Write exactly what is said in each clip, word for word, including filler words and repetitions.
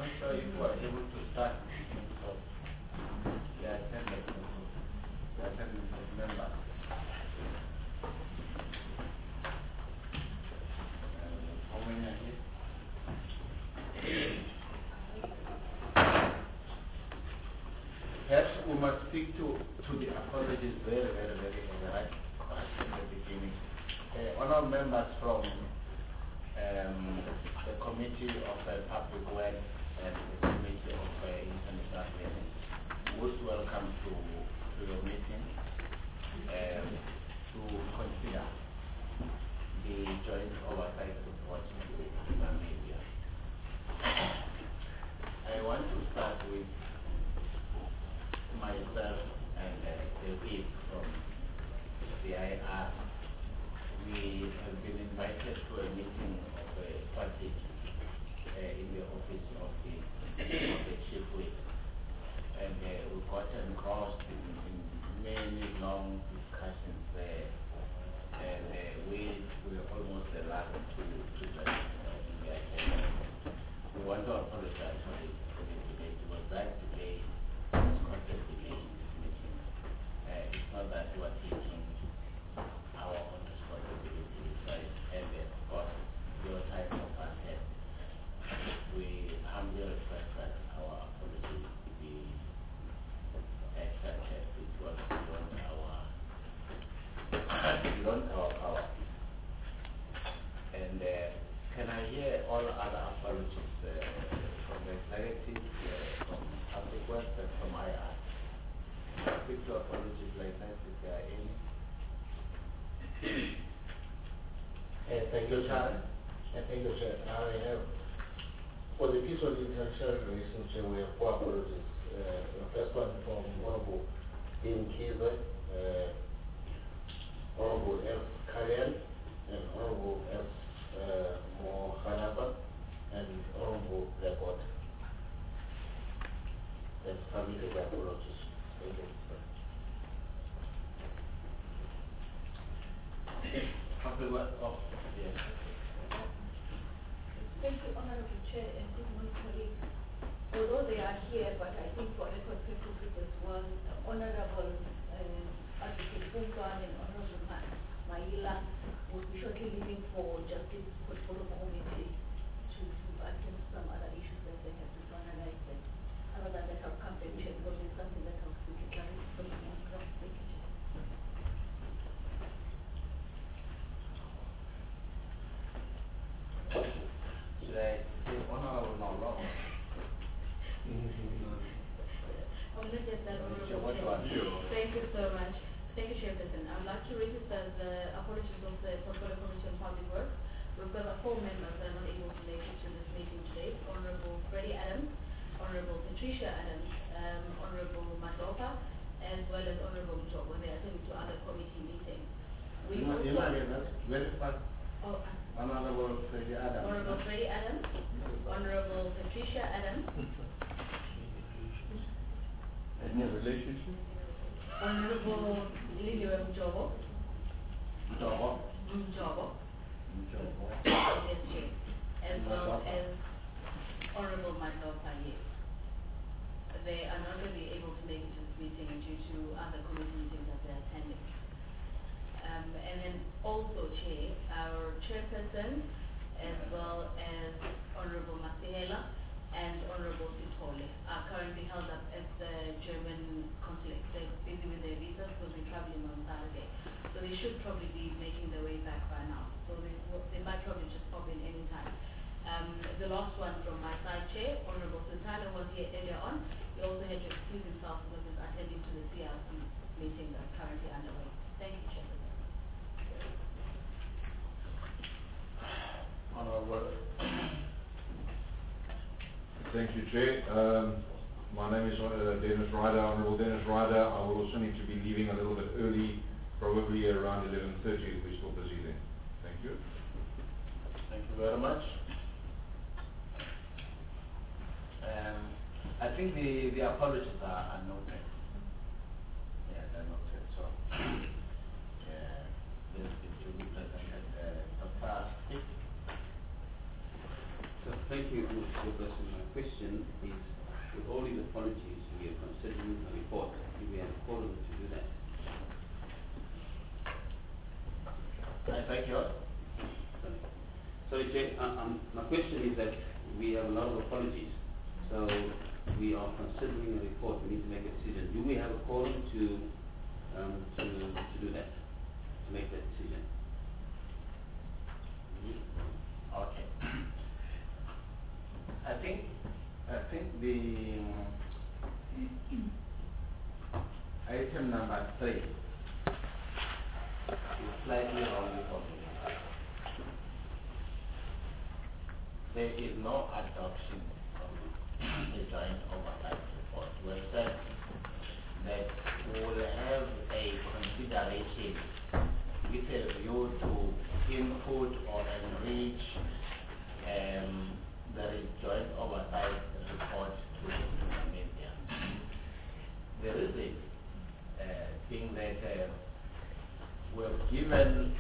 sure if we are able to start because the attendance the attendance of members. Uh, how many are here? Perhaps we must speak to, to the apologies very, very, very, very right at the beginning. Uh, honourable members from um, the Committee of uh, Public Works and the Committee of uh, International Affairs, most welcome to, to your meeting um, to consider the joint oversight report to Namibia. I want to start with myself and uh, the whip from the I R. We have been invited to a meeting of a strategy uh, in the office of the, of the chief whip. And uh, we got engrossed in, in many long discussions there. And uh, we were almost the last to, to join uh, in the agenda. We want to apologize for the, for the delay. It was that delay was caused a delay in this meeting. Uh, it's not that we are taking our own responsibility, right? And uh, of course, your time of our head. We humbly request that our apology be accepted. It was beyond our beyond our power. And uh, can I hear all other apologies uh, from the executive, uh, from public works, and from I R? Speak to apologies like that if there are any. Uh, thank you, Chair. Uh, thank you, Chair. I have, for the peace of international relations, Chair, we have four apologies. Uh, the first one from Honorable Dean Kiza, uh, Honorable F. Karian, and Honorable F. Uh, Mohanaba, and Honorable Report. And submitted the apologies. Thank you. Public works, oh, yes. Thank you, Honorable Chair, and good morning, colleagues. Although they are here, but I think for record purposes as well, Honorable uh, Advocate Bungwan and Honorable Ma Maila will be shortly leaving for Justice Portfolio Committee to, to attend to some other issues that they have to finalize. And other than that, I'll come back to because there's something that I'll speak about. Thank you, Chair. Should I say honorable no longer? I will register that Sure, what honorable do you Chair. Thank you so much. Thank you, Chairperson. I would like to register the apologies of the Portfolio Committee on Public Works. We've got four members that are not able to make it to this meeting today. Honorable Freddie Adams, Honorable Patricia Adams, um, Honorable Madoka, as well as Honorable Mjobo. They are attending to other committee meetings. We You know, you know, also, again, that's very fast. oh, uh, Honorable Freddie Adams. Honorable Freddie Adams, Honorable Patricia Adams, Any relationship? Honorable Liliwe Mjobo, No. Mjobo, No. yes, Chair, as well as Honorable Madoka, yes. They are not going to be able to make it to this meeting due to other committee meetings that they're attending. Um, and then also, Chair, our chairperson, as well as Honorable Masihela and Honorable Sitole, are currently held up at the German consulate. They're busy with their visas because they're traveling on Saturday. So they should probably be making their way back by now. So they, they might probably just pop in any time. Um, the last one from my side, Chair, Honorable Sultana, was here earlier on. He also had to excuse himself because he's attending to the C R C meeting that's currently underway. Thank you, Chair. Honorable. Thank you, Chair. Um, my name is uh, Dennis Ryder, Honorable Dennis Ryder. I will also need to be leaving a little bit early, probably around eleven thirty if we're still proceeding. Thank you. Thank you very much. Um, I think the, the apologies are, are noted. Yeah, they're noted. So, yeah, this is to be presented. Uh, Doctor Stick. Thank you, Mister Chairperson. My question is, with all these apologies, we are considering a report. Do we have a quorum to do that? I thank you. Sorry, Sorry Chair, uh, um, my question is that we have a lot of apologies. So we are considering a report. We need to make a decision. Do we have a quorum to um, to to do that? To make that decision? Okay. I think I think the um, item number three is slightly wrong for me. There is no adoption of the joint oversight report. We have said that we will have a consideration with a view to input or enrich um, the joint oversight report to the media. The reason uh, being that uh, we have given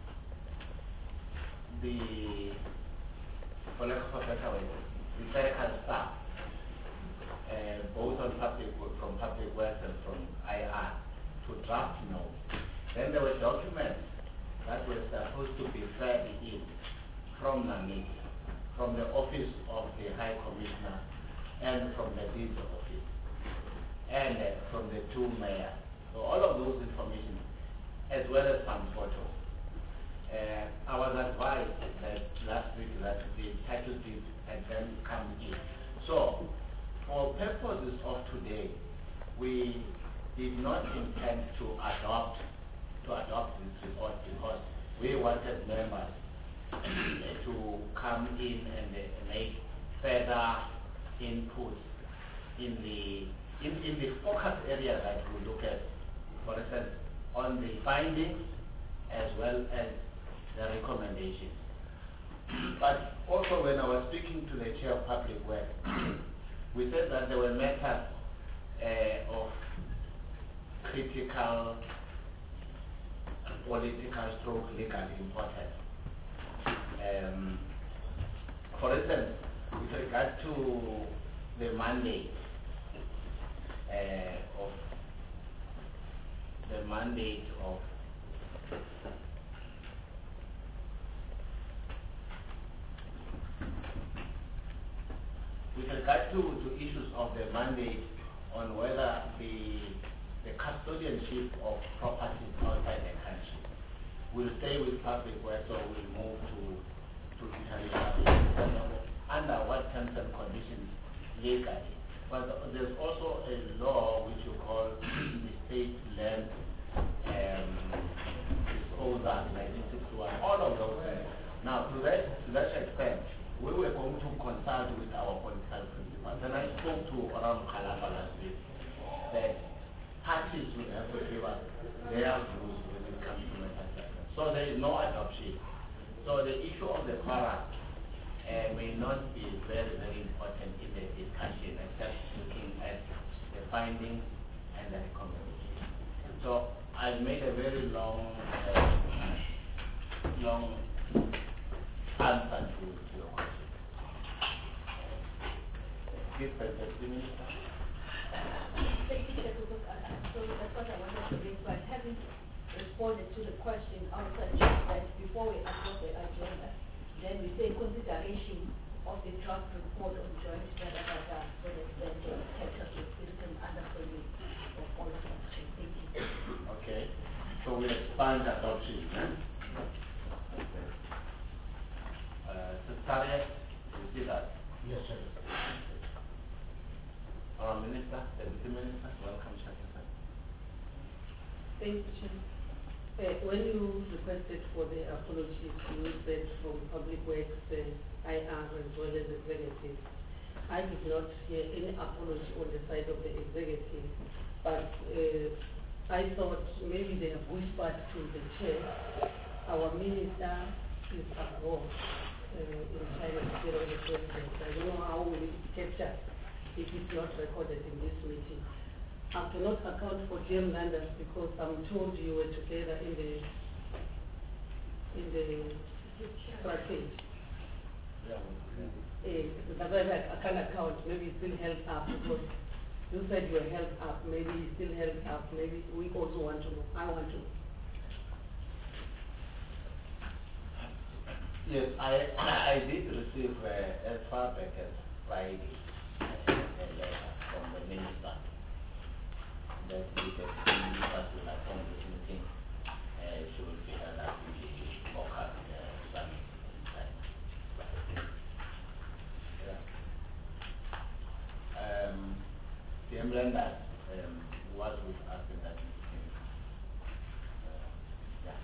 the, for lack of a better way, the clerical staff, uh, both on public from public works and from I R, to draft notes. Then there were documents that were supposed to be fed in from Namibia, from the office of the High Commissioner and from the D C office, and uh, from the two mayors. So all of those information, as well as some photos. Uh, I was advised that last week that the title deed had then come in. So, for purposes of today, we did not intend to adopt to adopt this report because we wanted members to come in and uh, make further input in the in, in the focus area that we look at, for instance, on the findings as well as the recommendations. But also when I was speaking to the Chair of Public Works, we said that there were matters uh, of critical political stroke legal importance. Um, for instance, with regard to the mandate uh, of the mandate of with regard to, to issues of the mandate on whether the the custodianship of properties outside the country will stay with public works or will move to to international under what terms and conditions legally. But there's also a law which you call the State Land um, Disposal Act nineteen sixty-one. All of those things. Now, to that to that extent, we were going to consult with our political principals, and I spoke to Oram Khalapa last week that parties will have to give us their views when it comes to matters like that. So there is no adoption. So the issue of the quorum uh, may not be very, very important in the discussion, except looking at the findings and the recommendations. So I made a very long, uh, long answer to, to your question. Give the Deputy Minister. Thank you, Chair, because I, I, so that's what I wanted to raise, but having responded to the question, I would suggest that before we adopt the agenda, then we say consideration of the draft report on joint da da da da, so that then the text is written understanding of all of us. Thank you. Okay. So we expand adoption. Eh? Okay. Uh, Secretariat, you see that? Yes, sir. Our Minister, Deputy Minister, welcome, Secretary. Thank you, Chair. Uh, when you requested for the apologies, you said from Public Works, uh, I R as well as executive. I did not hear any apology on the side of the executive, but uh, I thought maybe they have whispered to the chair. Our minister is abroad uh, in China instead of the president. I don't know how will it capture if it's not recorded in this meeting. I cannot account for Jim Landers because I'm told you were together in the in the package. Yeah, uh, does that have account account, maybe it's still held up because you said you're held up, maybe it's still held up, maybe we also want to know, I want to know. Yes, I I did receive uh, as far back as Friday uh, a letter from the minister that he that the minister will attend this meeting. Uh, she will be held at the Mocha uh, summit in China. Yeah. Um, the Emblenda um, was with us in that meeting. Uh, yeah.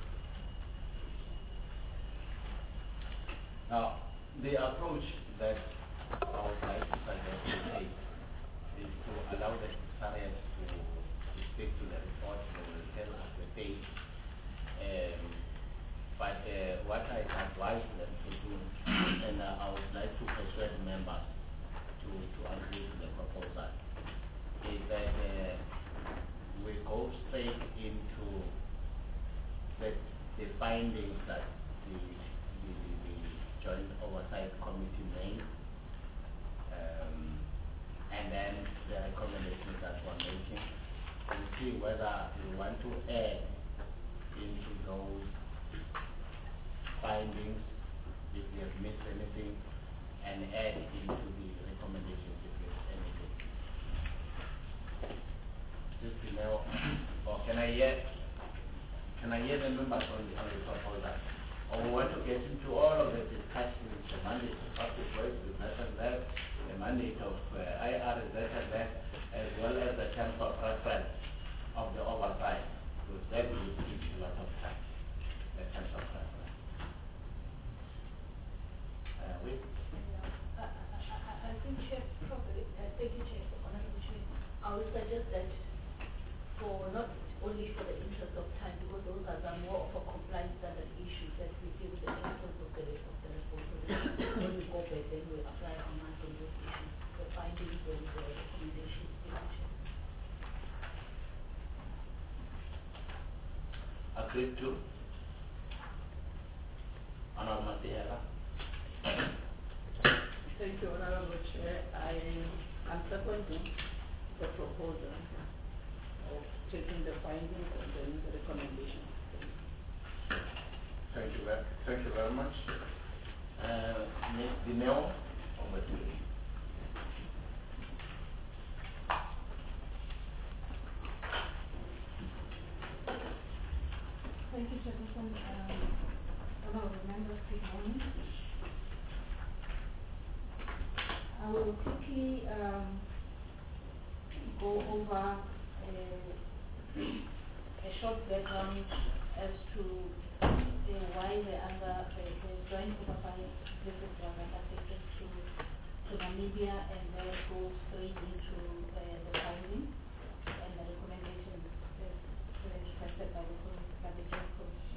Now, the approach that I would like to suggest to take is to allow the secretariat to, to speak to the report. They will tell us the date. Um, but uh, what I advise them to do, and uh, I would like to persuade members to, to agree to the proposal, is that uh, we go straight into the, the findings that the, the, the Joint Oversight Committee made, um, and then the recommendations that we're making, and see whether we want to add into those findings if we have missed anything, and add into the recommendations if there's anything. Just to know, or can I hear, can I hear the members on the, on the proposal? Or we want to get into all of the discussions, the mandate of public works is that and that, the mandate of uh, I R is that and that, as well as the terms of reference of the oversight. Because that will take a lot of time, the terms of reference. Uh, we? Yeah. I, I, I, I think, Chair, probably, uh, thank you, Chair, Honorable Chair. I would suggest that for not only for the interest of time, because those are the more of a compliance standard issues that we deal with the essence of the of the report. When we go back, then we apply our mind on those issues, the findings and the recommendations. Agreed to? Honorable Matera. Thank you, Honorable Chair. I am seconding the proposal of taking the findings and then the recommendations. Thank you very, thank you very much. Uh, Miz Dineo, over to you. Thank you, Chairperson. Um, honorable members, good morning. I will quickly um, go over a, a short background as to uh, why the under uh, the joint oversight visit was undertaken to to Namibia, and then go straight into uh, the findings and the recommendations as uh, requested by the by the joint committee.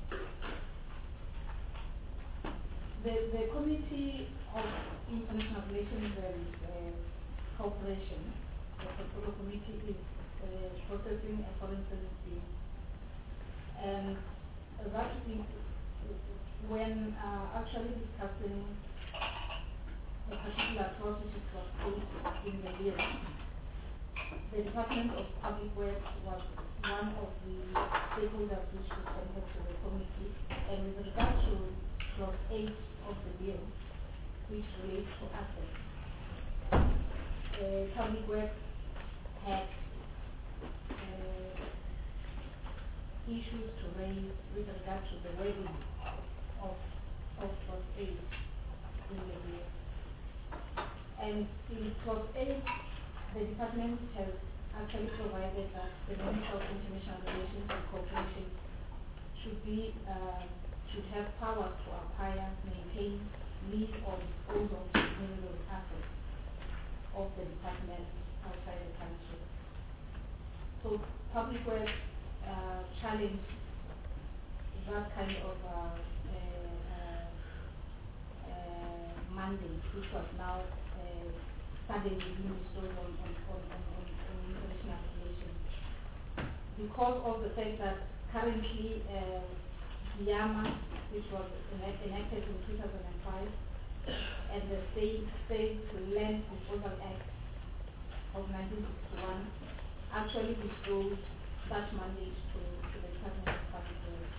The the Committee of International Relations and uh, Cooperation, the Portfolio Committee, is uh, processing a foreign service bill, and that is when uh, actually discussing a particular clause which is clause eight in the bill. The Department of Public Works was one of the stakeholders which presented to the committee, and with regard to clause eight of the bill, which relates to assets, uh, Public Works had uh, issues to raise with regard to the wording of, of clause eight in the bill. And in clause eight, the department has actually provided that the Minister of International Relations and Cooperation should be uh, should have powers to acquire, maintain, lease, or dispose of mineral assets of the department outside the country. So Public Works uh, challenged that kind of uh, uh, uh, mandate, which was now uh, suddenly being bestowed on, on, on, on, on, on international relations, because of the fact that currently uh, the YAMA, which was enacted in two thousand five, and the State, State Land Disposal Act of nineteen sixty-one actually bestowed such mandate to, to the Department of Public Works.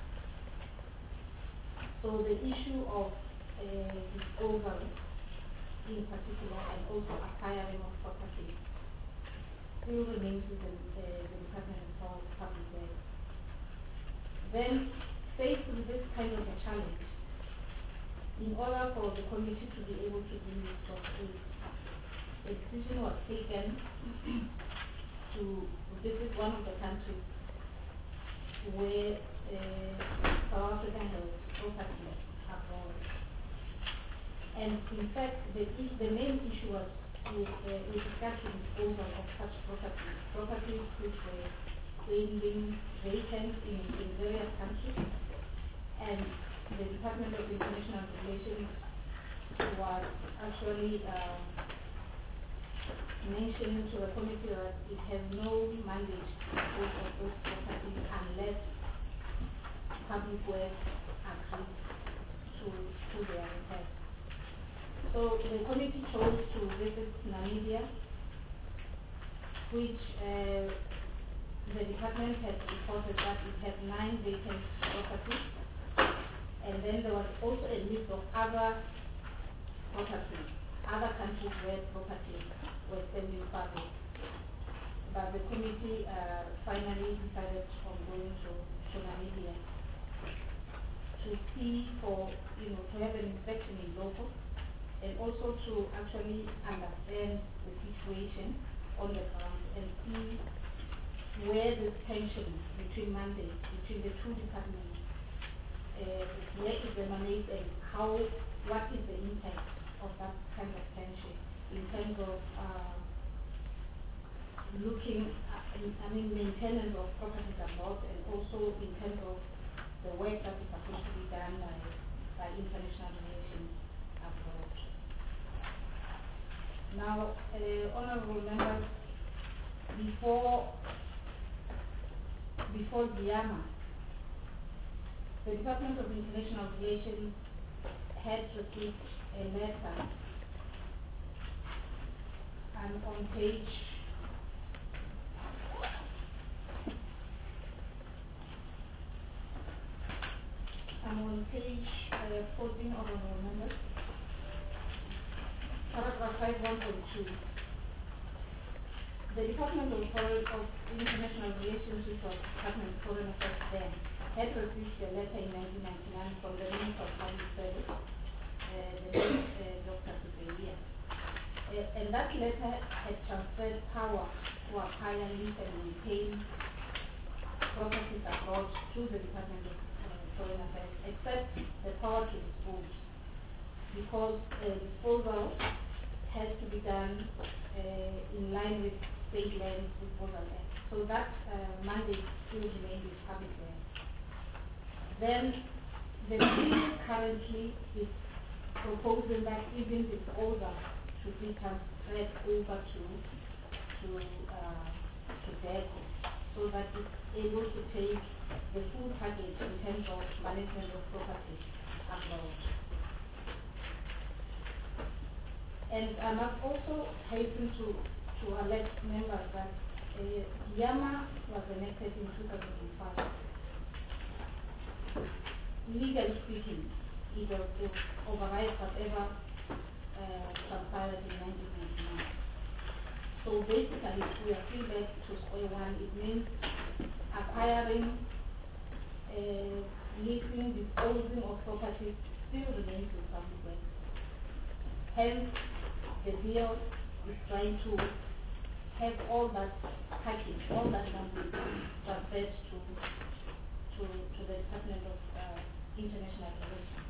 So the issue of uh, disposal in particular, and also acquiring of property, still remains with the, uh, the Department of Public Works. Then, faced with this kind of a challenge, in order for the committee to be able to deal with Block eight, a decision was taken to visit one of the countries where uh, South Africa has property abroad. And in fact, the, the main issue was with, uh, with regard to disposal of such property, properties which were being vacant in, in various countries. And the Department of International Relations was actually uh, mentioned to the committee that it has no mandate to dispose of those properties unless public works agrees to, to their request. So the committee chose to visit Namibia, which uh, the department has reported that it has nine vacant properties, and then there was also a list of other properties, other countries where properties were standing public. But the committee uh, finally decided on going to, to Namibia to see for, you know, to have an inspection in local, and also to actually understand the situation on the ground and see where this tension between mandates, between the two departments, uh, where it emanates and how, what is the impact of that kind of tension in terms of uh, looking, at, I mean, maintenance of properties abroad, and also in terms of the work that is supposed to be done by, by international relations abroad. Now, uh, honorable members, before before GIAMA, the Department of International Relations had received a letter, and on page I'm on page uh, fourteen of our members, paragraph five one point two. The Department of, Foreign, of International Relations, which was Department of Foreign Affairs then, had received a letter in nineteen ninety-nine from the Minister of Public Service, uh, the late uh, Doctor Sibeliya. Uh, and that letter had transferred power to acquire, lease, and maintain properties abroad to the Department of uh, Foreign Affairs, except the power to dispose, because uh, disposal has to be done uh, in line with State Land Disposal Act. So that uh, mandate still remains with public land. Then the bill currently is proposing that even disposal should be transferred over to to uh, to DERCO, so that it's able to take the full package in terms of management of property abroad. And I must also hasten to, to alert members that uh, GIAMA was enacted in two thousand five. Legally speaking, it, was, it overrides whatever uh, transpired in nineteen ninety-nine. So basically, if we are still back to square one, it means acquiring, uh, leasing, disposing of properties still remains with public works. Hence, the bill is trying to have all that package, all that mandate transferred to, to, to the Department of uh, International Relations.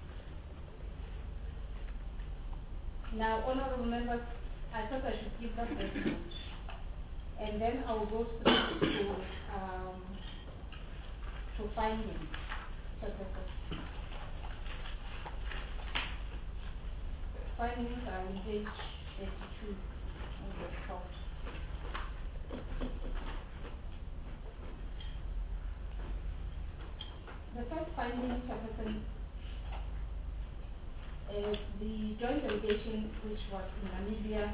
Now, honorable members, I thought I should give that background, and then I will go straight to, um, to findings. Findings are on page eighty-two of the report. The first finding, Chairperson, Uh, the joint delegation, which was in Namibia,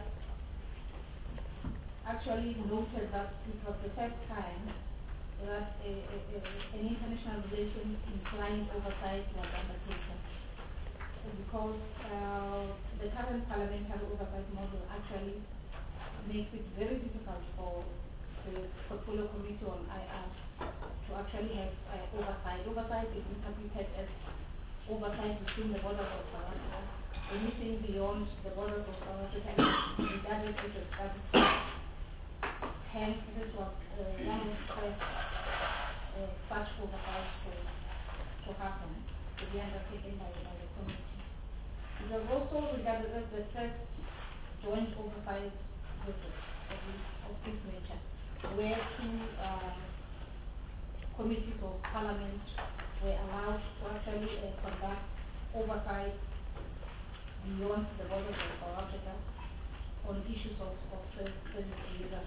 actually noted that it was the first time that a, a, a, an international relations inclined oversight was undertaken. Because uh, the current parliamentary oversight model actually makes it very difficult for the portfolio committee on I R to actually have uh, oversight. Oversight is interpreted as oversight between the borders of South Africa. Anything beyond the borders of South Africa is regarded as a status. Hence, this was uh, one of the first uh, such oversight to, to happen, to be undertaken by, by the committee. It was also regarded as the first joint oversight visit of this, of this nature, where two uh, committees of parliament were allowed to actually uh, conduct oversight beyond the borders of South Africa on issues of, of service delivery.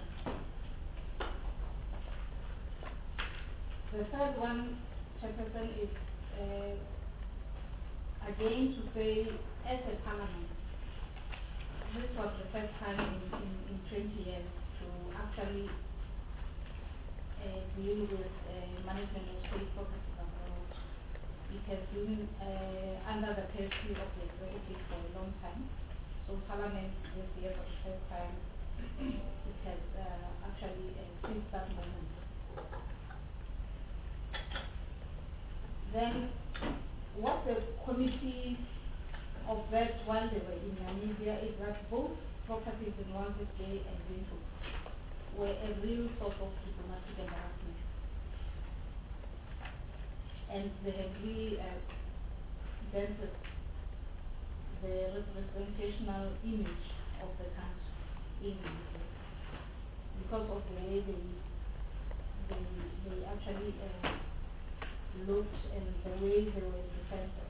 The third one, Chairperson, is uh, again to say, as a parliament, this was the first time in, in, in twenty years to actually uh, deal with uh, management of state properties abroad. It has been uh, under the purview of the executive for a long time. So Parliament this year for the first time, it has uh, actually uh, seized that moment. Then what the committee observed while they were in Namibia is that both properties in Walvis Bay and Windhoek were a real source of diplomatic embarrassment. And they have really uh, dented the representational image of the country in Namibia because of the way they, they, they actually uh, looked and the way they were presented.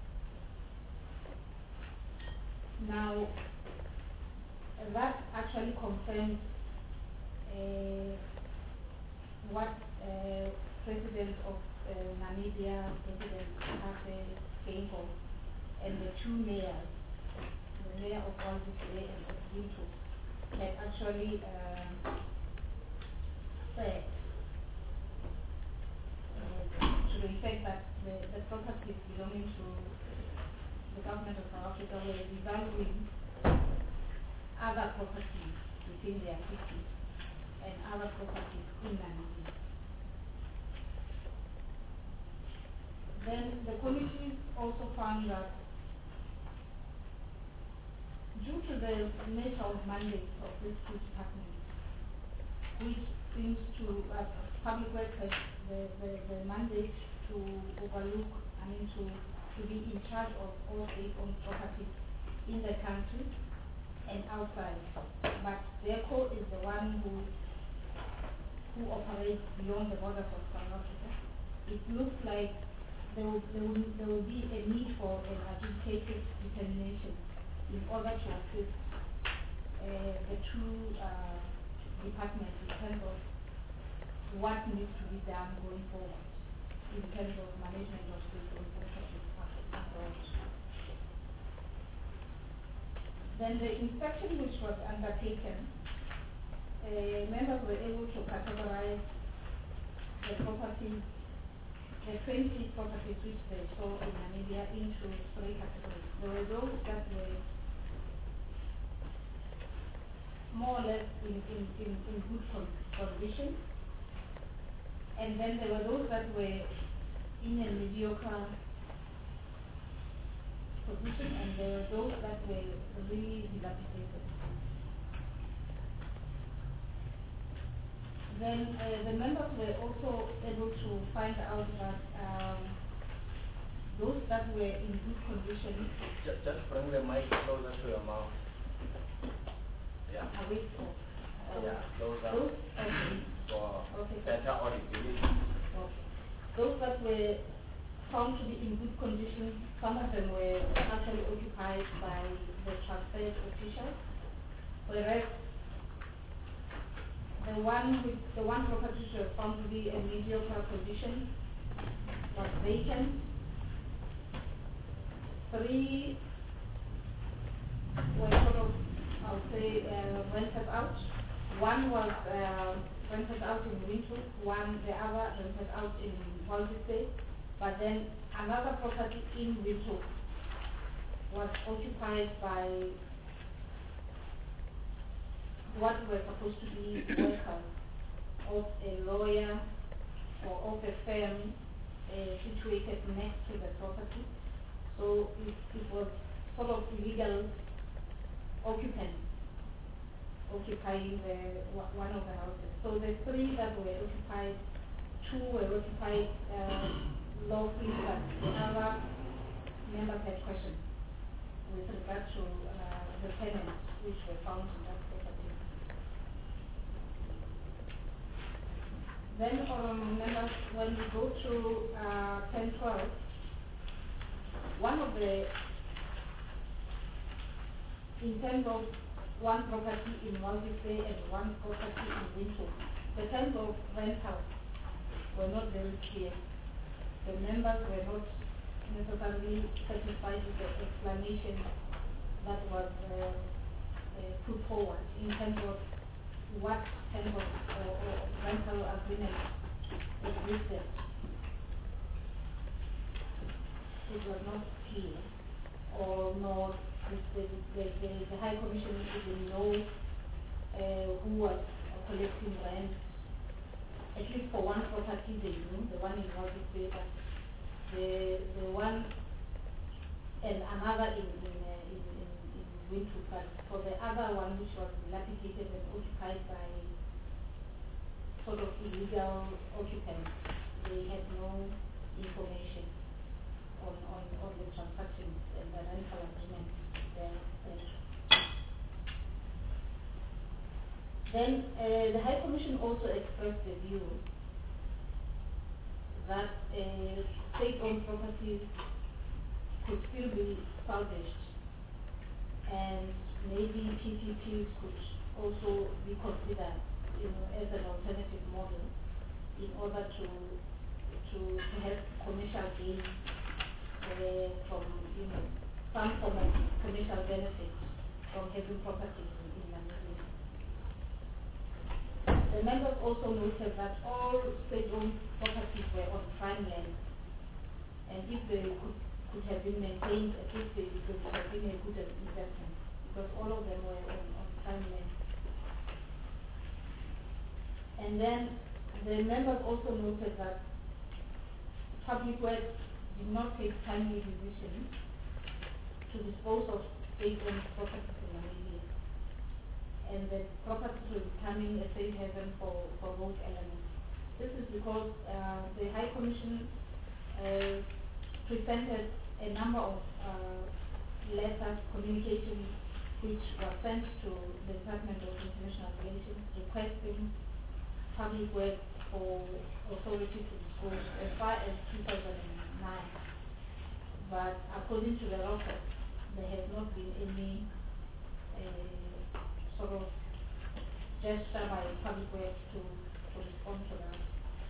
Now, that actually confirms uh, what uh, President of uh, Namibia, President Hage Geingob, and the two mayors, the mayor of Walvis Bay and of Windhoek, had actually uh, said uh, to the effect that the, the properties belonging to the government of South Africa were devaluing other properties within their cities and other properties in Namibia. Then the committees also found that due to the nature of mandates of these two departments, which seems to, uh, public works has the, the, the mandate to overlook, I mean to, to be in charge of all state-owned properties in the country and outside. But DERCO is the one who who operates beyond the borders of South Africa. It looks like there will, there will, there will be a need for an adjudicated determination in order to assist uh, the two uh, departments in terms of what needs to be done going forward in terms of management of state-owned properties abroad. Then the inspection which was undertaken, uh, members were able to categorize the properties, the twenty properties which they saw in Namibia into three categories. There were those that were more or less in, in, in, in good con condition, and then there were those that were in a mediocre position, and there were those that were really dilapidated. Then uh, the members were also able to find out that um, those that were in good condition. Just, just bring the mic closer to your mouth. Yeah. Are we, uh, Yeah, closer. those, okay. For Okay. better audibility. Okay. Those that were found to be in good condition, some of them were actually occupied by the transferred officials, whereas the one with the one property which was found to be in mediocre condition was vacant. Three were sort of, I would say, uh, rented out. One was uh, rented out in Windhoek, one, the other rented out in Walvis Bay, but then another property in Windhoek was occupied by what were supposed to be workers of a lawyer or of a firm uh, situated next to the property. So it, it was sort of illegal occupants occupying the, one of the houses. So the three that were occupied, two were occupied uh, lawfully, but the other members had questions with regard to uh, the tenants which were found in that property. Then, um, members, when we go to uh, ten twelve, one of the, in terms of one property in Walvis Bay and one property in Windhoek, the terms of rental were not very clear. The members were not necessarily satisfied with the explanation that was uh, uh, put forward in terms of what kind of uh, uh, rental agreement existed. It was not clear, or not the, the, the, the High Commission didn't know uh, who was collecting rent. At least for one property they knew, the one in Walvis Bay, but the, the one and another in, in, uh, in, in, in Windhoek, but for the other one which was dilapidated and occupied by sort of illegal occupants, they had no information on, on, on the transactions and the rental agreement there. Then uh, the High Commission also expressed the view that uh, state-owned properties could still be salvaged, and maybe P P Ps could also be considered, you know, as an alternative model in order to to, to have commercial gain uh, from, you know, some form of commercial benefit from having properties in, in Namibia. The members also noted that all state-owned properties were on prime land, and if they could, could have been maintained, at least they, they would have been a good investment, because all of them were on, on prime land. And then the members also noted that Public Works did not take timely decisions to dispose of state-owned properties in Namibia, and the properties were becoming a safe haven for, for both elements. This is because uh, the High Commission uh, presented a number of uh, letters, communications, which were sent to the Department of International Relations requesting Public Works for authority to dispose as far as two thousand nine. But according to the records, there has not been any uh, sort of gesture by Public Works to, to respond to that.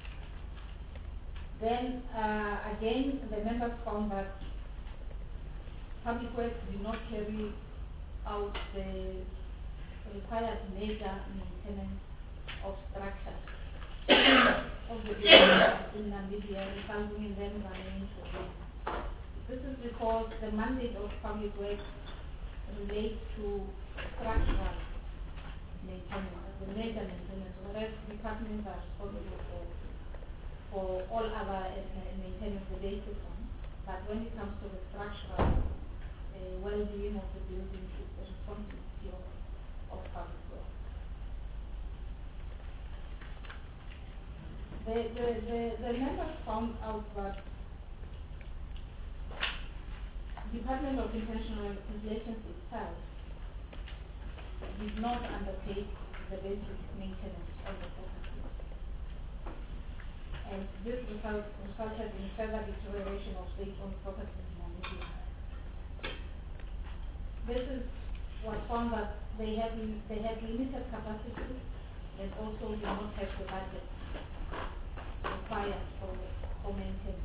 Then uh, again, the members found that Public Works did not carry out the required major maintenance of structures of the buildings in Namibia, resulting in them running into ruin. This is because the mandate of Public Works relates to structural maintenance, the major maintenance, whereas departments are responsible for, for all other uh, maintenance related ones. But when it comes to the structural uh, well-being of the building, it's the responsibility of, of Public Works. The, the, the, the members found out that Department of International Relations itself did not undertake the basic maintenance of the property. And this result, resulted in further deterioration of state-owned properties in Namibia. This is what found that they had, they had limited capacity and also did not have the budget required for, for maintenance.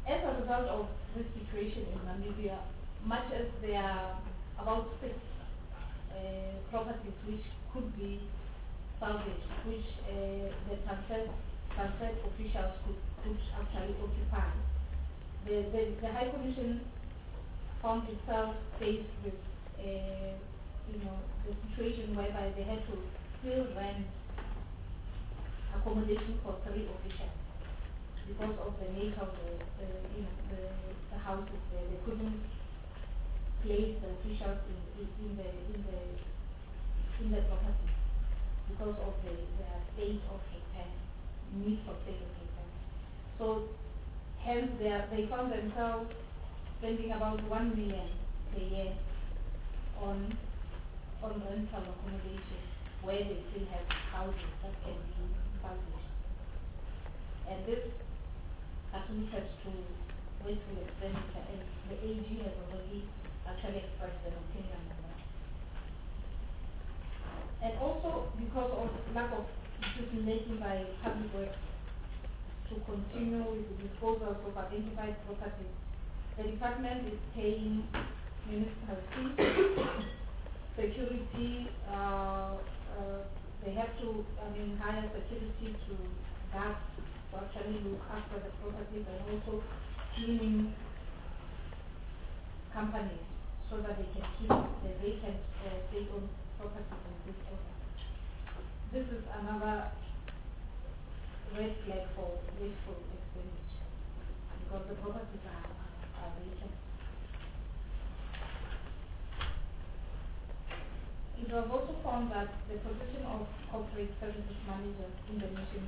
as a result of this situation in Namibia, much as there are about six uh, properties which could be salvaged, which uh, the transfer, transfer officials could, could actually occupy, the, the, the High Commission found itself faced with uh, you know, the situation whereby they had to still rent accommodation for three officials because of the nature of the, the you know the, the houses there. They couldn't place the officials in, in, in the in the in the property because of the, the state of repair, need for state of repair. So hence they are, they found themselves spending about one million per year on on rental accommodation where they still have houses that can be salvaged. And this attributed to wasteful expenditure, and the A G has already actually expressed an opinion on that. And also because of lack of decision making by public works to continue with the disposal of identified properties, the department is paying municipal fees, security, uh, uh, they have to, I mean, hire security to guard, to actually look after the properties, and also cleaning companies so that they can keep the vacant uh, state-owned properties in good order. This is another red flag for wasteful expenditure because the properties are, are, are vacant. It was also found that the position of corporate services managers in the nation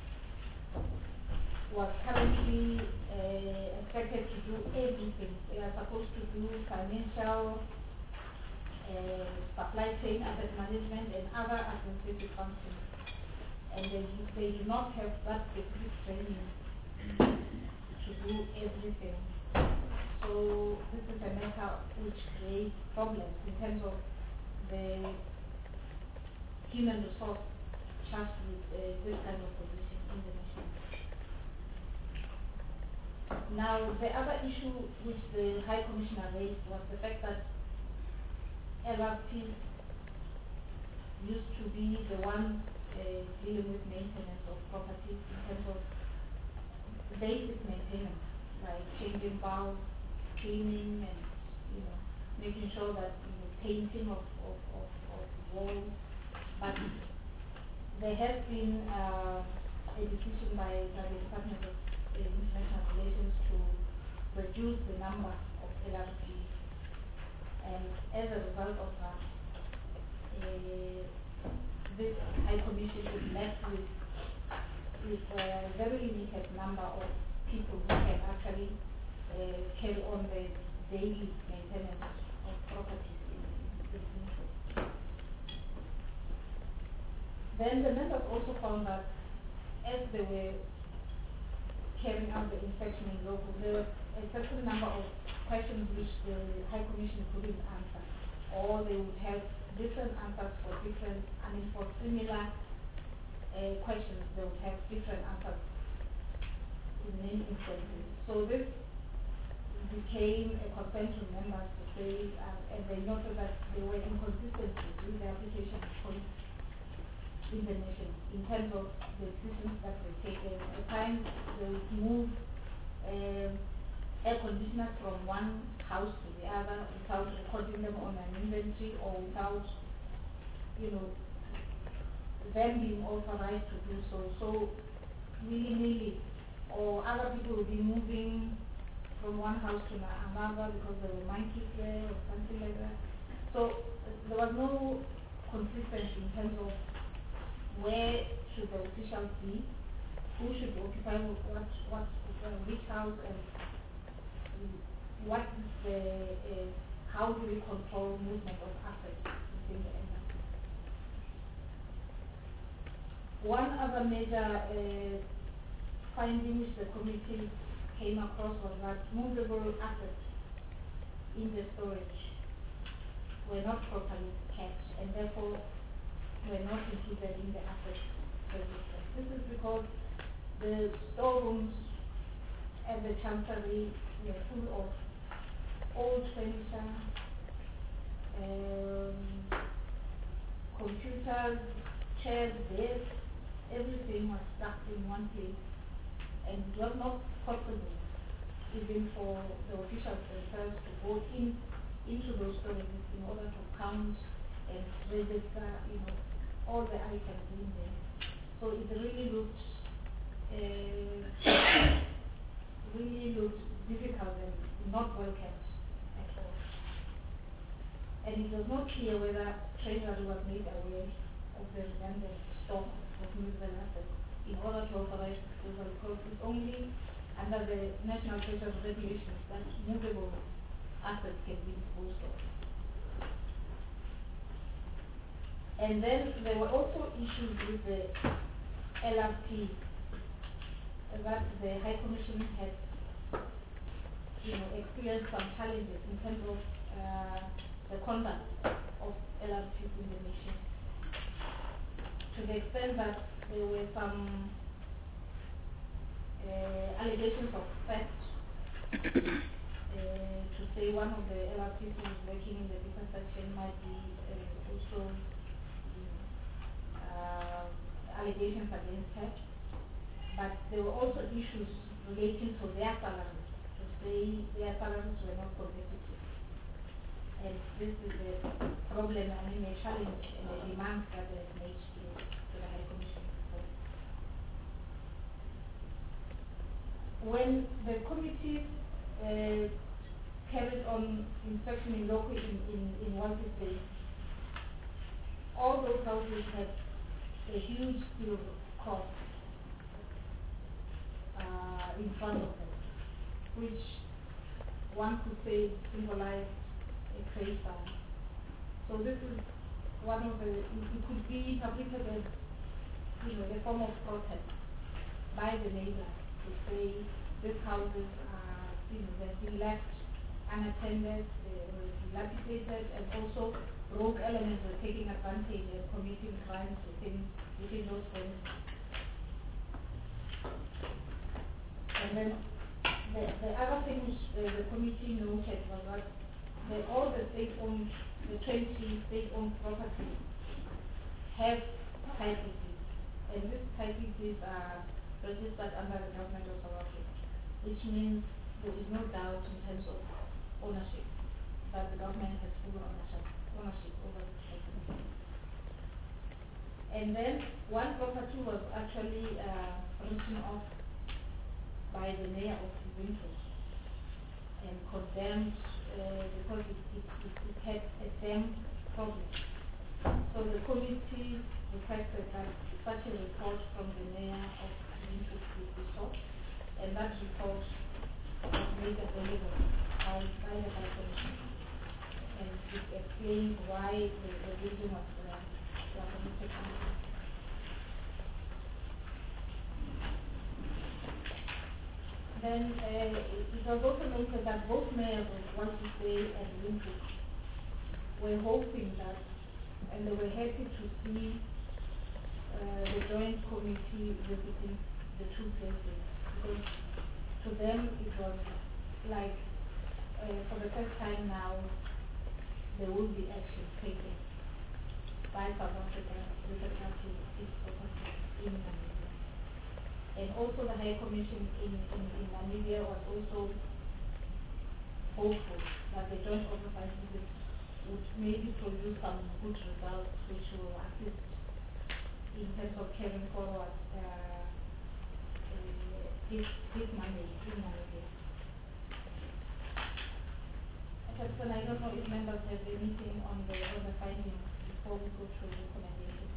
was currently uh, expected to do everything. They are supposed to do financial, uh, supply chain, asset management, and other administrative functions. And they, they do not have that specific training to do everything. So this is a matter which creates problems in terms of the human resource charged with uh, this kind of position in the nation. Now, the other issue which the High Commissioner raised was the fact that L R Ts used to be the ones uh, dealing with maintenance of properties in terms of basic maintenance, like changing bulbs, cleaning, and you know, making sure that you know, painting of, of, of, of walls. But there has been uh, a decision by, by the Department of uh, International Relations to reduce the number of L R Ps, and as a result of that, uh, this High Commission is left with, with a very limited number of people who can actually uh, carry on the daily maintenance of properties in the country. Then the members also found that as they were carrying out the inspection in local, there was a certain number of questions which the High Commission couldn't answer, or they would have different answers for different, I mean for similar uh, questions, they would have different answers in many instances. So this became a concern to members to say, uh, and they noted that there were inconsistencies with the application of policy in the nation in terms of the decisions that were taken. At times they would move um, air conditioners from one house to the other without recording them on an inventory or without, you know, them being authorized to do so. So willy-nilly, or other people will be moving from one house to another because there were monkeys there or something like that. So uh, there was no consistency in terms of where should the officials be, who should occupy what, what, uh, which house, and what is the, uh, how do we control movement of assets within the embassy. One other major uh, finding which the committee came across was that movable assets in the storage were not properly kept, and therefore were not included in the asset register. This is because the storerooms and the chancery were full of old furniture, um, computers, chairs, desks, everything was stuck in one place, and it was not possible even for the officials themselves to go in into those storages in order to count and register, you know, all the items in there. So it really looked, uh, really looked difficult and not well kept at all. And it was not clear whether Treasury was made aware of the redundant stock of movable assets in order to authorize disposal, because it's only under the National Treasury regulations that movable assets can be disposed of. And then there were also issues with the L R T that the High Commission had, you know, experienced some challenges in terms of uh, the conduct of L R Ts in the nation, to the extent that there were some uh, allegations of theft. Uh, to say one of the L R Ts who was working in the business section might be uh, also uh, allegations against her, but there were also issues relating to their salaries, to say their salaries were not competitive. And this is a problem, I mean a challenge and a demand that they have made to, to the High Commission. When the committee uh, carried on inspection in local in, in, in Walvis Bay, all those houses had a huge steel cross uh, in front of them, which one could say symbolized a trade sign. So this is one of the, it, it could be interpreted as, you know, a form of protest by the neighbors to say these houses are, you know, they've been left unattended, they were dilapidated, and also rogue elements were taking advantage and committing crimes within within those premises. And then the, the other thing which uh, the committee noted was that the, all the state-owned, the twenty state-owned properties have title deeds, and these title deeds are registered under the government of South Africa, which means there is no doubt in terms of ownership, that the government has full ownership, ownership over the title. And then one property was actually uh, written off by the mayor of Windhoek and condemned uh, because it, it, it, it had a dam problem. So the committee requested that such a report from the mayor of Windhoek be sought, and that report was made available by, by the High Commission, and it explains why the, the building was uh, was committed on. Then uh, it was also noted that both mayors of Walvis Bay and Windhoek were hoping that, and they were happy to see uh, the joint committee visiting the two places, because to them it was like uh, for the first time now there will be action taken by South Africa with regard to its property in Namibia. And also the High Commission in, in, in Namibia was also hopeful that the joint oversight visit would maybe produce some good results which will assist in terms of carrying forward uh, uh, this, this mandate in Namibia. Captain, I don't know if members have anything on the, on the findings before we go through the recommendations.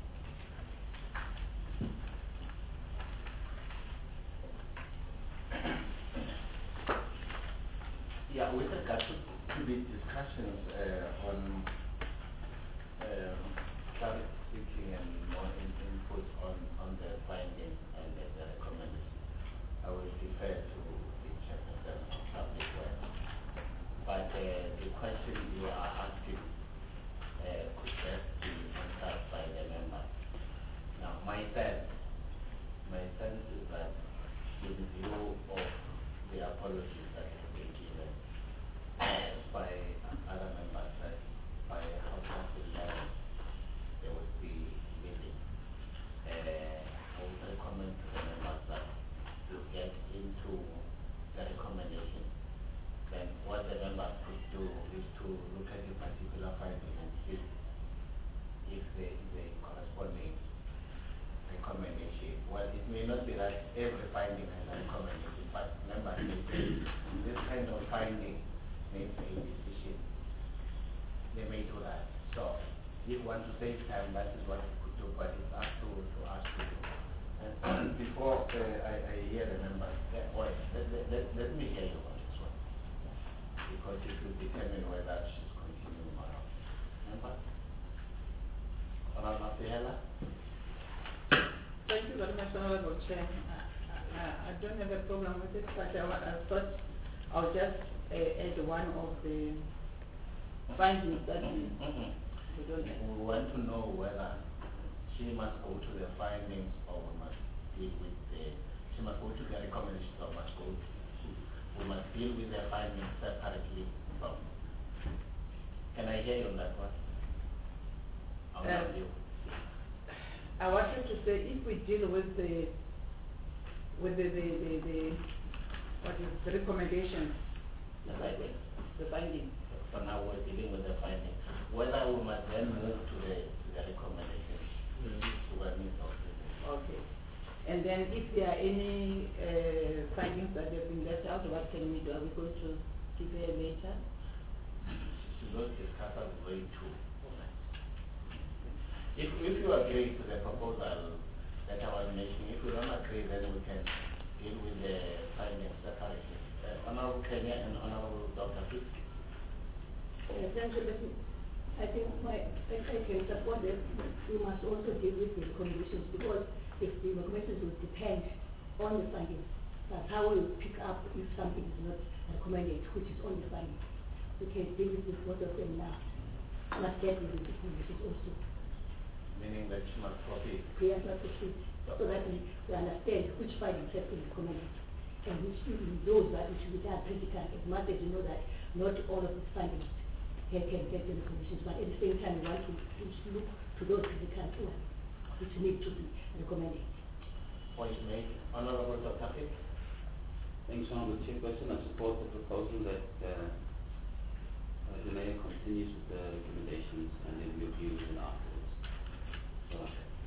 Yeah, with regard to, to the discussions uh, on um, public speaking and more in, input on, on the findings and the, the recommendations, I will defer to the chairperson of public works. But uh, the question you are asking uh, could best be answered by the members. Now, my sense, my sense is that in view of the apologies that have been given uh, by other members that by half past eleven they would be leaving. Uh, I would recommend to the members that to get into the recommendation. Then what the members could do is to look at the particular finding and see if there is a corresponding recommendation. Well, it may not be that every finding has a recommendation, but members may say this kind of finding needs a decision. They may do that. So if you want to save time, that is what we could do, but it's up to, to us to do. And before uh, I, I hear the members, uh, wait, let, let, let, let me hear you on this one, because it will determine whether she's continuing or not. Member? Honorable Fihela? Thank you very much, Honorable Chair. Uh, uh, I don't have a problem with it, but I, I thought I'll just uh, add one of the findings that we, Mm-hmm. we don't have. We want to know whether she must go to the findings or we must deal with the, she must go to the recommendations or must go to, we must deal with the findings separately from. Can I hear you on that one? How Uh, about you? I wanted to say if we deal with the with the the, the, the what is the recommendations, The findings. the findings. For now we're dealing with the findings. Whether we must then move to the, to the recommendations. To what needs of it. Okay. And then if there are any uh, findings that have been left out, what can we do? Are we going to prepare later? She should not discuss as way too. If, if you agree to the proposal that I was making, if you don't agree, then we can deal with the findings separately. Uh, Honorable Kenya and Honorable Doctor Fisk. Uh, thank you. Let me- I think my, I, I can support that we must also deal with the recommendations, because if the recommendations will depend on the findings, that's how we will pick up if something is not recommended, which is on the findings. We can deal with both of them now. Must get with the recommendations also. Meaning that she must proceed. Clear not proceed, so that we, we understand which findings have been recommended and which those that which we are critical, as much as you know that not all of the findings can, can get the recommendations, but at the same time we want to, to look to those critical ones which need to be recommended. Point made. Honorable Doctor Fisk. Thanks, Honorable Chairperson. I support the proposal that uh, uh, the Mayor continues with the recommendations and then reviews it afterwards. So,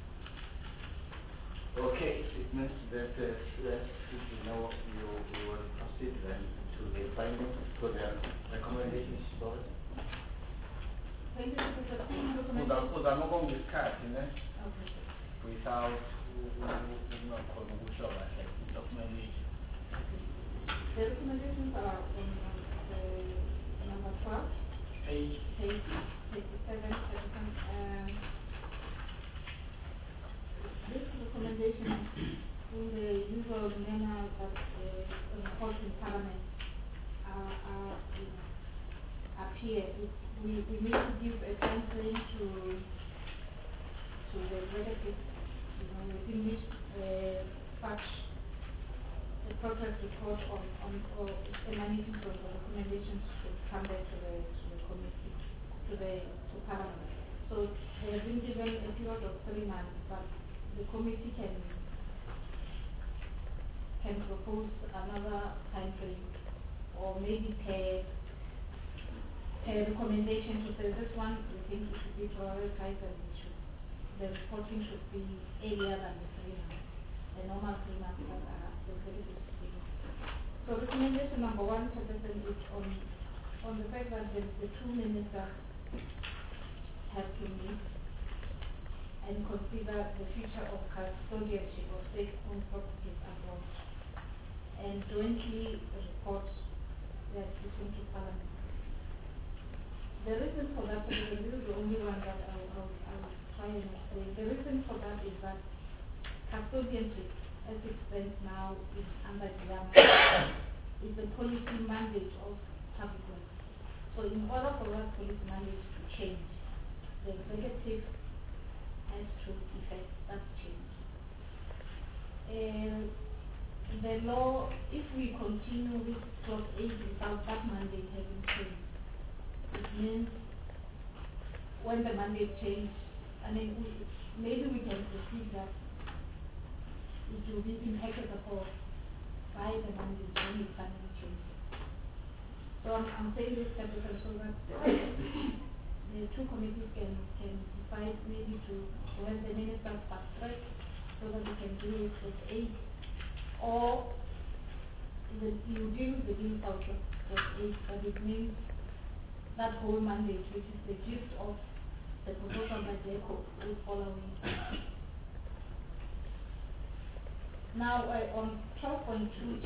Okay, it means that uh, yes, you know you, you will proceed then to the findings, to the recommendations. Sorry. Thank you, Professor. Uzama kongesikhathi ne Okay. without ungakhona ukusho kahle documentation. The recommendations are on uh, number twelve, Page page fifty-seven, um, this recommendation in the usual manner that uh, report in Parliament are, are uh, appear. We, we need to give a time frame to to the executive, you know, within which uh, such a progress report on, on or emanating from the recommendations should come back to the to the committee, to the to Parliament. So they have been given a period of three months, but the committee can can propose another time frame, or maybe per per recommendation to say this one we think it should be prioritized and it should, the reporting should be earlier than the three months, the normal three months that are the executive given. So recommendation number one, Chairperson, is on on the fact that the, the two ministers have to meet and consider the future of custodianship of state-owned properties abroad, and jointly report their decision to Parliament. The reason for that, and this is the only one that I will, I will, I will try and explain. The reason for that is that custodianship, as it stands now, is under the mandate, is the policy mandate of public works. So in order for that policy mandate to change, the executive has to effect that change. Uh, the law, if we continue with clause eight without that mandate having changed, it means when the mandate change, I mean, we, maybe we can perceive that it will be inevitable by the mandate when it finally changes. So I'm, I'm saying this capital so that the two committees can, can decide maybe to, when the minister fast track, so that we can deal with clause eight, or the, you deal with the deal out of clause eight, but it means that whole mandate, which is the gist of the proposal by DECO, is following. Now, uh, on twelve point two,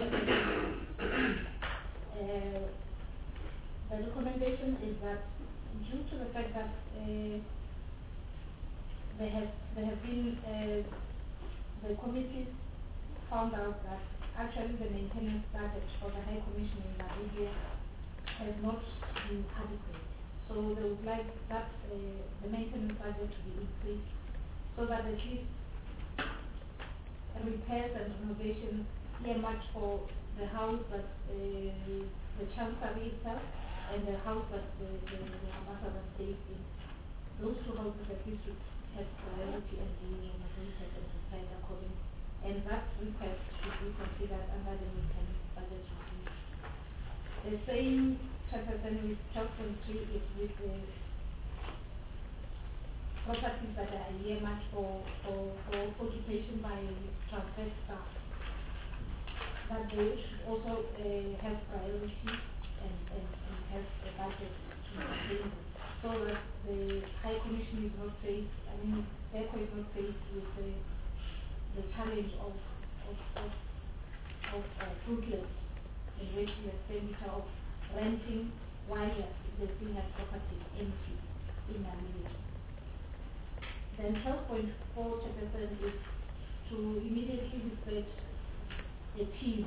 uh, the recommendation is that due to the fact that uh, there have there have been uh, the committees found out that actually the maintenance budget for the High Commission in Namibia has not been adequate. So they would like that uh, the maintenance budget to be increased so that at least repairs and renovations earmarked for the house that uh, the Chancery itself and the house that the, the, the ambassador stays in. Those two houses at least should have priority and be renovated and repaired accordingly. And that request should be considered under the maintenance budget review. The same chapter with twelve point three is with the properties that are earmarked for, for, for occupation by transfer staff. That they should also uh, have priority and, and, and have a budget to maintain them, so that the High Commission is not faced, I mean, DECO is not faced with the, the challenge of, of, of, of uh, fruitless investment expenditure of renting while they still have property empty in Namibia. Then twelve point four is to immediately dispatch a team,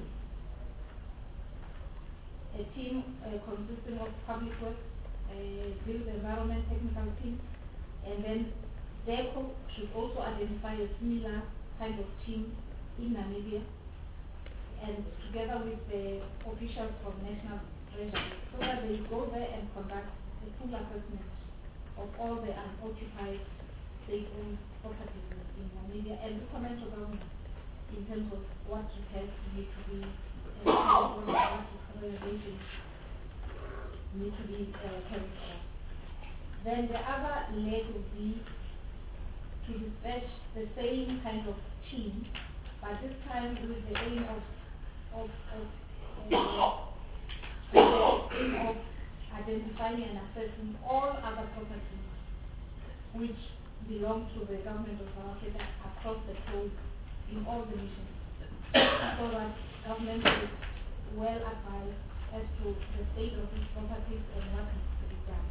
a team uh, consisting of public works, uh, build environment technical team, and then DECO should also identify a similar kind of team in Namibia, and together with the officials from National Treasury, so that they go there and conduct a full assessment of all the unoccupied state-owned properties in, in Namibia and recommend to government in terms of what repairs need to be, uh, what renovations need to be uh, carried out. Then the other leg would be to dispatch the same kind of team, but this time with the aim of of, of, uh, the aim of identifying and assessing all other properties which belong to the government of South Africa across the coast in all the missions, so that government is well advised as to the state of these properties and what needs to be done.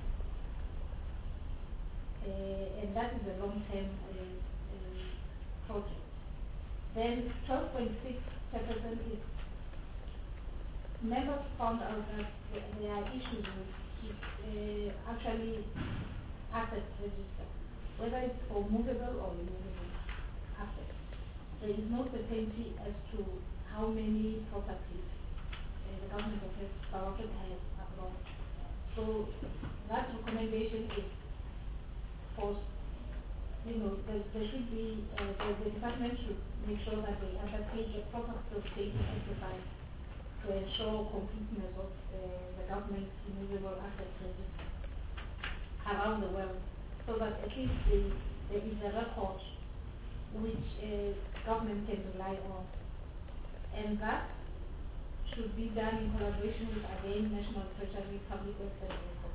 Uh, and that is a long-term uh, uh, project. Then twelve point six is members found out that there are issues with uh, actually asset register, whether it's for movable or immovable assets. There is no certainty as to how many properties uh, the government of South Africa has abroad. So that recommendation is for, you know, there, there should be, uh, the, the department should make sure that they undertake a proper state exercise to ensure completeness of uh, the government's immovable assets register around the world, so that at least they, there is a record which uh, government can rely on. And that should be done in collaboration with, again, National Treasury, Public Works and Records.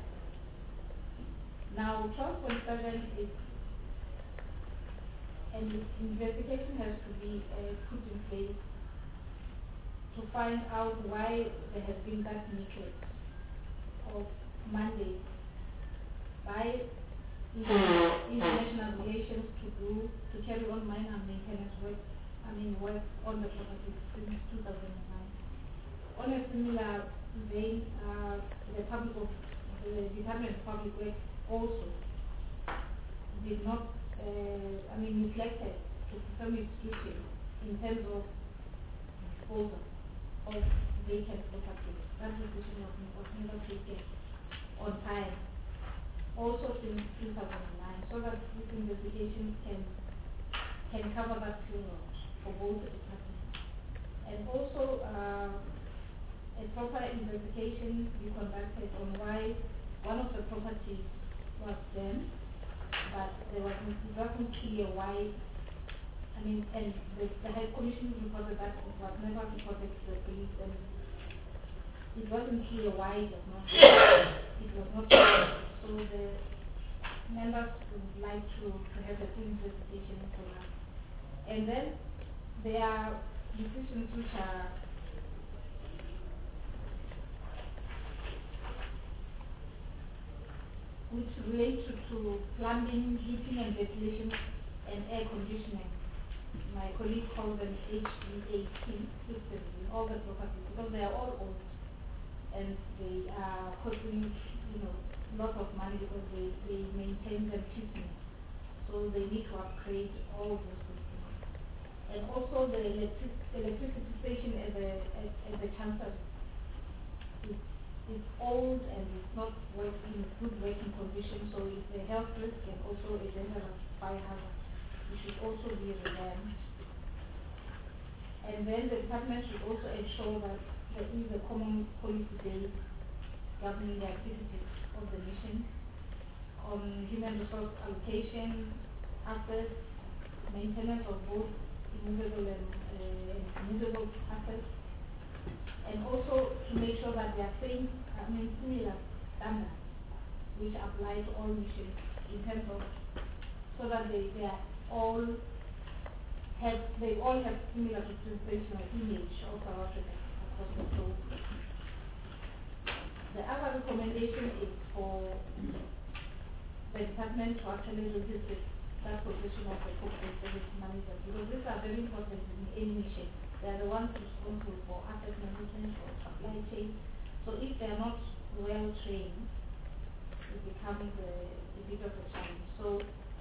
Now, twelve point seven is, and the investigation has to be uh, put in place to find out why there has been that neglect of mandates by international relations to do, to carry on minor maintenance work, I mean work on the property since two thousand nine. On a similar vein, uh, the public of the Department of Public Works also did not, uh, I mean neglected to perform its duty in terms of disposal of vacant properties. That decision was, was never taken on time, also since two thousand nine, so that this investigation can can cover that period for both the departments. And also, uh, a proper investigation be conducted on why one of the properties was done, but there was it wasn't clear why. I mean, and the, the High Commission reported that it was never reported to the police, and it wasn't clear why it was not. It was not clear. So the members would like to, to have a full investigation for that. And then there are decisions which are which relate to, to plumbing, heating and ventilation, and air conditioning. My colleague called them H V A C systems in all the properties because they are all old and they are costing, you know, lot of money because they, they maintain them cheaply. So they need to upgrade all those systems. And also the electric, electricity station at the at, at the Chancellor is is old and it's not working in good working condition, so it's a health risk and also a dangerous fire hazard. It should also be revamped. And then the department should also ensure that there is a common policy base governing the activities of the mission on human resource allocation, assets, maintenance of both immovable and, uh, and movable assets, and also to make sure that they are same, I mean similar standards which apply to all missions in terms of, so that they, they are all have, they all have similar representational image of South Africa across the globe. The other recommendation is for the department to actually revisit that position of the corporate service manager, because these are very important in any mission. They are the ones responsible for asset management or supply chain. So if they are not well trained, it becomes a, a bit of a challenge. So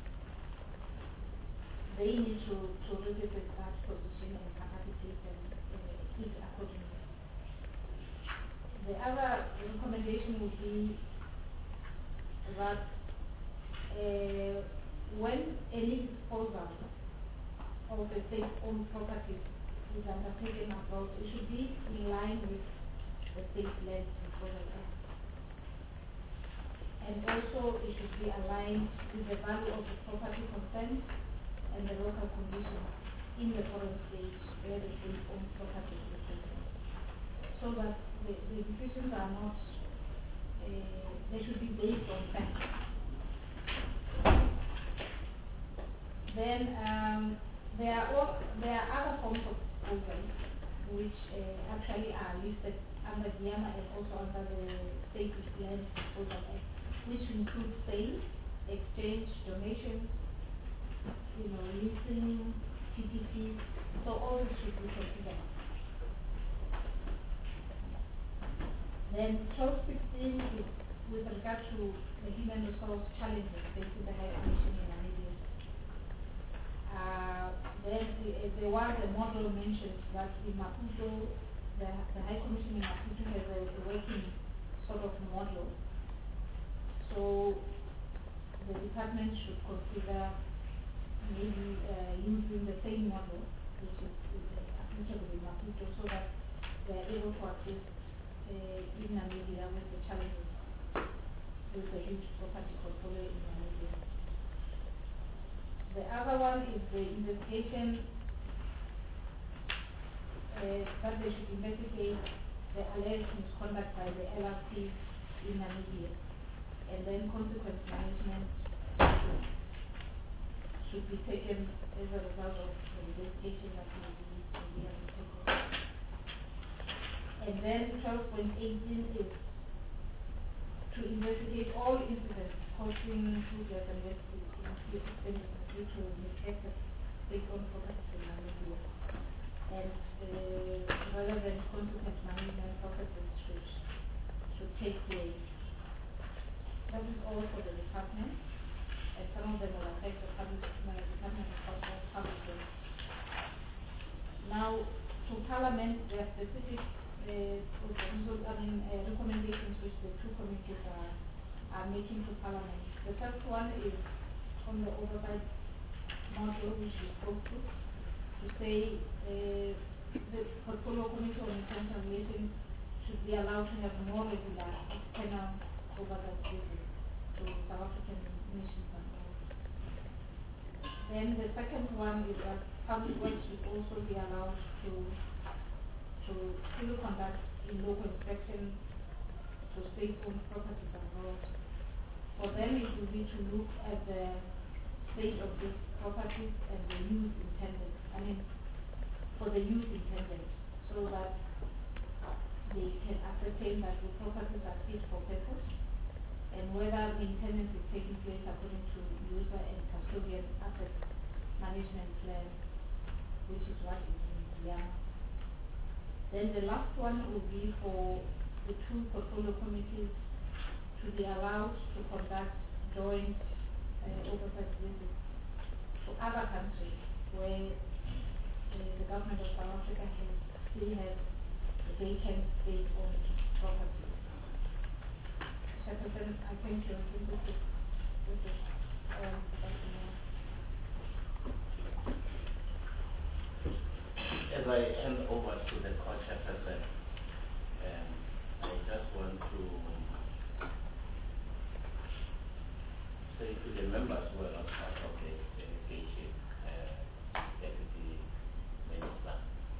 they need to, to revisit that position and capacitate and uh, it accordingly. The other recommendation would be that uh, when any disposal of a state-owned property is undertaken abroad, it should be in line with the State Land Disposal Act. And also it should be aligned with the value of the property concerned and the local conditions in the foreign state where the state-owned property is located. So that the, the decisions are not, uh, they should be based on facts. Then um, there are all, there are other forms of disposal which uh, actually are listed under GIAMA and also under the State Land Disposal Act, which include sale, exchange, donations, you know, leasing, P P P. So all this should be considered. Then twelve sixteen is with regard to the human resource challenges facing the High Commission in Namibia. Uh, then the, the one the model mentions that in Maputo, the, the High Commission in Maputo has a, a working sort of model. So the department should consider maybe uh, using the same model, which is, is applicable in Maputo, so that they are able to assist uh, in Namibia with the challenges with the huge property portfolio in Namibia. The other one is the investigation uh, that they should investigate the alleged misconduct by the L R C in Namibia, and then consequence management should, should be taken as a result of the investigation that will be, will be undertaken. And then twelve point eighteen is to investigate all incidents causing food death and death due to neglected state-owned property in Namibia, and the relevant consequence management processes should, should take place. That is all for the department, and some of them will affect the public, uh, Department of Public Service. Now, to Parliament, there are specific uh, proposals, I mean, uh, recommendations which the two committees are, are making to Parliament. The first one is on the oversight model, which we spoke to, to say uh, the Portfolio Committee on International Relations should be allowed to have more regular external oversight visits to South African nations and all. Then the second one is that public works should also be allowed to to still conduct in local inspections to state-owned properties abroad. For them, it will be to look at the state of these properties and the use intended. I mean, for the use intended, so that they can ascertain that the properties are fit for purpose and whether maintenance is taking place according to user and custodian asset management plan, which is what is in the YAMA. Then the last one will be for the two portfolio committees to be allowed to conduct joint uh, oversight visits to other countries where uh, the government of South Africa has still has vacant state-owned properties. Chairperson, I thank you. I think this is, this is all that we know. As I hand over to the co-chairperson, um, I just want to say to the members who are not part of the delegation, uh, Deputy Minister,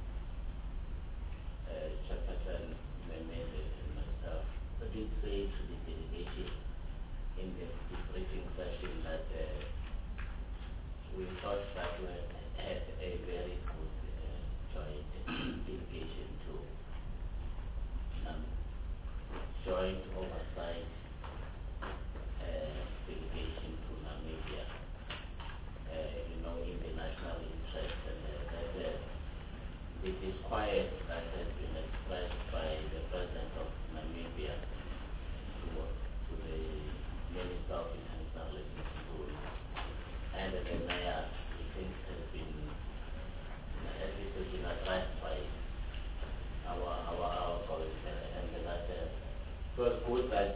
uh, Chairperson Memele and myself, did say to the delegation in the debriefing session that uh, we thought that we had a very good uh, joint delegation to um, joint oversight uh, delegation to Namibia, uh, you know, in the national interest, and uh, that uh, the disquiet that has been expressed by the President of Namibia to, to the Minister of International Relations and the Mayor, we think has been, at least has been addressed by our our our colleagues, and that uh, it was good that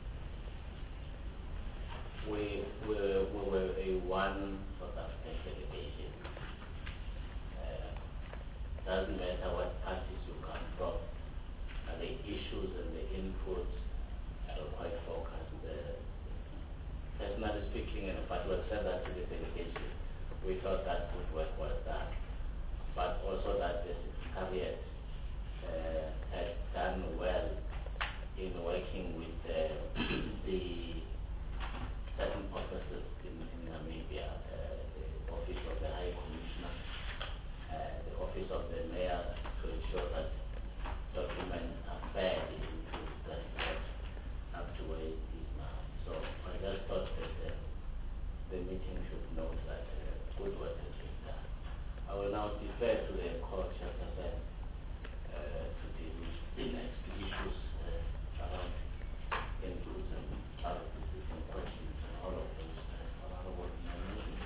we we we were a one South African delegation. Uh, doesn't matter what parties you come from, uh, the issues and the inputs are quite focused. Uh, personally speaking, and but we said that to the delegation, we thought that good work was done, but also that the Secretariat uh, had done well in working with uh, the certain offices in, in Namibia, uh, the Office of the High Commissioner, uh, the Office of the Mayor, to ensure that documents are fair into that report up to where it is now. So I just thought that uh, the meeting should note that uh, good work has been done. I will now defer to the co-chairperson uh, to deal with the next issues uh, around inputs and other decision questions and all of those uh, around what we are making.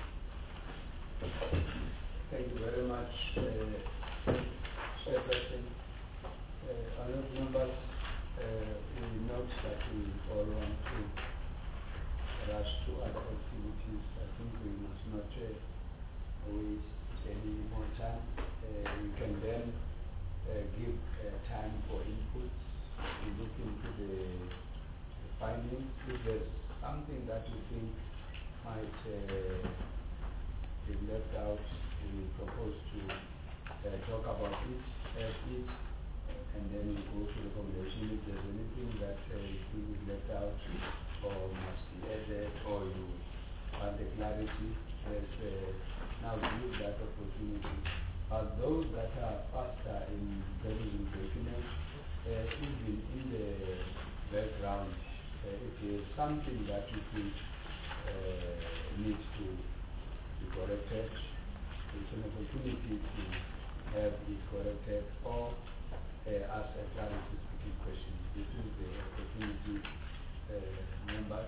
Thank you very much, uh, Chairperson. Uh, honourable members, uh, we note that we all want to rush to other activities. I think we must not uh, waste any more time. Uh, we can then uh, give uh, time for inputs. We look into the, the findings. If there's something that we think might uh, be left out, we propose to uh, talk about it as it, and then we go to the recommendation. If there's anything that uh, you think is left out or must be added, or you want the clarity, let's uh, now give that opportunity. Uh, those that are faster in producing documents, uh, even in the background, uh, if there's something that you think uh, needs to be corrected, it's an opportunity to have it corrected or uh, ask a clarity-speaking question. This is the opportunity. Uh, members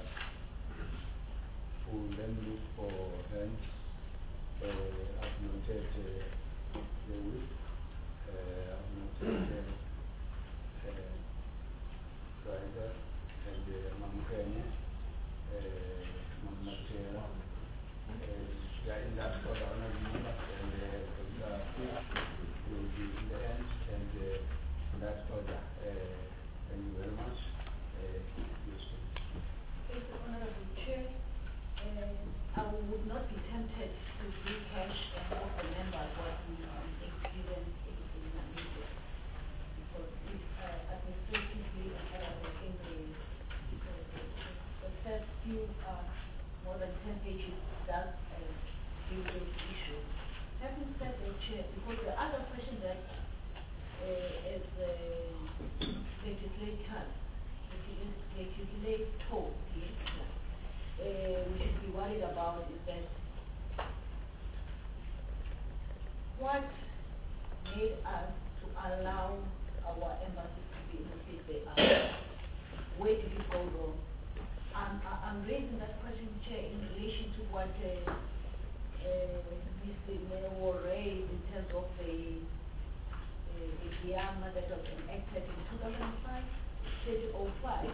who then look for hands uh, as noted uh, the whip, uh, I've noted uh, uh, Rider and uh, Mamukene, uh, Mamatera, uh, they are in that order, honorable members, and uh, Doctor will be in the end, and uh, in that order. Uh, thank you very much. Uh, Thank you, Honorable Chair. Uh, I would not be tempted to rehash and of the members what we um, experienced in, in Namibia. Because if uh, administratively and uh, in the, the, the, the first few uh, more than ten pages does uh, deal with those issues. Having said that, Chair, because the other question that uh, as uh, legislators, legislators told, yes, Uh, we should be worried about is that what made us to allow our embassies to be in the state they are? Where did it go wrong? I'm, I'm raising that question, Chair, in relation to what uh, uh, Mister Mayor raised in terms of the uh, the Giyama that was enacted in two thousand five, thirty oh five.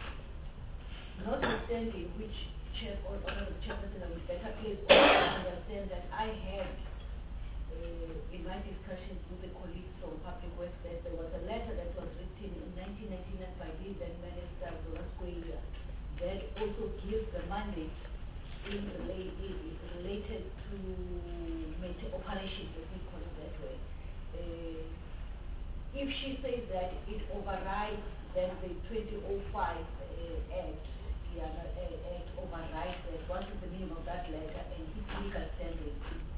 Notwithstanding which chair or honorable chairperson of the better place also understand that I had uh, in my discussions with the colleagues from Public Works that there was a letter that was written in nineteen ninety-nine by the then Minister Zolasquelia that also gives the mandate in rela in, related to military operations, let me call it that way. Uh, if she says that it overrides then the twenty oh five uh, Act, Yeah, uh, Act overrides that. What is the meaning of that letter and its legal standing?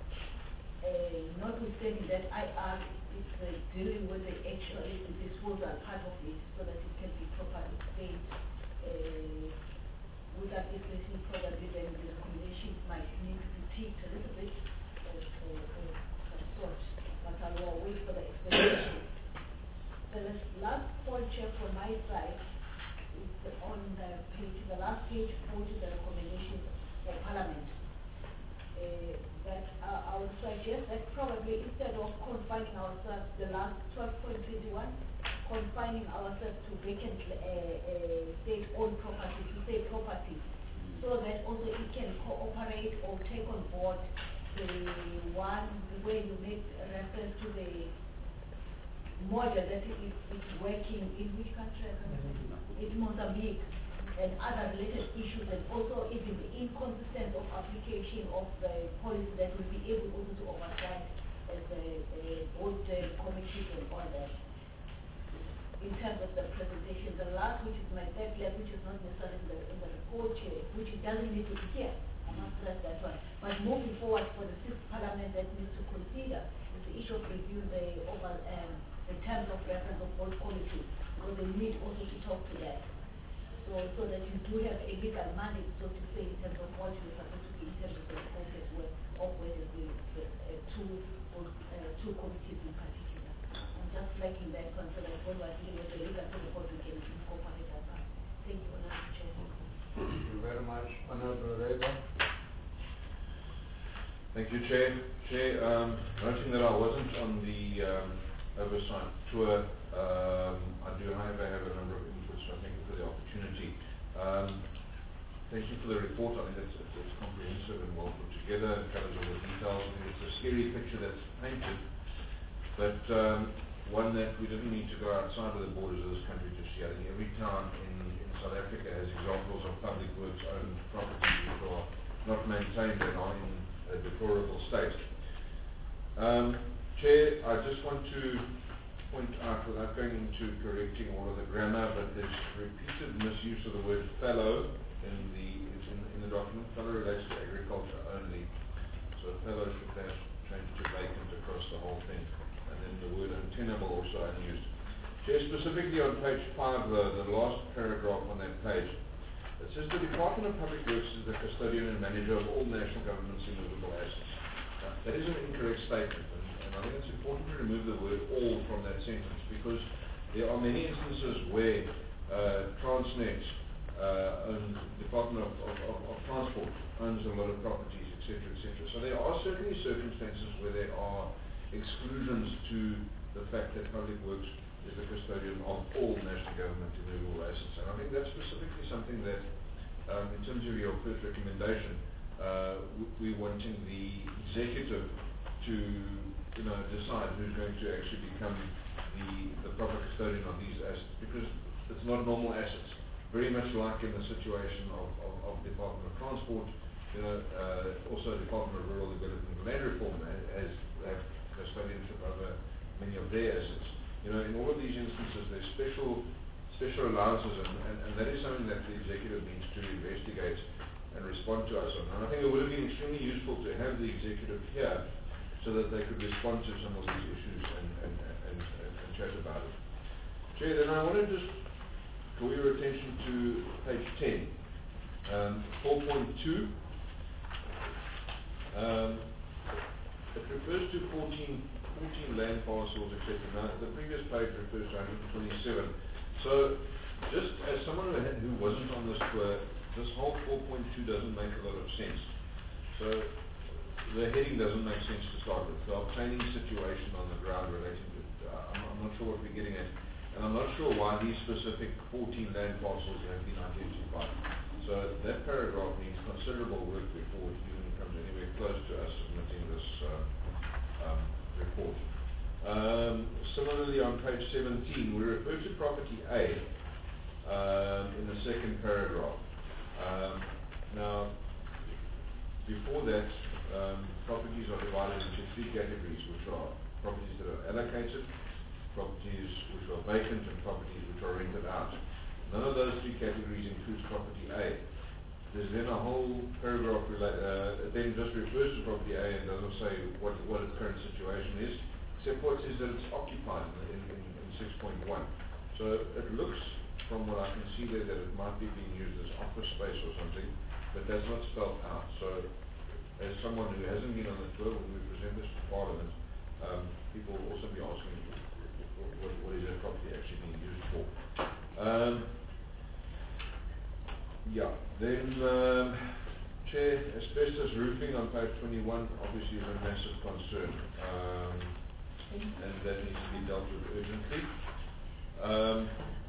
Uh, notwithstanding that I R is uh, dealing with the actual the disposal part of it so that it can be properly spent. Uh, with that explanation, probably then the recommendations might need to be tweaked a little bit of uh, uh, some sort, but I will wait for the explanation. The last point, Chair, from my side is the, on the page, the last page, forty, the recommendations for Parliament. Uh, that uh, I would suggest that probably instead of confining ourselves, the last twelve point twenty-one, confining ourselves to vacant uh, uh, state-owned property, to say property, so that also it can cooperate or take on board the one where you make reference to the model that is, is working in which country? It's Mozambique and other related issues, and also even the inconsistent of application of the policy that will be able also to oversight as a, a board uh, committees and all that. In terms of the presentation, the last, which is my third lab, which is not necessarily in the, in the report here, which it doesn't need to be here. I must stress that one. But moving forward for the sixth parliament that needs to consider is the issue of reviewing the overall um, the terms of reference of both committees, because they need also to talk to that. So, so that you do have a legal mandate, so to say, in terms of what you're supposed to be in terms of the scope as well, of whether the, the uh, two, both, uh, two committees in particular. I'm just liking that one so that when we're dealing with the legal report, we can incorporate that one. Thank you, Honorable Chair. Thank you very much. Honorable Reza. Thank you, Chair. Chair, um, noting that I wasn't on the um, oversight tour, um, I do however have a number of inputs, so thank you for the opportunity. Um, thank you for the report. I think it's, it's, it's comprehensive and well put together and covers all the details. I think it's a scary picture that's painted, but um, one that we didn't need to go outside of the borders of this country to see. I think every town in, in South Africa has examples of public works owned properties which are not maintained and are in a deplorable state. Um, Chair, I just want to point out, without going into correcting all of the grammar, but there's repeated misuse of the word fallow in the in, in the document. Fallow relates to agriculture only, so fallow should have changed to vacant across the whole thing, and then the word untenable also unused. Chair, specifically on page five, the, the last paragraph on that page, it says the Department of Public Works is the custodian and manager of all national government's immovable assets. Now, that is an incorrect statement. I think it's important to remove the word all from that sentence, because there are many instances where uh, Transnet uh, owns, the Department of, of, of, of Transport owns a lot of properties, et cetera, et cetera. So there are certainly circumstances where there are exclusions to the the fact that Public Works is the custodian of all national government immovable assets. And I think that's specifically something that, um, in terms of your first recommendation, uh, we're wanting the executive to, you know, decide who's going to actually become the, the proper custodian of these assets, because it's not normal assets. Very much like in the situation of, of, of Department of Transport, you know, uh, also Department of Rural Development and Land Reform has, has custodianship over many of their assets. You know, in all of these instances, there's special special allowances, and, and, and that is something that the executive needs to investigate and respond to us on. And I think it would have been extremely useful to have the executive here so that they could respond to some of these issues and, and, and, and, and chat about it. Chair, then I want to just draw your attention to page ten, um, four point two. Um, it refers to fourteen, fourteen land parcels, et cetera. Now, the previous page refers to one hundred twenty-seven. So, just as someone who, had, who wasn't on this tour, this whole four point two doesn't make a lot of sense. So, the heading doesn't make sense to start with. The obtaining situation on the ground relating to, uh, I'm, I'm not sure what we're getting at. And I'm not sure why these specific fourteen land parcels have been identified. So that paragraph needs considerable work before it even comes anywhere close to us submitting this uh, um, report. Um, similarly, on page seventeen, we refer to property A um, in the second paragraph. Um, now, before that, um, properties are divided into three categories, which are properties that are allocated, properties which are vacant, and properties which are rented out. None of those three categories includes property A. There's then a whole paragraph uh, it then just refers to property A and doesn't say what, what its current situation is, except for it says that it's occupied in, in, in six point one. So it looks, from what I can see there, that it might be being used as office space or something, but that's not spelled out. So as someone who hasn't been on the tour, when we present this to Parliament, um, people will also be asking What, what is that property actually being used for? Um, yeah, then um, Chair, asbestos roofing on page twenty-one obviously is a massive concern, um, and that needs to be dealt with urgently. Um,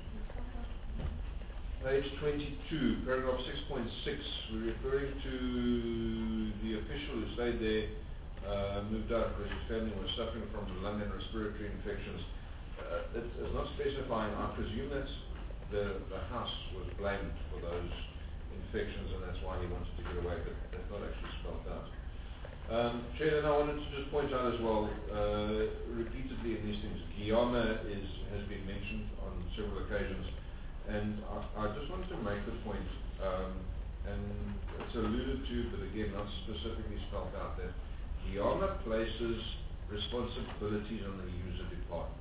page twenty-two, paragraph six point six, we're referring to the official who stayed there, uh, moved out because his family was suffering from lung and respiratory infections. Uh, it's, it's not specifying. I presume that the, the house was blamed for those infections, and that's why he wanted to get away, but that's not actually spelled out. Um, Chair, then I wanted to just point out as well, uh, repeatedly in these things, Guyana is, has been mentioned on several occasions, and I, I just wanted to make the point, um, and it's alluded to, but again, not specifically spelled out, that Guyana places responsibilities on the user departments.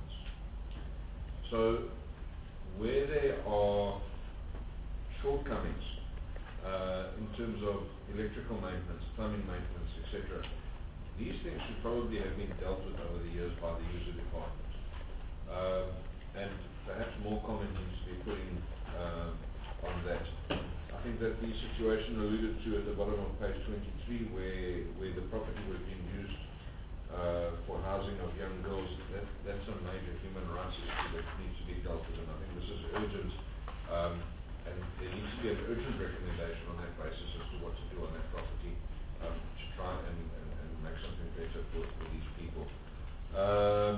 So, where there are shortcomings uh, in terms of electrical maintenance, plumbing maintenance, et cetera, these things should probably have been dealt with over the years by the user department. Um, and perhaps more comment needs to be put in uh, on that. I think that the situation alluded to at the bottom of page twenty-three, where, where the property was being used Uh, for housing of young girls, that, that's a major human rights issue that needs to be dealt with, and I think this is urgent, um, and there needs to be an urgent recommendation on that basis as to what to do on that property um, to try and, and, and make something better for, for these people. Um,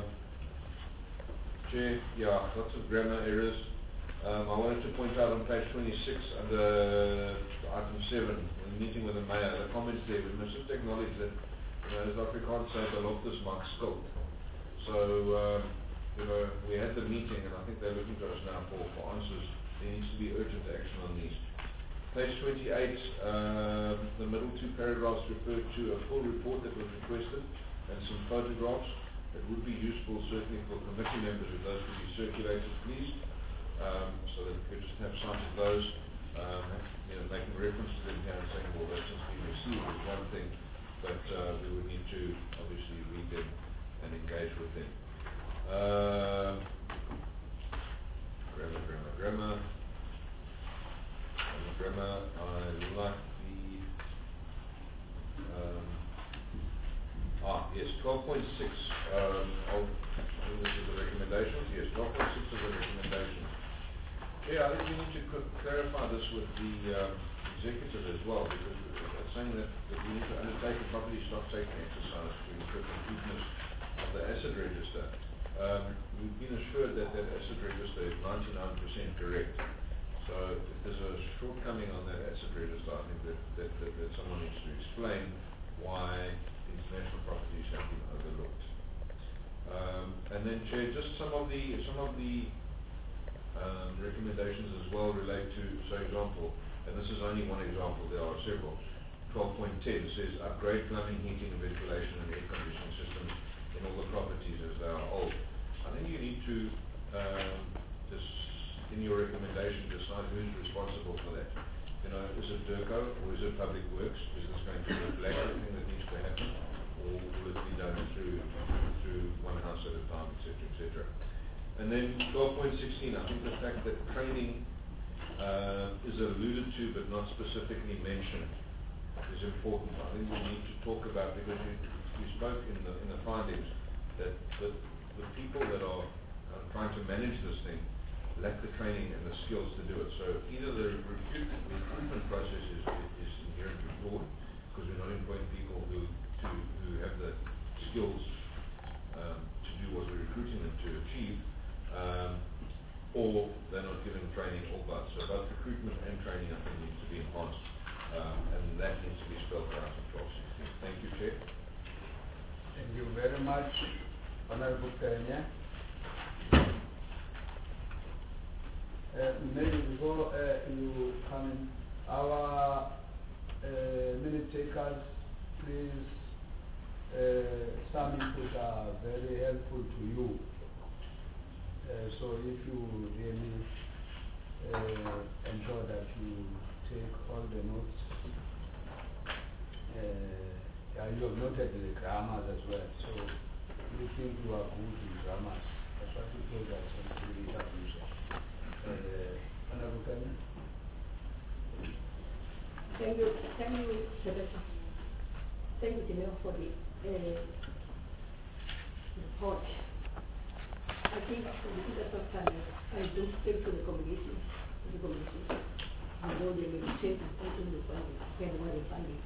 Chair, yeah, lots of grammar errors. Um, I wanted to point out on page twenty-six under item seven, in the meeting with the mayor, the comments there, we must just acknowledge that You know, as Afrikaans say, beloftes maak skuld. So, um, you know, we had the meeting, and I think they're looking to us now for, for answers. There needs to be urgent action on these. Page twenty-eight, uh, the middle two paragraphs refer to a full report that was requested and some photographs. It would be useful, certainly, for committee members if those could be circulated, please, um, so that we could just have sight of those. Um, you know, making reference to them here and saying, well, that's just been received is one thing. But uh, we would need to obviously read them and engage with them. Uh, grammar, grammar, grammar. Grammar, grammar. I like the um, Ah, yes, twelve point six, um, of, I think this is the recommendations, yes, twelve point six of the recommendations. Yeah, I think we need to c- clarify this with the um, executive as well, because it's saying that, that we need to undertake a property stock taking exercise to ensure completeness of the asset register. Um, we've been assured that that asset register is ninety-nine percent correct. So if there's a shortcoming on that asset register, I think that, that, that, that someone needs to explain why international properties have been overlooked. Um, and then, Chair, just some of the some of the um, recommendations as well relate to, for example, and this is only one example, there are several. twelve point ten says upgrade plumbing, heating, ventilation, and air conditioning systems in all the properties as they are old. I think you need to um, just in your recommendation decide who's responsible for that. You know, is it DERCO or is it Public Works? Is this going to be a black thing that needs to happen, or will it be done through through one house at a time, et cetera, et cetera. And then twelve point sixteen, I think the fact that training uh, is alluded to but not specifically mentioned is important. I think we need to talk about, because you, you spoke in the in the findings that the, the people that are uh, trying to manage this thing lack the training and the skills to do it. So either the recruit, recruitment process is, is inherently flawed, because we're not employing people who to, who have the skills um, to do what we're recruiting them to achieve, um, or they're not given training, or both. So both recruitment and training, I think, need to be enhanced, um, and that needs to be spelled out in twelve sixteen. Thank you, Chair. Thank you very much, Honorable Kenya. Uh, maybe before uh, you come in, our uh, minute takers, please, uh, some inputs are very helpful to you. Uh, so if you really uh, ensure that you take all the notes, uh, you have noted the grammars as well. So you think you are good in grammars. That's what you told us and we really appreciate. Uh, Honorable Kenya. Thank you, thank you, Senator. Thank you, General, for the uh, report. I think for the interest of time, I don't speak to the communication, the communication. I know they will change something in the funding, depending on the funding.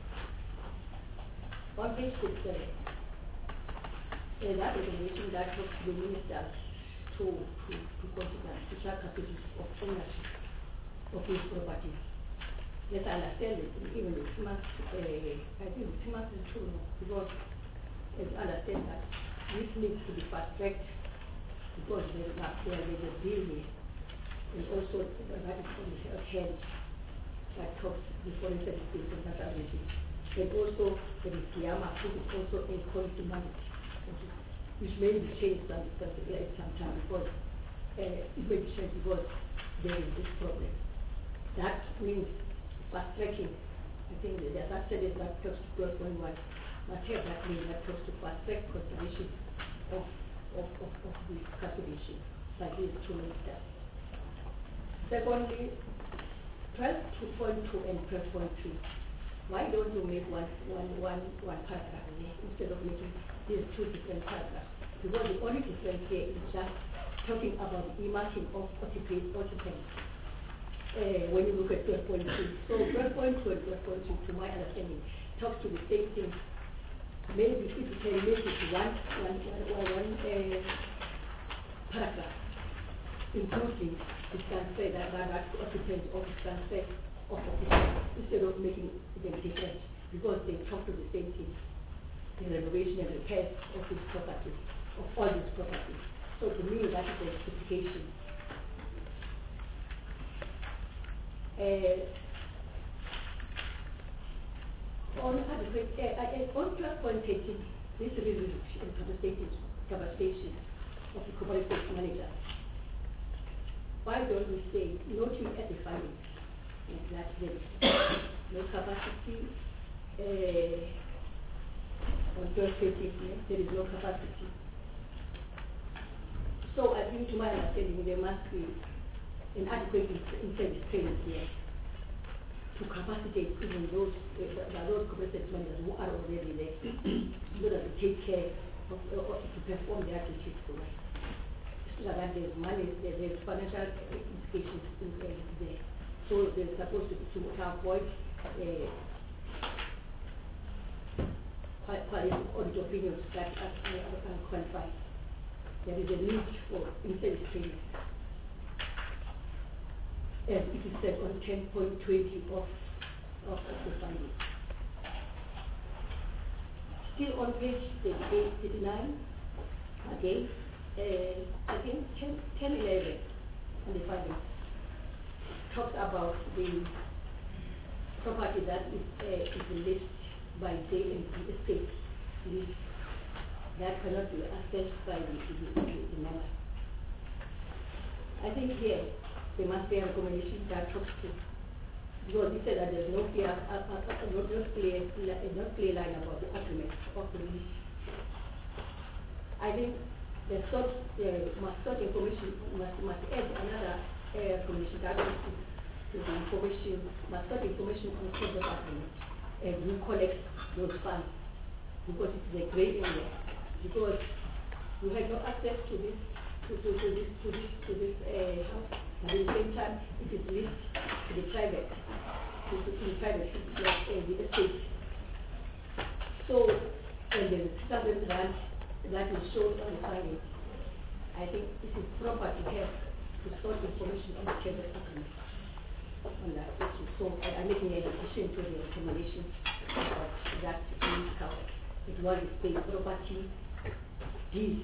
On page six, uh, uh, that recommendation that talks to the ministers to, to, to consider social capacities of ownership of his property. Yes, I understand it, even the two months, uh, I think the two months is true, because as I understand that this needs to be fast-tracked, because there is a bill here, and also the right from the health head that talks before the certificate of disability. And also the Kiyama, which is also a policy mandate, which may be changed some, some, at some time, because uh, it may be changed because there is this problem. That means fast-tracking. I think that there are studies that talks to twelve point one, but here that means that talks to fast-track consideration of, of, of, of the calculation by these two ministers. Secondly, twelve point two and twelve point three. Why don't you make one, one, one, one paragraph instead of making these two different paragraphs? Because the only difference here is just talking about the emerging of occupants, occupants uh, when you look at twelve point two. So twelve point two and twelve point two, to my understanding, talks to the same thing. Maybe if you can make it one, one, one, one, one uh, paragraph, including the transfer, that, that, that occupants or the transfer of occupants, instead of making them different, because they talk to the same thing, the renovation and repairs of this property, of all these properties. So to me, that is a simplification. Uh, on adequate, uh, uh, on twelve point eighteen, this review and capacity, capacity of the cooperative manager. Why don't we say, noting at the findings, that there is no capacity, uh, on twelve eighteen, there is no capacity. So I think, to my understanding, there must be an adequate in-service training here. to capacitate even those, uh, those cooperative managers who are already there, so that they take care of, uh, to perform their duties for us. So that there's money, there, there's financial implications in, uh, there. So they're supposed to, to avoid uh, audit opinions that are, are, are qualified. There is a need for in-service training. As it is said on ten point twenty of, of, of the findings. Still on page thirty-eight, thirty-nine, again, uh, I think ten, eleven, on the findings, talks about the property that is, uh, is listed by J and P estate list that cannot be accessed by the, the, the, the member. I think here there must be a recommendation that talks to, because he said that there's no clear, uh, uh, uh, not, not clear, not clear line about the agreement of the lease. I think the sort, uh, must sort information, must, must add another uh, information that goes to, to the information, must sort information on the terms of agreement, and who collects those funds, because it's a gray area, because you have no access to this, to, to, to this, to this, to this uh, house. At the same time, it is linked to the private, to, to, to the private, like uh, the estate. So, and the settlement grant that is shown on the findings, I think it is proper to have to sort information on the terms of agreement on that issue. So, I, I'm making an addition to the recommendation about that is covered. It was a state property deed.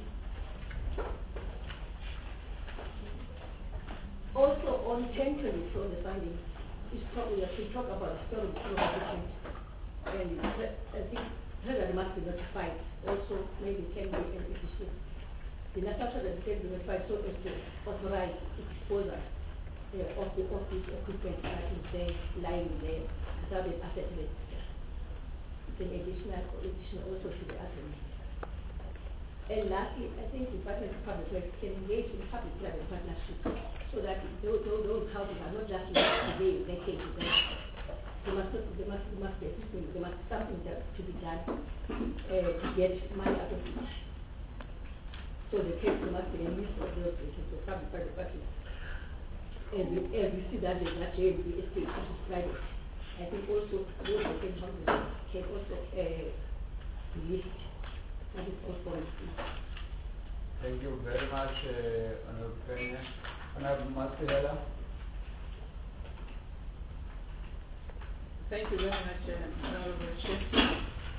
Also on ten twenty from the findings, is probably we talk about storage prohibition, and I think Treasury must be notified. Also, maybe can be an issue. The National Treasury can be notified so as to authorize the disposal uh, of the of this equipment that is there, lying there, without an asset register. It's an additional addition also to the agreement. And lastly, I think the Department of Public Works can engage in public-private partnership so that those, those houses are not just today vacated. There must, there must, there must be a system, there must be something that to be done uh, to get money out of it. So the case must be a use of those places for public-private partnership. And we, and we see that there's that J and B estate, which is private. I think also those vacant houses can also uh, be listed. That is all for it. Thank you very much, uh, Honorable Kenya. Honorable Masihela. Thank you very much, uh, Honorable Chair.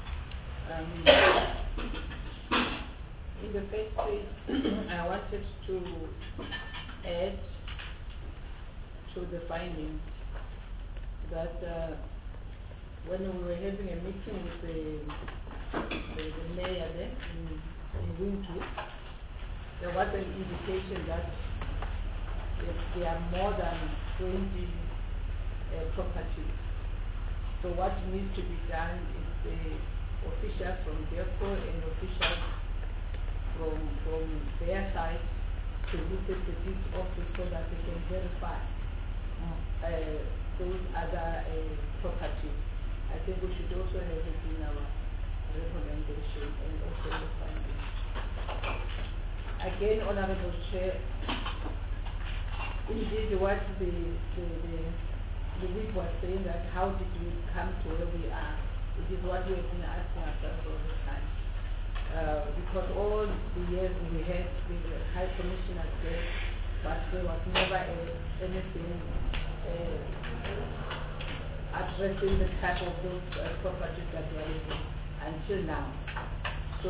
Um, in the first place, I wanted to add to the findings that uh, when we were having a meeting with the, the, the mayor there in, in Wintu, there was an indication that there, there are more than twenty uh, properties. So what needs to be done is the officials from DERCO and officials from, from their side to visit the deed office so that they can verify uh, those other uh, properties. I think we should also have it in our recommendation and also the findings. Again, Honorable Chair, indeed what the, the, the, the whip was saying, that how did we come to where we are? It is what we have been asking ourselves all the time. Uh, because all the years we had the High Commissioner there, but there was never a, anything uh, addressing the type of those uh, properties that were living until now. So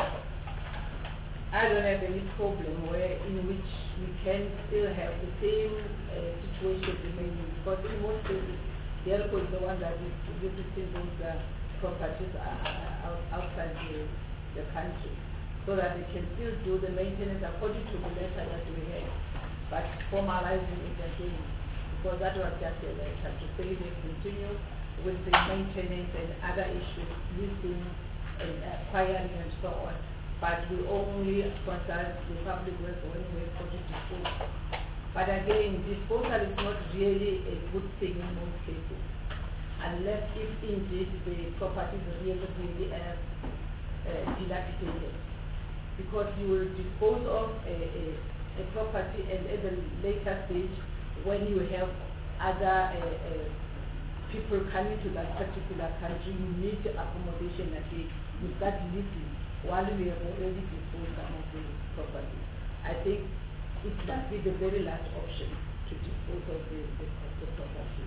I don't have any problem where in which we can still have the same uh, situation remaining, because in most cases the other is the one that is visiting those uh, properties uh, out, outside the, the country, so that they can still do the maintenance according to the letter that we had, but formalizing it again, because that was just a letter to say they continue with the maintenance and other issues, leasing and acquiring and so on. But we only consult the public works when we put it to school. But again, disposal is not really a good thing in most cases, unless if indeed the property is really, really uh, uh, dilapidated. Because you will dispose of a, a, a property, and at the later stage, when you have other uh, uh, people coming to that particular country, you need accommodation again. You start living while we have already disposed some of the property. I think it must be the very last option to dispose of the, the, of the property.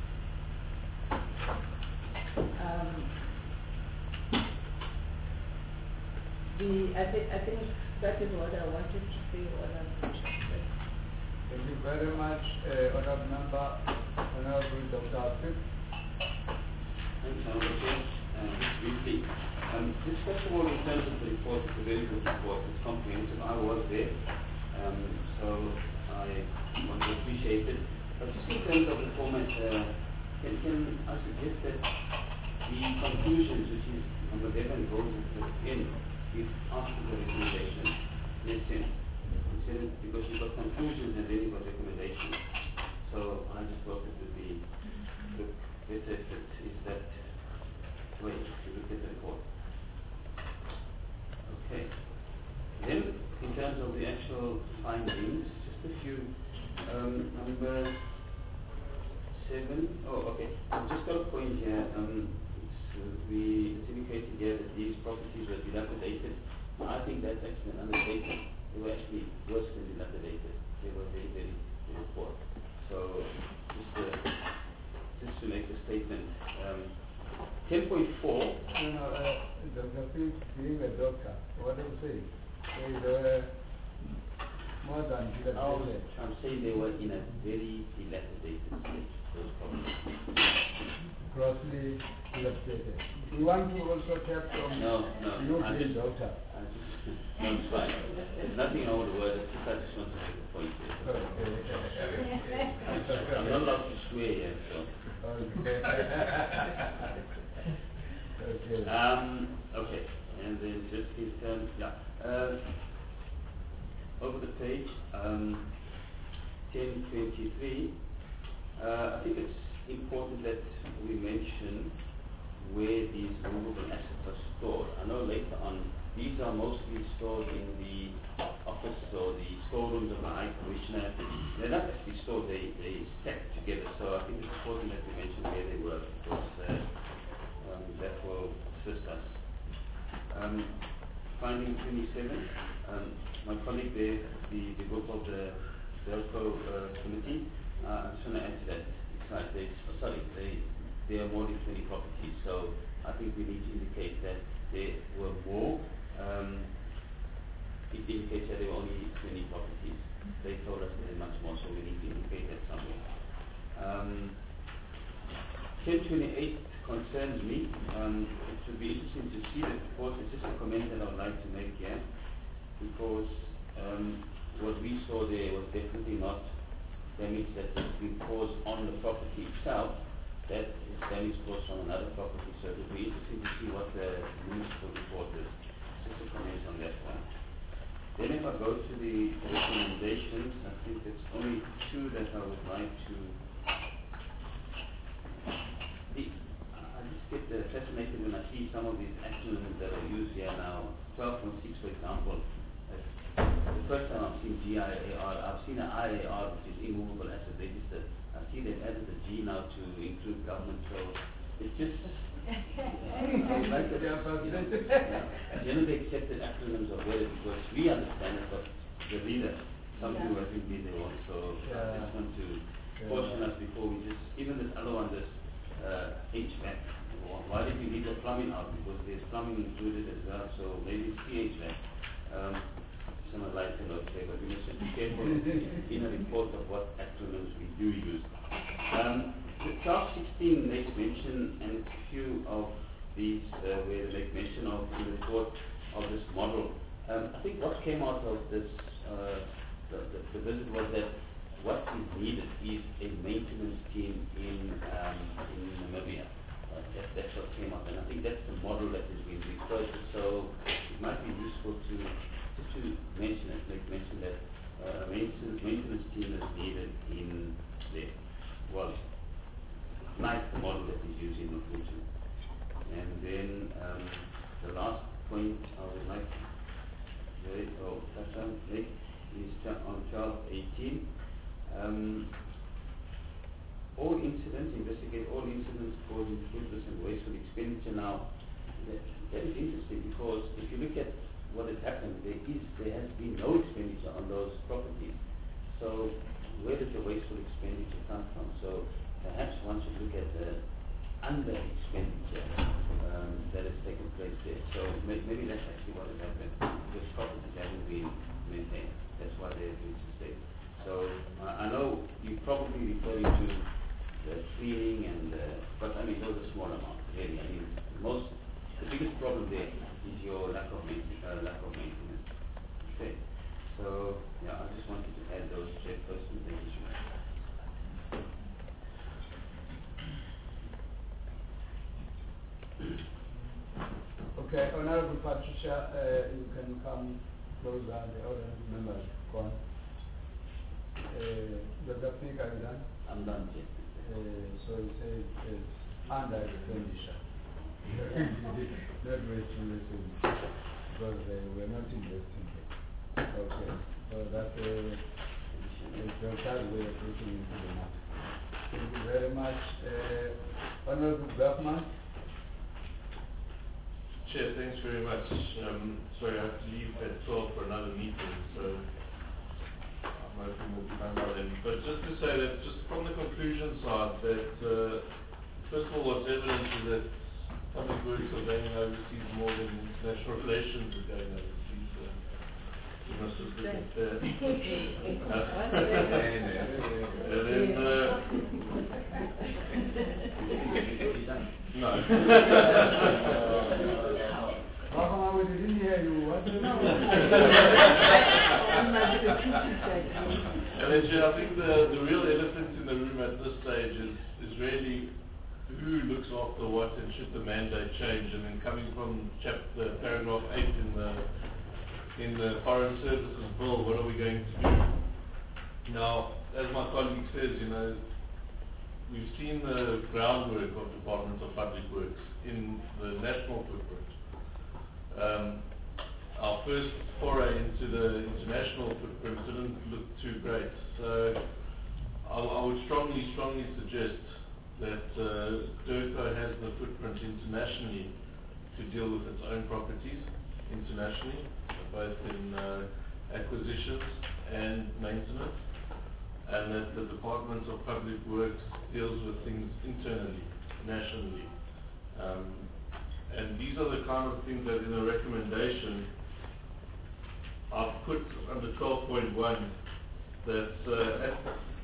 Um, the, I, th I think that is what I wanted to say. What I'm going to say. Thank you very much, uh, Honourable Member, Honourable Doctor Asif. Thanks, Honourable Chair. Um, briefly, um, this first of all, in terms of the report, it's a very good report. It's comprehensive. I was there. Um, so I want to appreciate it. But just in terms of the format, uh, can, can I suggest that the conclusions, which is number eleven, goes at the end, is after the recommendation. Let's say, because you've got conclusions and then you've got recommendations. So I just thought it would be look better if it is that way to look at the report. Okay. Then, in terms of the actual findings, just a few. Um, number seven. Oh, okay. I've just got a point here. Um, it's, uh, we it's indicated here that these properties were dilapidated. I think that's actually an understatement. They were actually worse than dilapidated. They were very, very, very poor. So, just, uh, just to make a statement. Um, ten point four. No, no, uh, Doctor Phil, being a doctor, what do you say? They were more than dilapidated. Oh, I'm saying they were in a very dilapidated state, those problems. Grossly dilapidated. You want to also tap from No, no. you, I being just, doctor? I just, no, it's fine. There's nothing wrong with the word, it's just I just want to make a point here. Okay. I'm not allowed to swear here, so. Okay. Okay. Um, okay, and then just in terms, yeah. Uh, over the page, um, ten twenty-three, uh, I think it's important that we mention where these movable assets are stored. I know later on, these are mostly stored in the office or the storerooms of the High Commissioner. They're not actually stored, they, they stacked together, so I think it's important that we mention where they were, because uh, um, that will assist us. Um, finding twenty-seven, um, my colleague there, the, the group of the Delco uh, committee, uh, I'm just going to add to that. It's like they, oh, sorry, they, there are more than twenty properties, so I think we need to indicate that there were more. Um, it indicates that there were only twenty properties. They told us there are much more, so we need to indicate that somewhere. Um, ten twenty-eight concerns me. Um, it would be interesting to see that, of course, it's just a comment that I would like to make here, because um, what we saw there was definitely not damage that has been caused on the property itself. That is damage caused on another property, so it would be interesting to see what the municipal report is. Just a comment on that one. Then if I go to the recommendations, I think there's only two that I would like to... The, I just get uh, fascinated when I see some of these acronyms that are used here now. twelve point six, for example. Uh, the first time I've seen G I A R, I've seen an I A R, which is Immovable Asset Register. I see they've added the G now to include government, so it's just... it's like the, you know, yeah, generally accepted acronyms are better because we understand it, but the reader, some people yeah. haven't been there once, so yeah. I just want to yeah. caution us before we just, even this other one, this uh, H V A C, why did we leave the plumbing out? Because there's plumbing included as well, so maybe it's C H V A C. Um, some would like to know today, but we must just be careful in a report of what acronyms we do use. Um, the twelve sixteen makes mention, and it's a few of these uh, where they make mention of in the report of this model. Um, I think what came out of this uh, the, the, the visit was that what is needed is a maintenance team in um, in Namibia. Uh, that, that's what came up, and I think that's the model that is being referred to. So it might be useful to just to mention it, make mention that uh, a maintenance maintenance team is nice the model that is used in Maputo. And then um, the last point I would like to raise or touch on make is on twelve eighteen. Um, all incidents, investigate all incidents causing fruitless and wasteful expenditure. Now, that, that is interesting because if you look at what has happened, there is there has been no expenditure on those properties. So, where did the wasteful expenditure come from? So, perhaps one should look at the under expenditure um, that has taken place there. So may, maybe that's actually what has happened. Because properties haven't been maintained. That's why they're due to stay. So uh, I know you're probably referring to the cleaning and uh, but I mean those are small amounts really. I mean most the biggest problem there is your lack of maintenance. Uh, lack of maintenance. Okay. So yeah, I just wanted to add those checkpoints. Thank you so much. Okay, Honorable Patricia, uh, you can come closer, the other members gone. Uh, Doctor Peek, are you done? I'm done, Chief. Uh, so it says uh, under expenditure. Not wasting resources, because uh, we're not investing. Okay, so that uh, is the third way of looking into the matter. Thank you very much. Uh, Honorable Bergman. Chair, thanks very much. Um, sorry, I have to leave at twelve for another meeting, so I'm hoping we'll be done by then. But just to say that, just from the conclusion side, that uh, first of all, what's evident is that public works are going overseas more than international relations are going overseas. So we must just look at that. And then, uh, no. How we didn't hear you? What did you And then, Chair, I think the, the real elephant in the room at this stage is, is really who looks after what and should the mandate change. And then coming from chapter paragraph eight in the in the Foreign Services Bill, what are we going to do? Now, as my colleague says, you know, we've seen the groundwork of Department of Public Works in the national footprint. Um, our first foray into the international footprint didn't look too great. So I, I would strongly, strongly suggest that uh, DIRCO has the footprint internationally to deal with its own properties internationally, both in uh, acquisitions and maintenance, and that the Department of Public Works deals with things internally, nationally. Um, And these are the kind of things that in the recommendation I've put under twelve point one that uh, at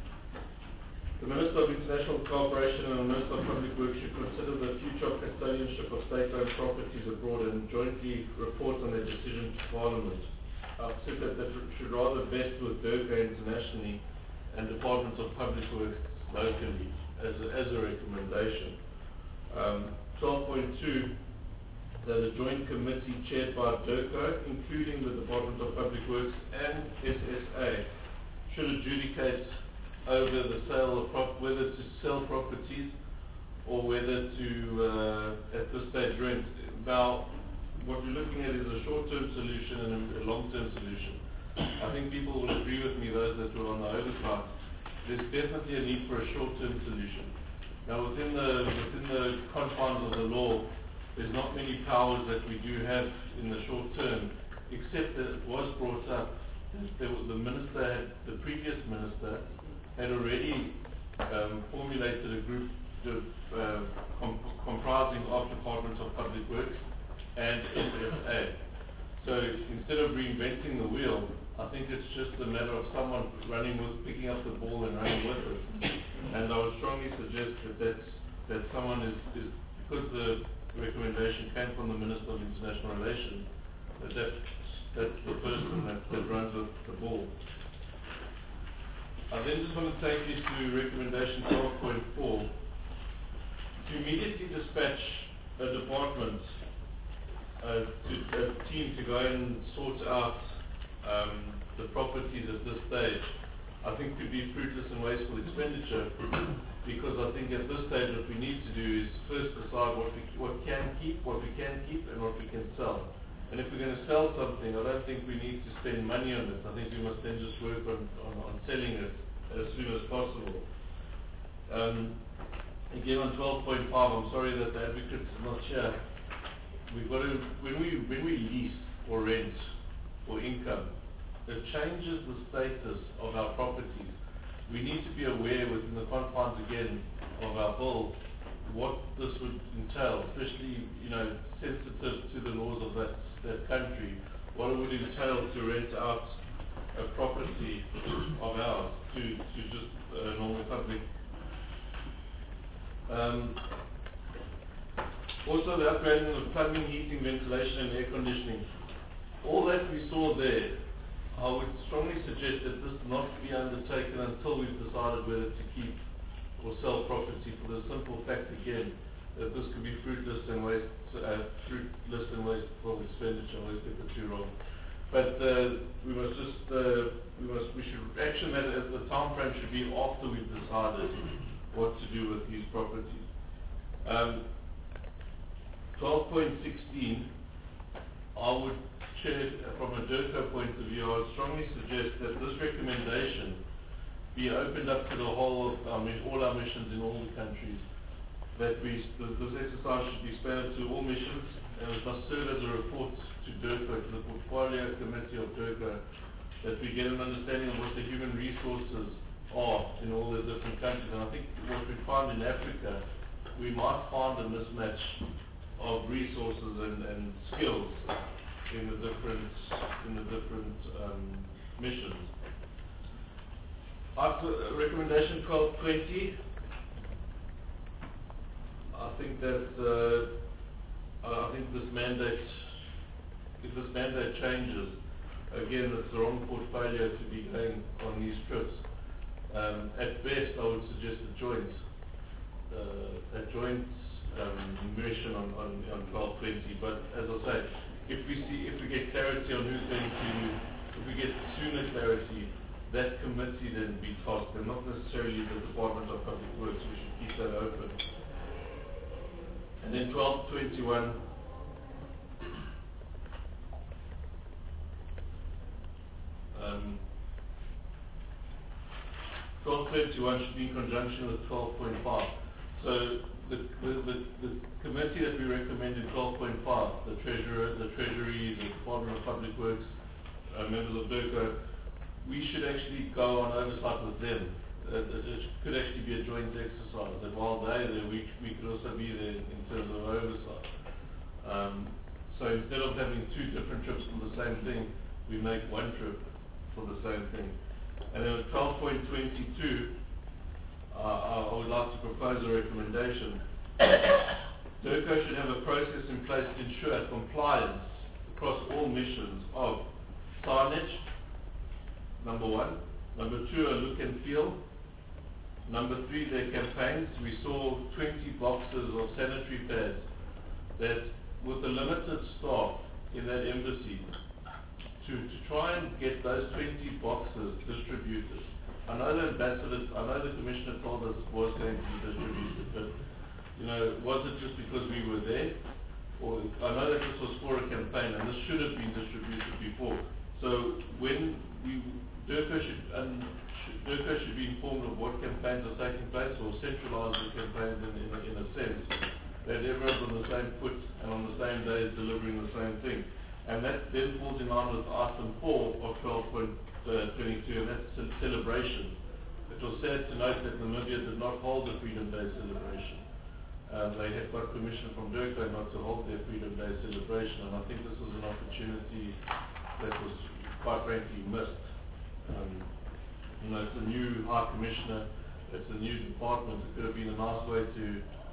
the Minister of International Cooperation and the Minister of Public Works should consider the future of custodianship of state-owned properties abroad and jointly report on their decision to Parliament. I've said that that should rather vest with DIRCO internationally and Departments of Public Works locally as a, as a recommendation. Um, twelve point two that a joint committee chaired by DIRCO, including the Department of Public Works and S S A, should adjudicate over the sale of prop whether to sell properties or whether to, uh, at this stage, rent. Now, what we're looking at is a short-term solution and a, a long-term solution. I think people will agree with me, those that were on the oversight. There's definitely a need for a short-term solution. Now, within the within the confines of the law, there's not many powers that we do have in the short term, except that it was brought up that there was the minister, had, the previous minister, had already um, formulated a group of, uh, comp comprising of Departments of Public Works and S S A. So instead of reinventing the wheel, I think it's just a matter of someone running with, picking up the ball and running with it. And I would strongly suggest that that's, that someone is, is because the recommendation came from the Minister of International Relations, that that's, that's the person that, that runs with the ball. I then just want to take you to recommendation twelve point four, to immediately dispatch a department, uh, to, a team to go and sort out um, the properties at this stage, I think could be fruitless and wasteful expenditure, because I think at this stage what we sell something, I don't think we need to spend money on it. I think we must then just work on, on, on selling it as soon as possible. Um, again on twelve point five, I'm sorry that the advocate is not here. We've got to, when we, when we lease or rent or income, it changes the status of our properties. We need to be aware within the confines again of our bill what this would entail, especially, you know, sensitive to the laws of that, that country, what it would entail to rent out a property of ours to, to just a normal public. Um, also the upgrading of plumbing, heating, ventilation and air conditioning. All that we saw there, I would strongly suggest that this not be undertaken until we've decided whether to keep or sell property, for the simple fact again that this could be fruitless and waste, uh, fruitless and wasteful expenditure. I always get the two wrong. But uh, we must just uh, we must we should action that as the time frame should be after we've decided what to do with these properties. Um, twelve point sixteen, I would share from a DIRCO point of view. I would strongly suggest that this recommendation be opened up to the whole of our, all our missions in all the countries. That we, this exercise should be expanded to all missions, and it must serve as a report to DIRCO, to the portfolio committee of DIRCO, that we get an understanding of what the human resources are in all the different countries. And I think what we find in Africa, we might find a mismatch of resources and, and skills in the different in the different um, missions. After uh, recommendation twelve twenty, I think that uh, I think this mandate, if this mandate changes, again it's the wrong portfolio to be going on these trips. Um, at best, I would suggest a joint uh, a joint um, mission on, on, on twelve twenty. But as I say, if we see if we get clarity on who's going to, if we get sooner clarity, that committee then be tasked, and not necessarily the Department of Public Works. We should keep that open. And then twelve twenty-one, um, twelve twenty-one should be in conjunction with twelve point five. So the, the, the, the committee that we recommend in twelve point five, the Treasurer, the Treasury, the Department of Public Works, uh, members of DIRCO, we should actually go on oversight with them. Uh, it, it could actually be a joint exercise, that while they're there, we, we could also be there in terms of oversight. Um, so instead of having two different trips for the same thing, we make one trip for the same thing. And then at twelve point twenty-two, uh, I, I would like to propose a recommendation. DIRCO should have a process in place to ensure compliance across all missions of signage, number one. Number two, a look and feel. Number three, their campaigns. We saw twenty boxes of sanitary pads that, with the limited staff in that embassy, to, to try and get those twenty boxes distributed. I know the ambassador, I know the commissioner told us it was going to be distributed, but you know, was it just because we were there? Or I know that this was for a campaign, and this should have been distributed before. So when we DIRCO should, um, should, DIRCO should be informed of what campaigns are taking place, or centralise the campaigns in, in, a, in a sense, that everyone's on the same foot and on the same day is delivering the same thing. And that then falls in line with item four of twelve point twenty-two, and that's a celebration. It was sad to note that Namibia did not hold the Freedom Day celebration. Um, they had got permission from DIRCO not to hold their Freedom Day celebration, and I think this was an opportunity that was quite frankly missed. Um, you know, it's a new High Commissioner, it's a new department. It could have been a nice way to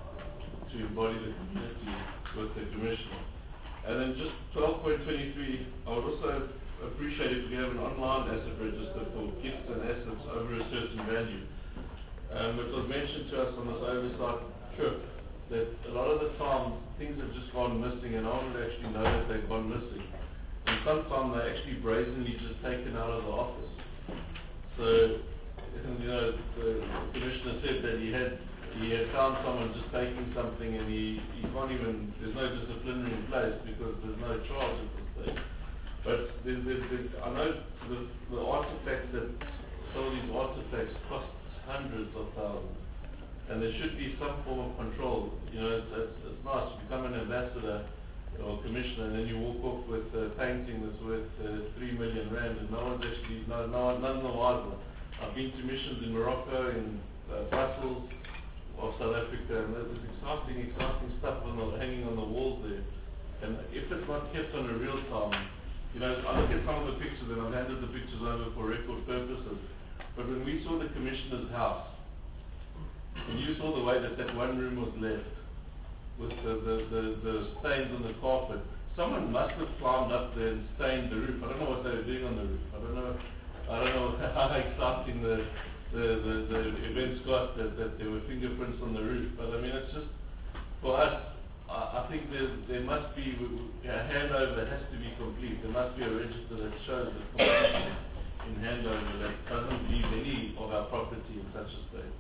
to embody the community with the Commissioner. And then just twelve point twenty-three, I would also appreciate if we have an online asset register for gifts and assets over a certain value. Um, it was mentioned to us on this oversight trip that a lot of the time things have just gone missing, and I would actually know that they've gone missing. And sometimes they're actually brazenly just taken out of the office. So, and, you know, the Commissioner said that he had he had found someone just taking something, and he, he can't even, there's no disciplinary in place because there's no charge at this stage. But there's, there's, there's, I know the, the artifacts that, some of these artifacts cost hundreds of thousands. And there should be some form of control. You know, it's, it's, it's nice to become an ambassador or commissioner and then you walk off with a painting that's worth uh, three million rand and no one's actually, no, no one, none of the wiser. I've been to missions in Morocco, in uh, Brussels, of South Africa, and there's exciting, exciting stuff on the, hanging on the walls there. And if it's not kept on a real time, you know, I look at some of the pictures and I've handed the pictures over for record purposes, but when we saw the commissioner's house, and you saw the way that that one room was left, with the, the, the, the stains on the carpet, someone must have climbed up there and stained the roof. I don't know what they were doing on the roof. I don't know, I don't know how exciting the, the, the, the events got that, that there were fingerprints on the roof. But I mean, it's just, for us, I, I think there, there must be, a handover that has to be complete. There must be a register that shows the completion in handover that doesn't leave any of our property in such a state.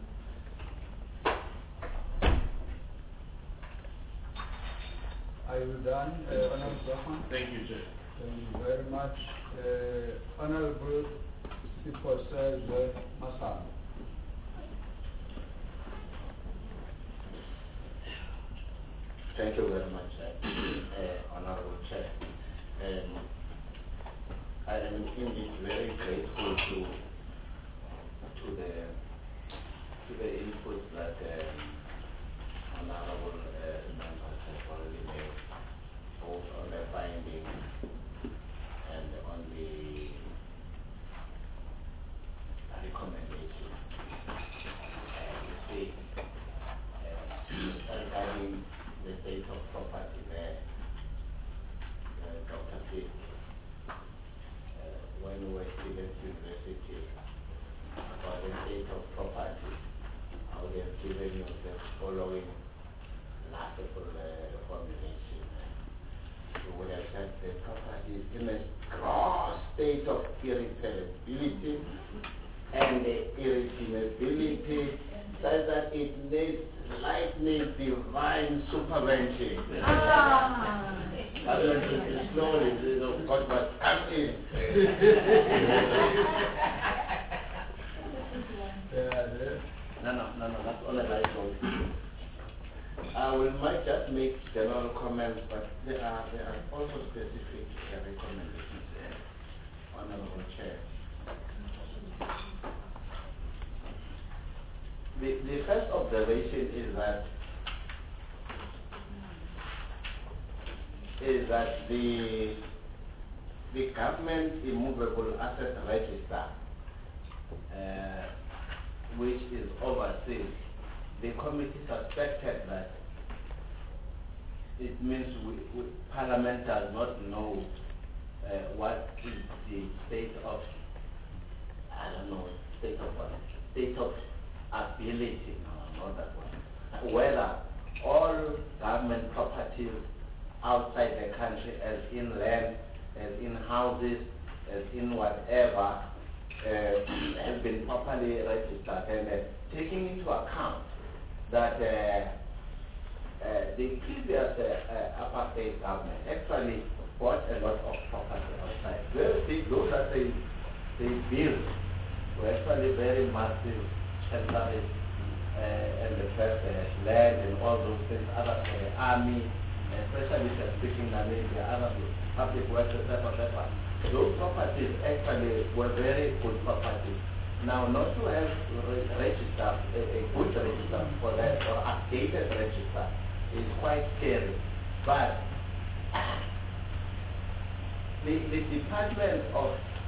Are you done, uh, Honorable Rahman? Thank you, Chair. Thank you very much. Uh, Honorable Siposa Masam. Thank you very much, uh, uh, Honorable Chair. Um, I am indeed very grateful to to the to the input that um, Honorable uh, members have already made, both on the findings and on the recommendation. Uh, you see, uh, regarding the state of property there, uh, Doctor Pitt, uh, when we were students at university, about the state of property, I would have given you the following laughable uh, formulation. You would have said the property is in a gross state of irreparability and the irredeemability, such that it needs lightning divine supervention. Ah. I don't know if it's slowly, you know, God must come in. No, no, no, no, that's all that I know. I will might just make general comments, but there are there are also specific uh, recommendations, uh, Honorable Chair. The, the first observation is that is that the the government immovable asset register, uh, which is overseen, the committee suspected that it means we, we, Parliament does not know uh, what is the state of, I don't know, state of what, state of ability, no, not that one, whether all government properties outside the country, as in land, as in houses, as in whatever, uh, has been properly registered, and uh, taking into account that uh, uh, the previous uh, uh, apartheid government actually bought a lot of property outside. Very big, those that they, they built were actually very massive shelters uh, and the first uh, land and all those things, other uh, army, especially speaking Namibia, other public works, et cetera, et cetera. Those properties actually were very good properties. Now, not to have re register, a, a good register for that, or updated register, is quite scary. But the, the Department of,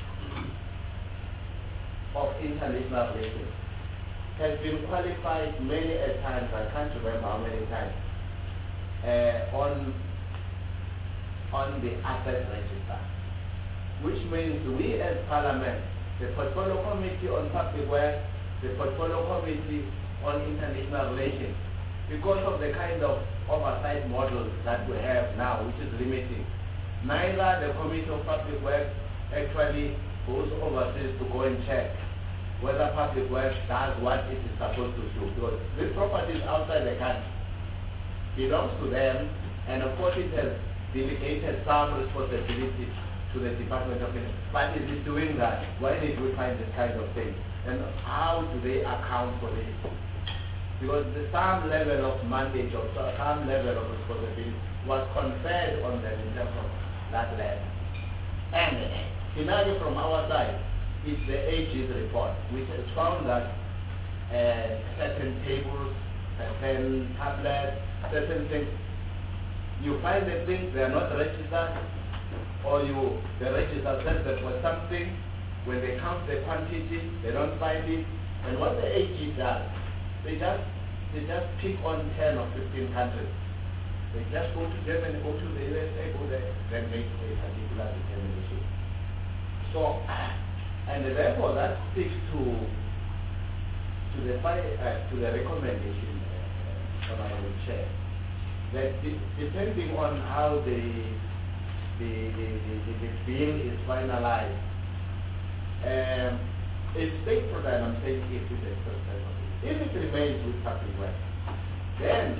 of International Relations has been qualified many a times, I can't remember how many times, uh, on, on the asset register. Which means we as Parliament, the Portfolio Committee on Public Works, the Portfolio Committee on International Relations, because of the kind of oversight model that we have now, which is limiting, neither the Committee of Public Works actually goes overseas to go and check whether Public Works does what it is supposed to do, because this property is outside the country, belongs to them, and of course it has delegated some responsibility to to the Department of Finance. But is it doing that? Why did we find this kind of thing? And how do they account for this? Because the some level of mandate or some level of responsibility was conferred on them in terms of that land. And the scenario from our side is the A G's report, which has found that uh, certain tables, certain tablets, certain things, you find the things they are not registered, or you the register says that was something. When they count the quantity, they don't find it. And what the A G does, they just they just pick on ten or fifteen countries. They just go to Germany, go to the U S A, go there, then make a particular determination. So, and therefore that speaks to to the uh, to the recommendation, uh, Honorable Chair, that de depending on how the the the, the, the bill is finalized, um, if state product, I'm saying if it is if it remains with public works, then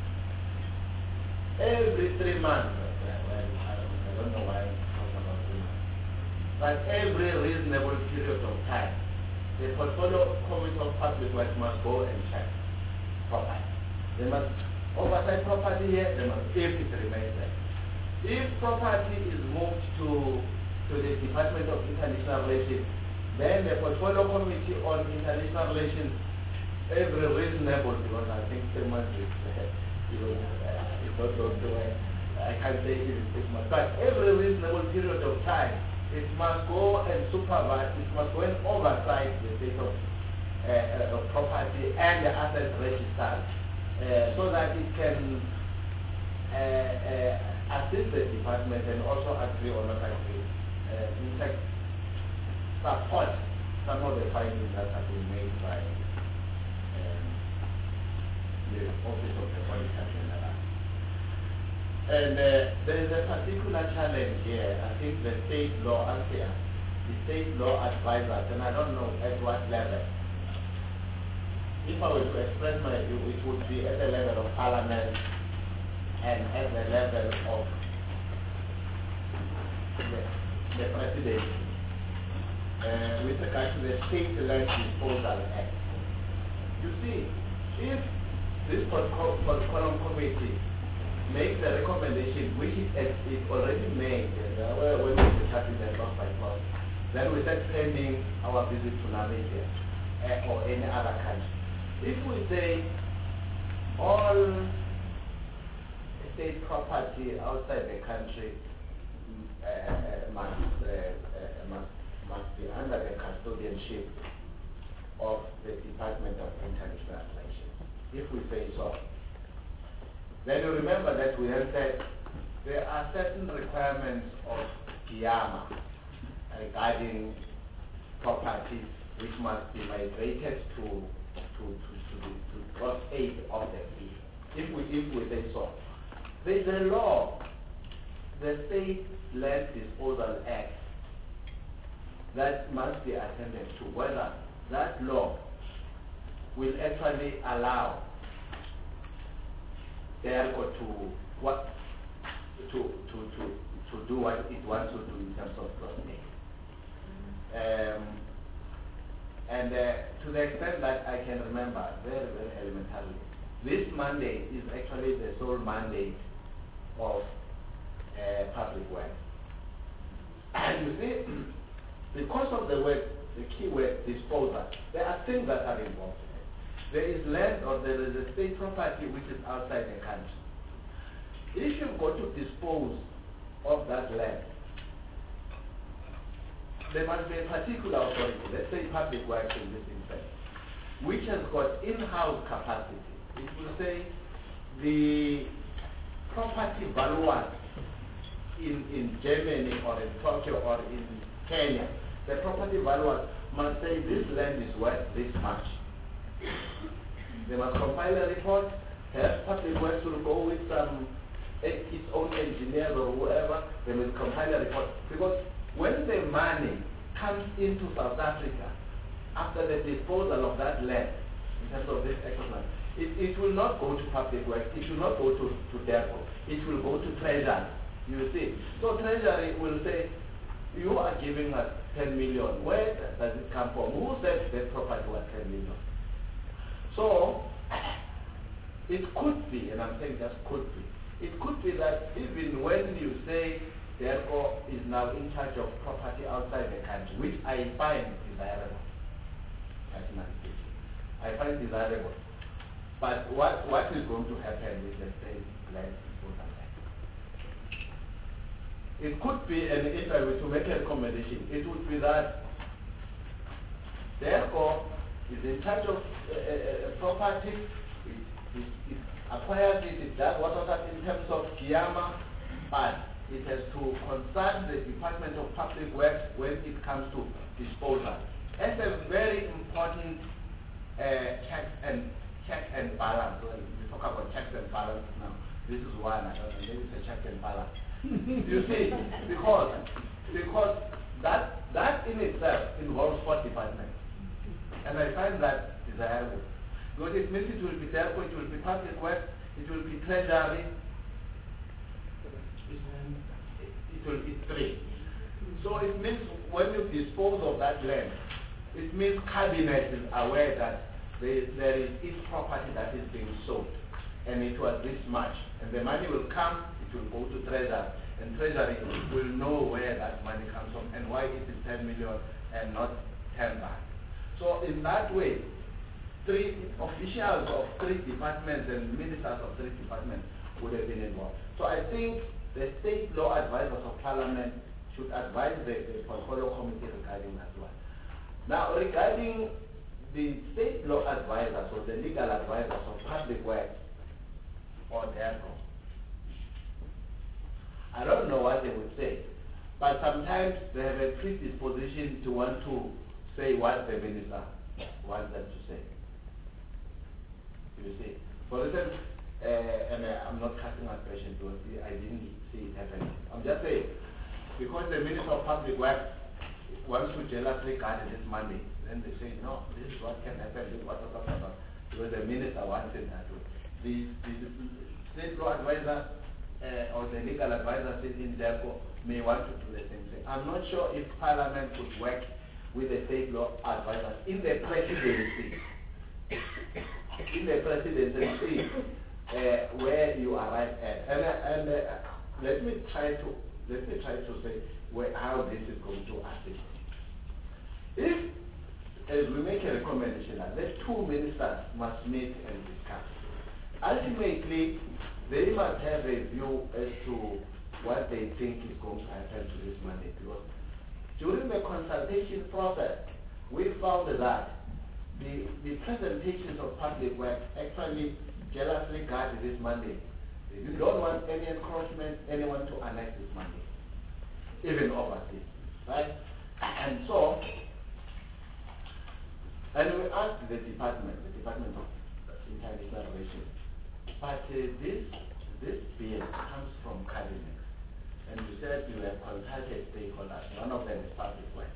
every three months, well, I, don't, I don't know why I'm talking about three months, but every reasonable period of time, the portfolio committee of public works must go and check property. They must oversight property here, they must, if it remains there. If property is moved to, to the Department of International Relations, then the portfolio committee on international relations, every reasonable, because I think three months is, uh, you know, uh, it's not going to, uh, I can't say it is six months, but every reasonable period of time, it must go and supervise, it must go and oversight the state of, uh, of property and the assets registered, uh, so that it can uh, uh, assist the department and also agree or not agree. Uh, in fact, support some of the findings that have been made by um, the Office of the Auditor General. And uh, there is a particular challenge here. I think the state law, actually, the state law advisors, and I don't know at what level. If I were to express my view, it would be at the level of Parliament and at the level of the, the Presidency. Uh, with regard to the State Land Disposal Act. You see, if this column committee makes a recommendation which it is already made, and uh, when we discuss it block by block, then we start pending our visit to Namibia uh, or any other country. If we say all state property outside the country uh, must, uh, uh, must must be under the custodianship of the Department of International Relations. If we say so, then you remember that we have said there are certain requirements of GIAMA regarding properties which must be migrated to to to to the to cross aid of the fee. If we if we say so, there is a law, the State Land Disposal Act, that must be attended to, whether that law will actually allow DERCO to what to to to to do what it wants to do in terms of cross-aid. Um, and uh, to the extent that I can remember, very very elementarily, this mandate is actually the sole mandate of uh, public works. And you see, because of the word, the key word disposal, there are things that are involved in it. There is land or there is a state property which is outside the country. If you go to dispose of that land, there must be a particular authority, let's say public works in this instance, which has got in-house capacity. It will say the property valuers in, in Germany or in Tokyo or in Kenya, the property valuers must say this land is worth this much. They must compile a report. Perhaps public works will go with some its own engineers or whoever. They will compile a report, because when the money comes into South Africa after the disposal of that land, in terms of this exercise, it, it will not go to public works. It will not go to to DERCO. It will go to Treasury. You see, so Treasury will say, you are giving us ten million. Where does it come from? Who said that property was ten million? So, it could be, and I'm saying just could be, it could be that even when you say DIRCO is now in charge of property outside the country, which I find desirable, personally speaking. I find desirable. But what, what is going to happen with the state land disposal act? It could be, and if I were to make a recommendation, it would be that DIRCO is in charge of uh, uh, property, it, it, it acquires it, it does what was that in terms of Kiama, but it has to consult the Department of Public Works when it comes to disposal. That's a very important uh, check and check and balance. Well, we talk about checks and balances now. This is one, I don't know, maybe it's a check and balance. You see, because because that that in itself involves four departments. And I find that desirable. Because it means it will be DIRCO, it will be public works, it will be treasury, it will be three. So it means when you dispose of that land, it means cabinet is aware that there, there is each property that is being sold, and it was this much, and the money will come, it will go to treasury, and treasury will know where that money comes from and why it is ten million and not ten baht. So in that way, three officials of three departments and ministers of three departments would have been involved. So I think the state law advisors of parliament should advise the, the portfolio committee regarding that one. Now, regarding the state law advisors or the legal advisors of public works or DIRCO, I don't know what they would say, but sometimes they have a predisposition to want to say what the minister wants them to say. You see, for instance, uh, and uh, I'm not casting aspersion because I didn't see it happening. I'm just saying, because the Minister of Public Works wants to jealously guard this money, then they say, no, this is what can happen, this is what, what, what, what, because the Minister wants it that way. The, the, the state law advisor uh, or the legal advisor sitting in DIRCO may want to do the same thing. I'm not sure if Parliament could work with the state law advisors in the presidency. in the presidency uh, where you arrive at. And, uh, and uh, let me try to let me try to say where, how this is going to assist. If, as we make a recommendation, that the two ministers must meet and discuss. Ultimately, they must have a view as to what they think is going to happen to this money. Because during the consultation process, we found that the, the presentations of public works actually jealously guard this mandate. You don't want any encroachment, anyone to annex this mandate, even overseas, right? And so, and we asked the department, the Department of International Relations, but uh, this this bill comes from cabinet, and you said you have consulted stakeholders. One of them is public works.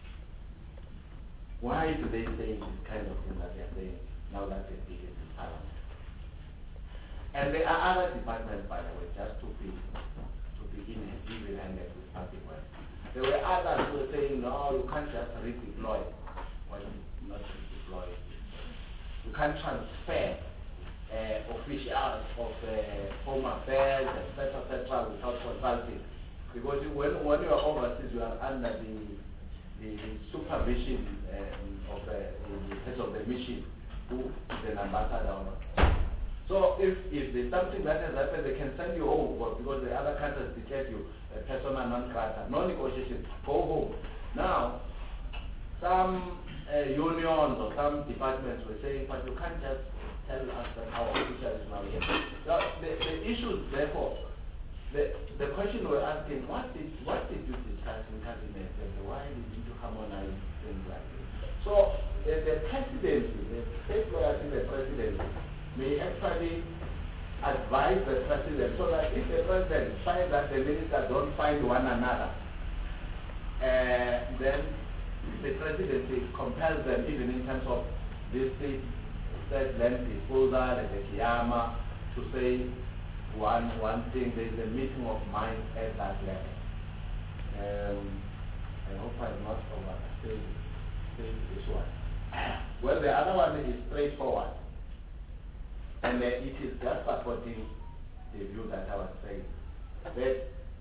Why do they say this kind of thing that they are saying now that the bill is in Parliament? And there are other departments, by the way, just to be to be in even-handed with public works. There were others who were saying, no, you can't just redeploy. Well, not redeploy. You can't transfer uh, officials of uh, home affairs, et cetera, et cetera, without consulting. Because you, when, when you are overseas, you are under the the, the supervision um, of uh, the head of the mission, who is an ambassador. So if, if there's something that has happened, they can send you home because the other countries declare you a persona non grata, no negotiation, go home. Now, some uh, unions or some departments were saying, but you can't just tell us that our official is now here. So the, the issues, therefore, the, the question we're asking, what did, what did you discuss in cabinet and why did you harmonize things like this? So the, the presidency, the state lawyers in the presidency, may actually advise the president so that if the president finds that the ministers don't find one another, uh, then the presidency compels them, even in terms of this state land disposal and the Kiyama, to say one one thing. There is a meeting of minds at that level. Um, I hope I'm not overstating this one. Well, the other one is straightforward. And uh, it is just supporting the view that I was saying. That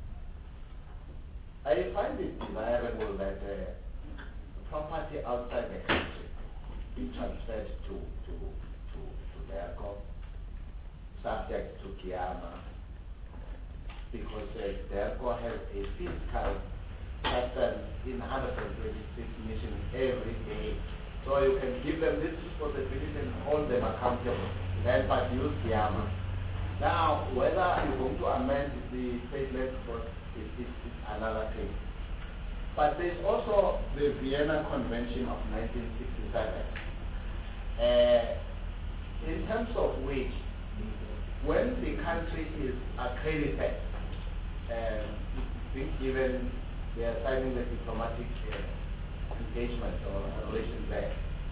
I find it desirable that uh, property outside the country be transferred to, to, to, to DERCO, subject to Kiama, because uh, DERCO has a fiscal pattern in one hundred twenty-six missions every day. So you can give them this responsibility and hold them accountable, then but use Kiama. Now, whether you're going to amend the state legislation is, is, is another thing. But there's also the Vienna Convention of nineteen sixty-seven. Uh, in terms of which, when the country is accredited, um, being given, they are signing the diplomatic uh, engagement or relations there,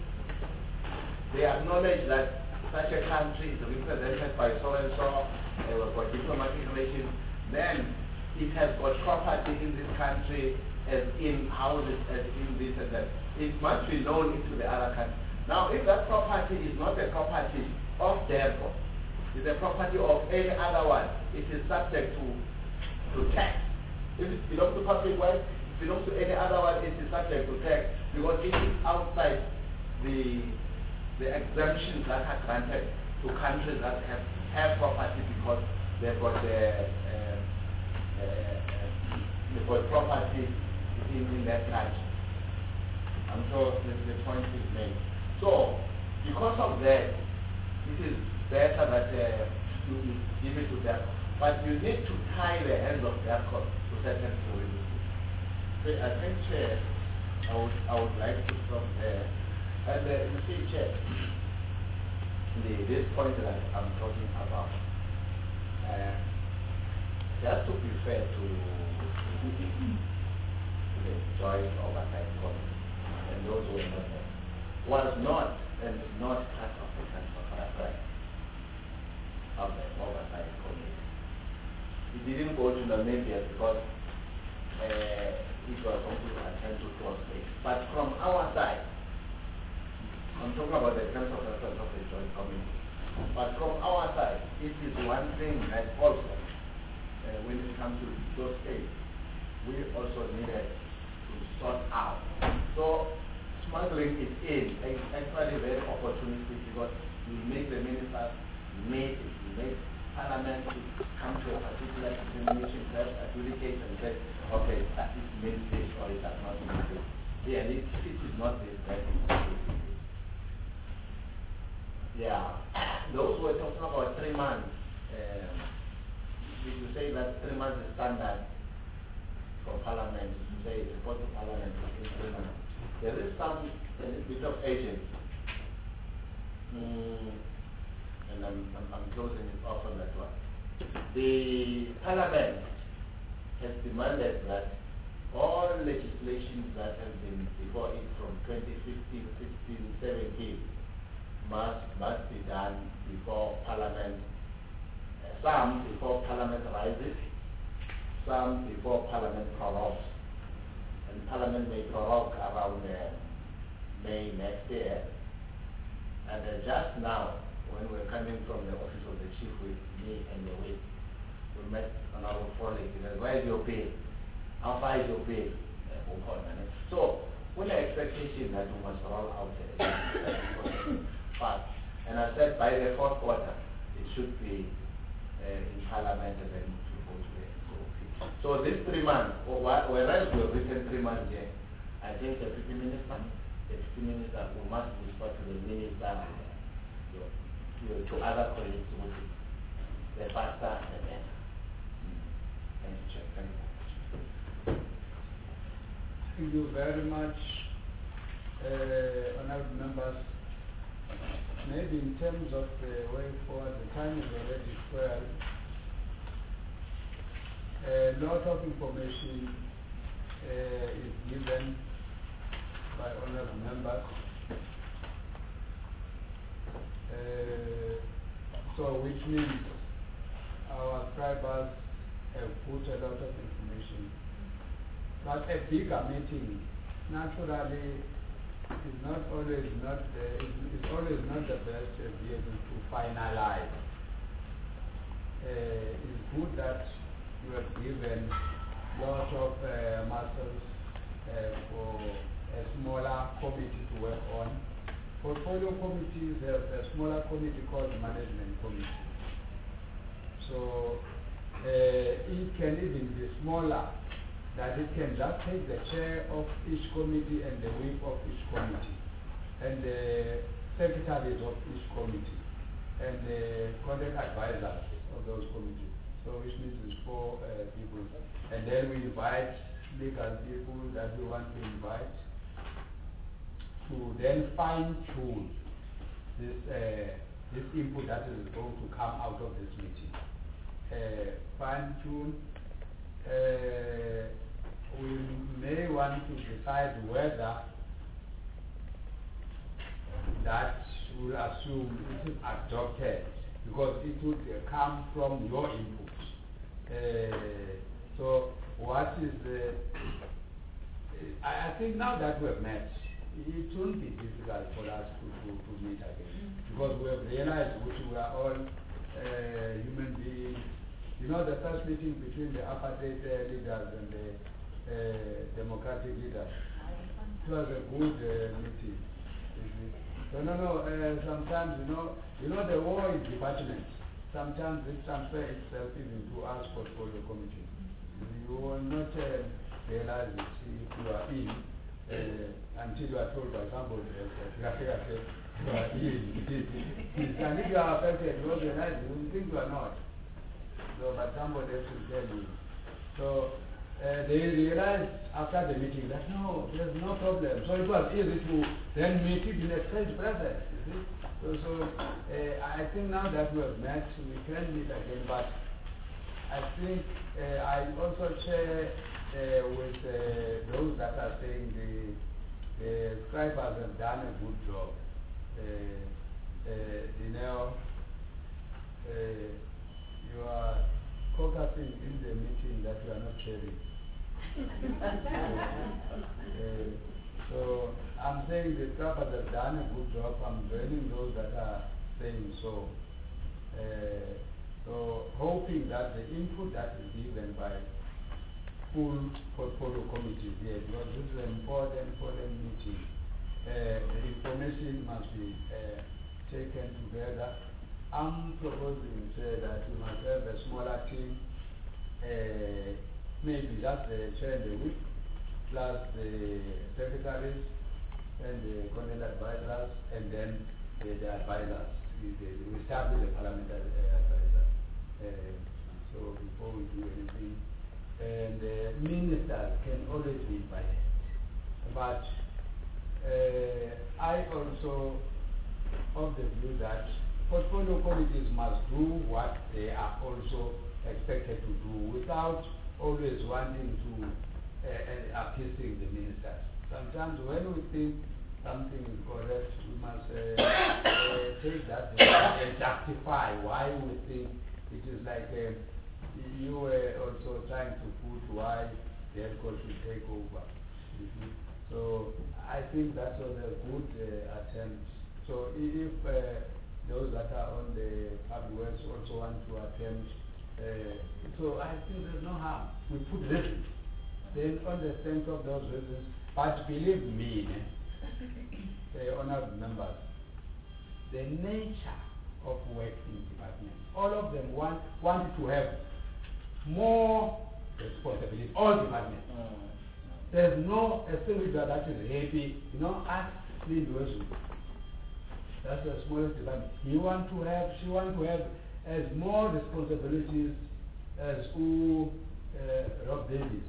they acknowledge that such a country is represented by so and so, uh, for diplomatic relations, then it has got property in this country, as in houses, as in this and that. It must be known into the other country. Now, if that property is not a property of DERCO, it's a property of any other one, it is subject to, to tax. If it belongs to public wealth, if it belongs to any other one, it is subject to tax, because it is outside the the exemptions that are granted to countries that have, have property because they've got the uh, uh, they've got property in, in that country. I'm sure the, the point is made. So, because of that, it is better that uh, you give it to them. But you need to tie the hands of their court to certain provisions. So I think, Chair, I would, I would like to stop there. And uh, you see, Chair, the, this point that I'm talking about, uh, just to be fair to, to the Joint Oversight Committee, and those who were not there, was not and is not part of the Council of Right of the Oversight Committee. It didn't go to Namibia because uh, it was going to attend to close case. But from our side, I'm talking about the terms of reference of the Joint Committee. But from our side, it is one thing that also, uh, when it comes to those states, we also needed to sort out. So smuggling is in, it's actually very opportunistic because you make the ministers meet, you make Parliament to come to a particular determination, self adjudicate and say, okay, that is means this or it does not mean this. Yeah, it, it is not this, that is this. Yeah, those were talking about three months. Um, if you say that three months is standard for Parliament, you say report to Parliament is three months. There is some a little bit of agency. Mm, and I'm, I'm, I'm closing it off on that one. The Parliament has demanded that all legislation that has been before it from twenty fifteen, sixteen, seventeen must must be done before Parliament, uh, some before Parliament rises, some before Parliament prorogues. And Parliament may prorogue around uh, May next year. And uh, just now, when we're coming from the office of the chief with me and the week, we met on our colleague. He said, where is your bill? How far is your bill? Uh, so, with the expectation that we must roll out uh, fast. And I said by the fourth quarter, it should be uh, in Parliament and then to go to the so, so this three months, or whereas we have written three months here, I think the Deputy Minister, the Deputy Minister who must report to the Minister and uh, your, your two other colleagues who will the faster the better. Mm. Thank you, Chair. Thank you. Thank you very much, uh, honourable members. Maybe in terms of the way forward, the time is already twelve. A lot of information uh, is given by honourable members. Uh, so which means our scribers have put a lot of information But a bigger meeting, naturally, is not always not uh, is, is always not the best uh, vehicle to finalize. Uh, it's good that you have given lots of uh, muscles uh, for a smaller committee to work on. Portfolio committees have a smaller committee called management committee. So uh, it can even be smaller, that it can just take the chair of each committee and the whip of each committee, and the secretaries of each committee, and the content advisors of those committees. So which means it's four uh, people. And then we invite legal people that we want to invite to then fine-tune this, uh, this input that is going to come out of this meeting. Uh, fine-tune. Uh, we may want to decide whether that will assume it is adopted, because it would uh, come from your input. Uh, so what is the, I, I think now that we have met, it won't be difficult for us to, to, to meet again, because we have realized which we are all uh, human beings. You know, the first meeting between the apartheid uh, leaders and the uh, democratic leaders, it was a good uh, meeting. So no, no, uh, sometimes, you know, you know the war is departments. Sometimes it transfers itself even to us portfolio committee. You will not uh, realize it if you are in uh, until you are told by somebody else that you are here, you are in. And if you are affected, you will realize, you think you are not. So, but somebody else will tell you. So uh, they realized after the meeting that no, there's no problem. So it was easy to then meet it in a stage present. You see? So, so uh, I think now that we have met, we can meet again. But I think uh, I also share uh, with uh, those that are saying the, the scribers have done a good job. Uh, uh, you know. Uh, You are focusing in the meeting that you are not sharing. uh, so I'm saying the staffers have done a good job. I'm joining those that are saying so. Uh, so hoping that the input that is given by full portfolio committees here, because this is an important, important meeting. Uh, the information must be uh, taken together. I'm proposing say, that we must have a smaller team, uh, maybe just the chair and the whip, plus the secretaries and the content advisors, and then the, the advisors. We, the, we start with the parliamentary uh, advisor. Uh, so before we do anything, and the uh, ministers can always be invited. But uh, I also of the view that portfolio committees must do what they are also expected to do without always wanting to uh, uh, appeasing the ministers. Sometimes when we think something is correct, we must uh, uh, take that and justify why we think it is like uh, you were also trying to put why the headquarters should take over. Mm-hmm. So I think that was a good uh, attempt. So if uh, those that are on the public works also want to attempt. Uh, so I think there's no harm. We put reasons. Then on the strength of those reasons, but believe me, uh, honored members, the nature of working departments, all of them want, want to have more responsibility, all departments. Mm. There's no a single that is happy, you know, ask Lindu. That's the smallest department. You want to have, she want to have as more responsibilities as who uh, Rob Davis.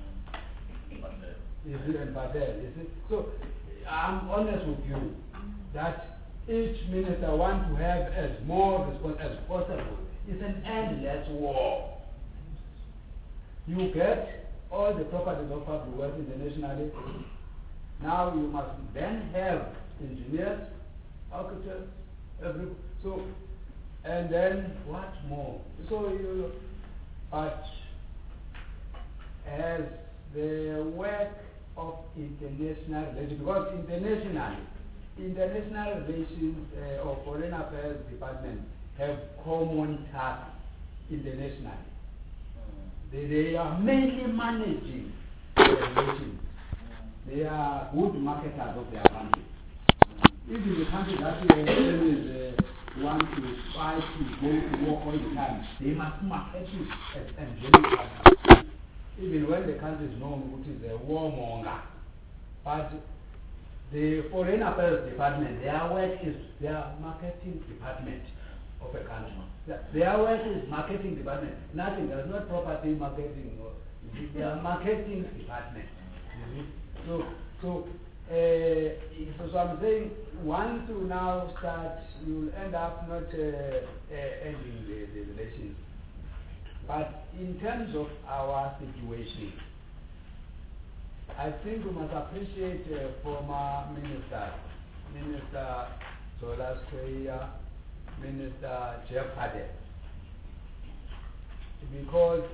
Is it and Patel? Is it? So I'm honest with you that each minister wants to have as more respons as possible. It's an endless war. You get all the properties of public works internationally. Now you must then have engineers, architects, every so, and then what more? So you, but as the work of international relations, because internationally, international relations uh, or foreign affairs department have common tasks internationally. They, they are mainly managing the relations. They are good marketers of their country. Even the country that uh, always uh, want to fight to go to war all the time, they must market it as and very hard. Even when the country is known, which is a warmonger. But the foreign affairs department, their work is their marketing department of a country. Their work is marketing department. Nothing, there's not property marketing. Or, their marketing department. So, so, uh, so, so I'm saying once you now start, you'll end up not uh, uh, ending the, the relations. But in terms of our situation, I think we must appreciate uh, former minister, Minister Zola Square, Minister Jeff Hadid, because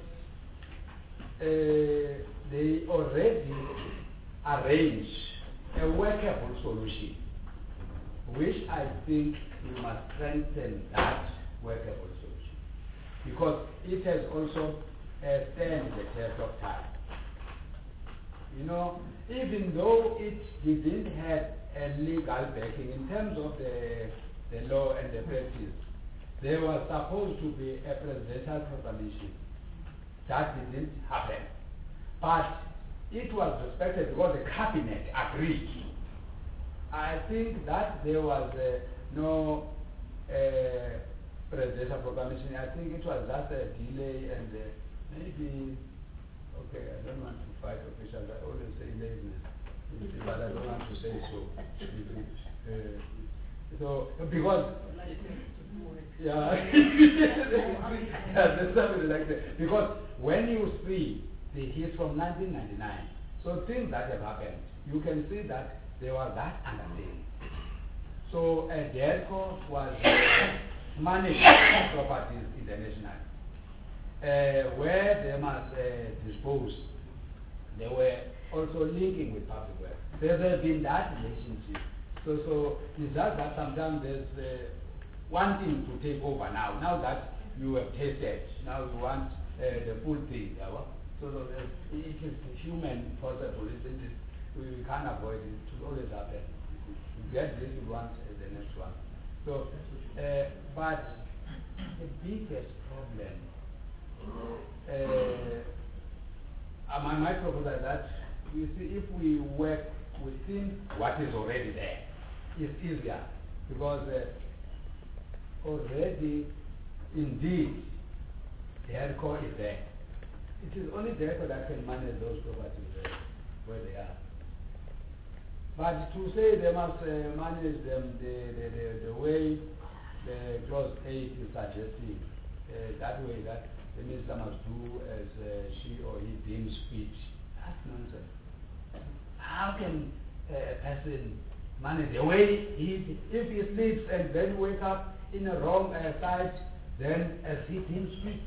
uh, they already arranged a workable solution, which I think we must strengthen that workable solution, because it has also uh, stand the test of time. You know, even though it didn't have a legal backing in terms of the, the law and the practice, there was supposed to be a presidential proclamation. That didn't happen. But it was respected because the cabinet agreed. I think that there was uh, no uh, presidential proclamation. I think it was just a delay and uh, maybe, okay, I don't want to fight officials. I always say laziness, but I don't want to say so. Uh, so, because, yeah, yeah, there's something like that. Because when you see the hits from nineteen ninety-nine, so things that have happened, you can see that there was that understanding. So a DERCO was uh, managing properties internationally, uh, where they must uh, dispose. They were also linking with public work. There has been that relationship. So, so it's just that sometimes there's uh, wanting to take over now. Now that you have tasted, now you want uh, the full thing. Yeah? So, so uh, it is human possible, isn't it? We can't avoid it. It will always happen. You get this, you want uh, the next one. So, uh, but the biggest problem, uh, my, my proposal is that we see if we work within what is already there, it's easier because uh, already, indeed, the ERCO is there. It is only the ERCO that can manage those properties uh, where they are. But to say they must uh, manage them the, the, the, the way the clause eight is suggesting, uh, that way that the minister must do as uh, she or he deems fit, that's nonsense. How can uh, a person manage the way he, if he sleeps and then wake up in a wrong uh, side, then as he deems fit?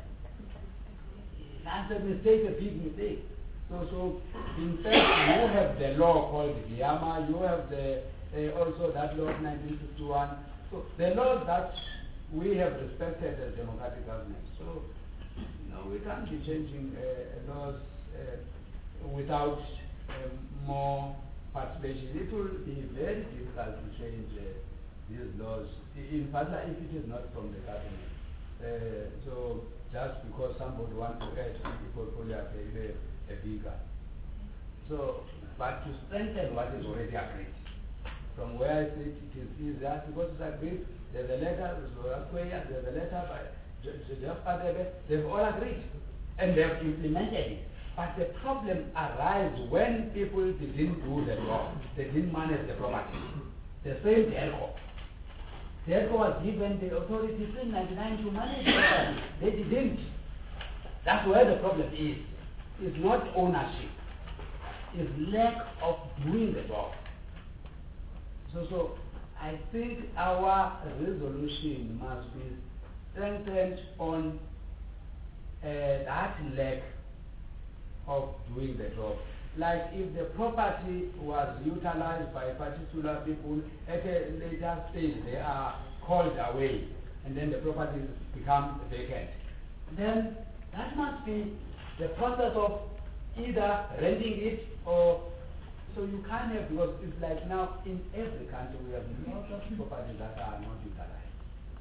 That's a mistake, a big mistake. So, so in fact, you have the law called Giyama, you have the uh, also that law of nineteen fifty-one. So the laws that we have respected as democratic government. So, no, we can't be changing uh, laws uh, without um, more participation. It will be very difficult to change uh, these laws, in particular if it is not from the government. Uh, so just because somebody wants to add to the portfolio a, a bigger. So, but to strengthen what is already agreed. From where I sit, it is easier because it's agreed. There's a letter, there's a letter by Jeff Hadid. They've all agreed and they've implemented it. But the problem arises when people didn't do the job. They didn't manage the property. The same DERCO. DERCO was given the authority in ninety-nine to manage the property. They didn't. That's where the problem is. It's not ownership. It's lack of doing the job. So, so I think our resolution must be strengthened on uh, that lack of doing the job. Like if the property was utilized by particular people at a later stage, they are called away, and then the property becomes vacant. Then that must be the process of either renting it or, so you can't have, because it's like now in every country we have lots of properties that are not utilized.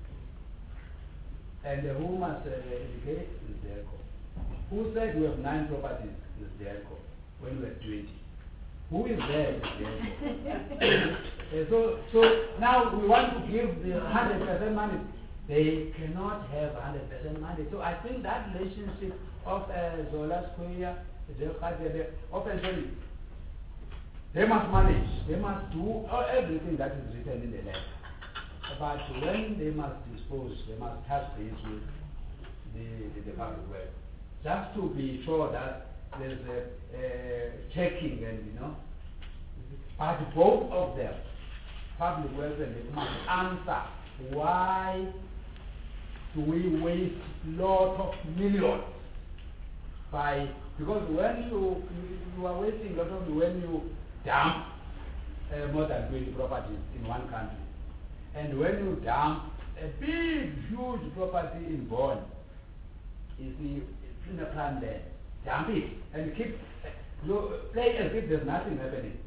And uh, who must uh, indicate is the ECO. Who said we have nine properties is the ECO when we have twenty? Who is there is the ECO. uh, so, so now we want to give the one hundred percent money. They cannot have one hundred percent money. So I think that relationship of uh, Zola Square, open sorry, they must manage, they must do everything that is written in the letter. But when they must dispose, they must touch base with the, the, the public work, just to be sure that there's a uh, checking and, you know, but both of them, public works and they must answer why do we waste lot of millions by, because when you, you, you are wasting a lot of, when you dump uh, more than twenty properties in one country, and when you dump a big, huge property in Bonn, you see, it's in a plan land, dump it and keep, uh, you play as if there's nothing happening.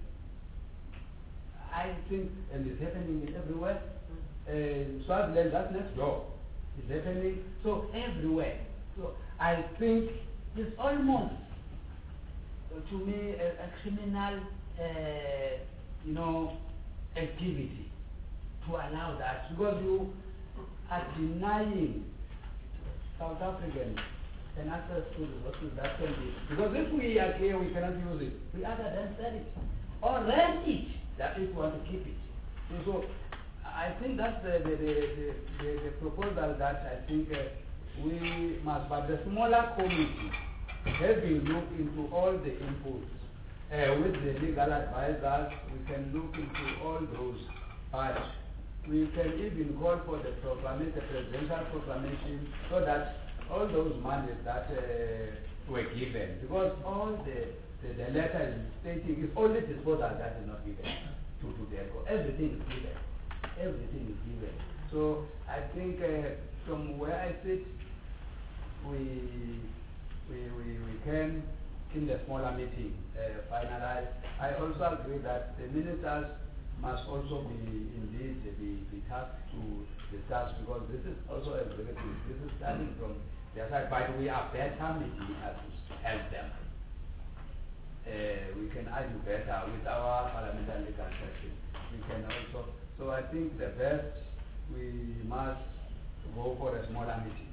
I think, and it's happening everywhere. Uh, Swaziland, that's next door. It's happening, so everywhere. So I think it's almost, uh, to me, a, a criminal, uh, you know, activity to allow that, because you are denying South Africans an access to resources that can be, because if we are here, we cannot use it. We either then sell it or rent it, that if we want to keep it. So, so I think that's the, the, the, the, the, the proposal that I think uh, we must, but the smaller committee has been looked into all the inputs. Uh, with the legal advisors, we can look into all those, but we can even call for the proclamation, the presidential proclamation, so that all those monies that uh, were given, because all the, the, the letter is stating it's only disposal that is not given to, to the ECO. Everything is given. Everything is given. So I think uh, from where I sit, we, we, we, we can, in the smaller meeting, uh, finalize. I also agree that the ministers must also be indeed be, be tasked to discuss, because this is also a relative. This is starting from their side, but we are better meeting us to help them. Uh, we can argue better with our parliamentary legal section. We can also, so I think the best, we must go for a smaller meeting.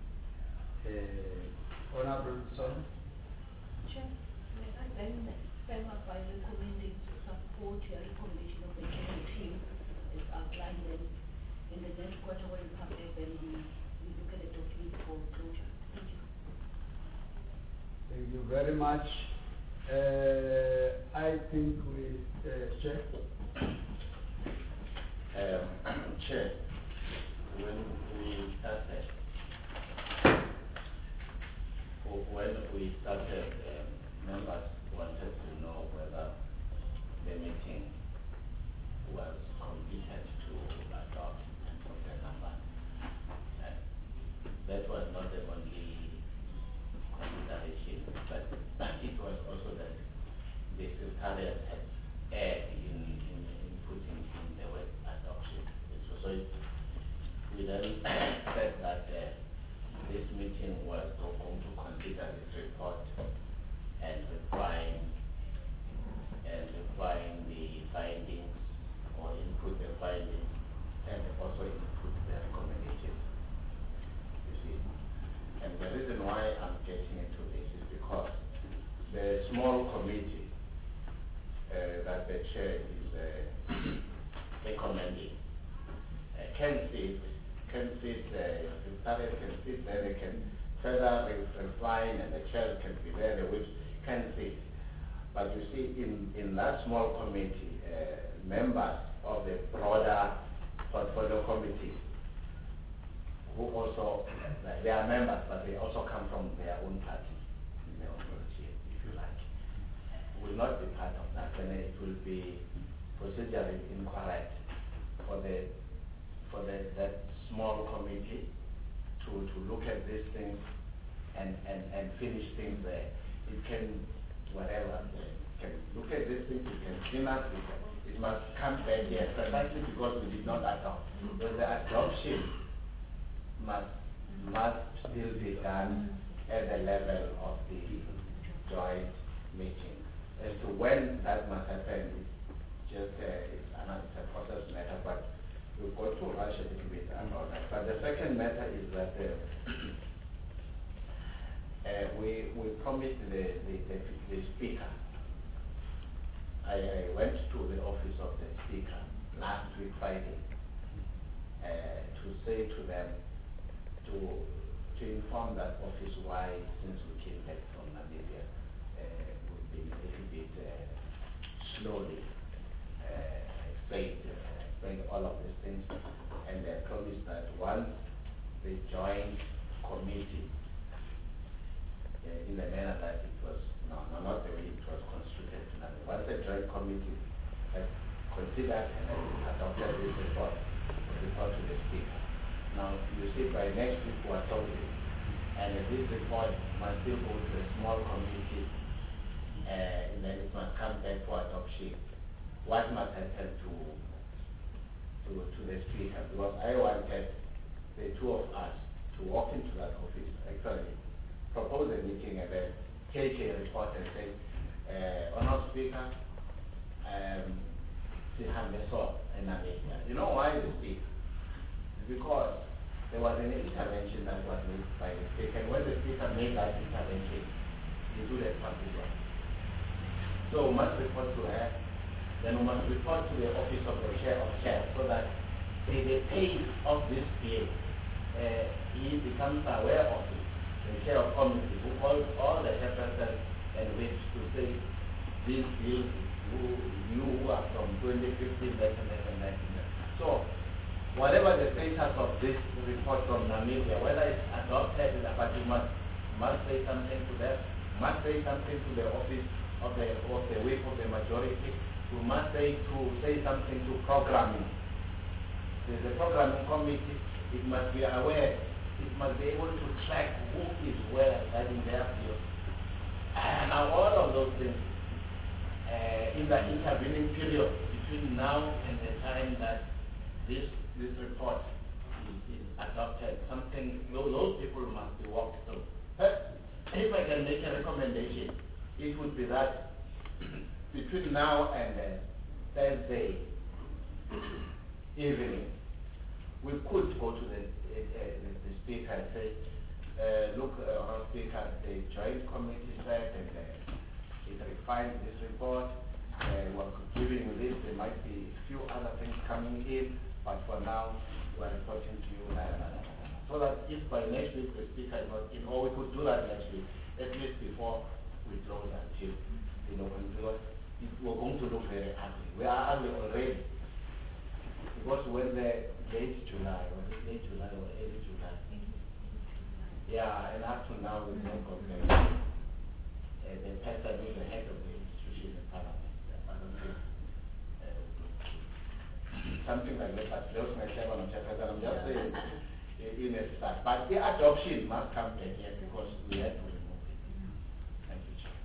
Uh, Honorable Son. Chair, may I then send up by recommending to support your recommendation of the team as outlined in, in the next quarter when you come back, then we, we look at the document for closure. Thank you. Thank you very much. Uh, I think we, uh, Chair. Um, Chair, when we started, when we started, um, members wanted to know whether the meeting was competent to adopt and put the number. And that was not the only consideration, but it was also that the secretariat had erred in, in, in putting in the word adoption. So, so it, we then said that uh, this meeting was going to consider this report and refine and refine the findings, or input the findings, and also input the recommendations. You see, and the reason why I'm getting into this is because the small committee uh, that the chair is uh, recommending uh, can sit, can sit, uh, the secretariat can sit there, they can further refine, and the chair can be there, the which can sit. But you see, in, in that small committee, uh, members of the broader portfolio committee, who also, they are members, but they also come from their own party, their own party, you will not be part of that, and it will be procedurally incorrect for the for the, that small committee to, to look at these things and, and, and finish things there. It can, whatever, it can look at these things, it can clean up, it, can, it must come back here, precisely because we did not adopt. So the adoption must, must still be done at the level of the joint meeting. As to when that must happen, it's just uh, it's, another, it's a process matter, but we've got to rush a little bit about that. But the second matter is that uh, uh, we we promised the, the, the, the speaker. I, I went to the office of the speaker last week Friday uh, to say to them to to inform that office why, since we came back from Namibia, uh, we've been a little bit uh, slowly uh, explained, uh, explained all of these things, and they promised that once the joint committee, uh, in the manner that it was, no, no, not the way it was constituted, once the joint committee has considered and has adopted this report, report to the speaker. Now, you see, by next week we are talking, and this report must still go to a small committee, uh, and then it must come back for adoption. What must happen to, to, to the speaker? Because I wanted the two of us to walk into that office, actually propose a meeting and then take a report and say, uh, Honored Speaker, um, you know why the speaker? Because there was an intervention that was made by the speaker, and when the speaker made that intervention, he do that public one. So we must report to her, then we must report to the office of the chair of chair, so that the, the pace of this bill, uh, he becomes aware of it. The chair of committee who calls all the chairpersons and waits to say, these bills, who, you who are from twenty fifteen, that and that and that. So, whatever the status of this report from Namibia, whether it's adopted, but you must, must say something to them, must say something to the office of the, of the whip of the majority, we must say to say something to programming. The, the programming committee, it must be aware, it must be able to track who is where regarding their field. And now all of those things, uh, in the intervening period between now and the time that this this report is, is adopted, something, those, those people must be walked through. But if I can make a recommendation, it would be that between now and uh, Thursday evening, we could go to the, uh, the, the speaker and say, uh, look, uh, our speaker, the joint committee said, and uh, it refined this report, uh, we're giving you this, there might be a few other things coming in, but for now, we're reporting to you, blah, blah, blah, blah. So that if by next week the speaker is not in, or we could do that next week, at least before we close until, you know, because it, we're going to look very ugly. We are ugly already. Because when the late July, was it late July or early July? Yeah, and up to now we've not got the, uh, the person who's the head of the institution in Parliament. I don't think. Something like that, but those my chairman and chairperson, I'm just saying in a start. But the adoption must come back here because we have to remove it. Thank you, Chair.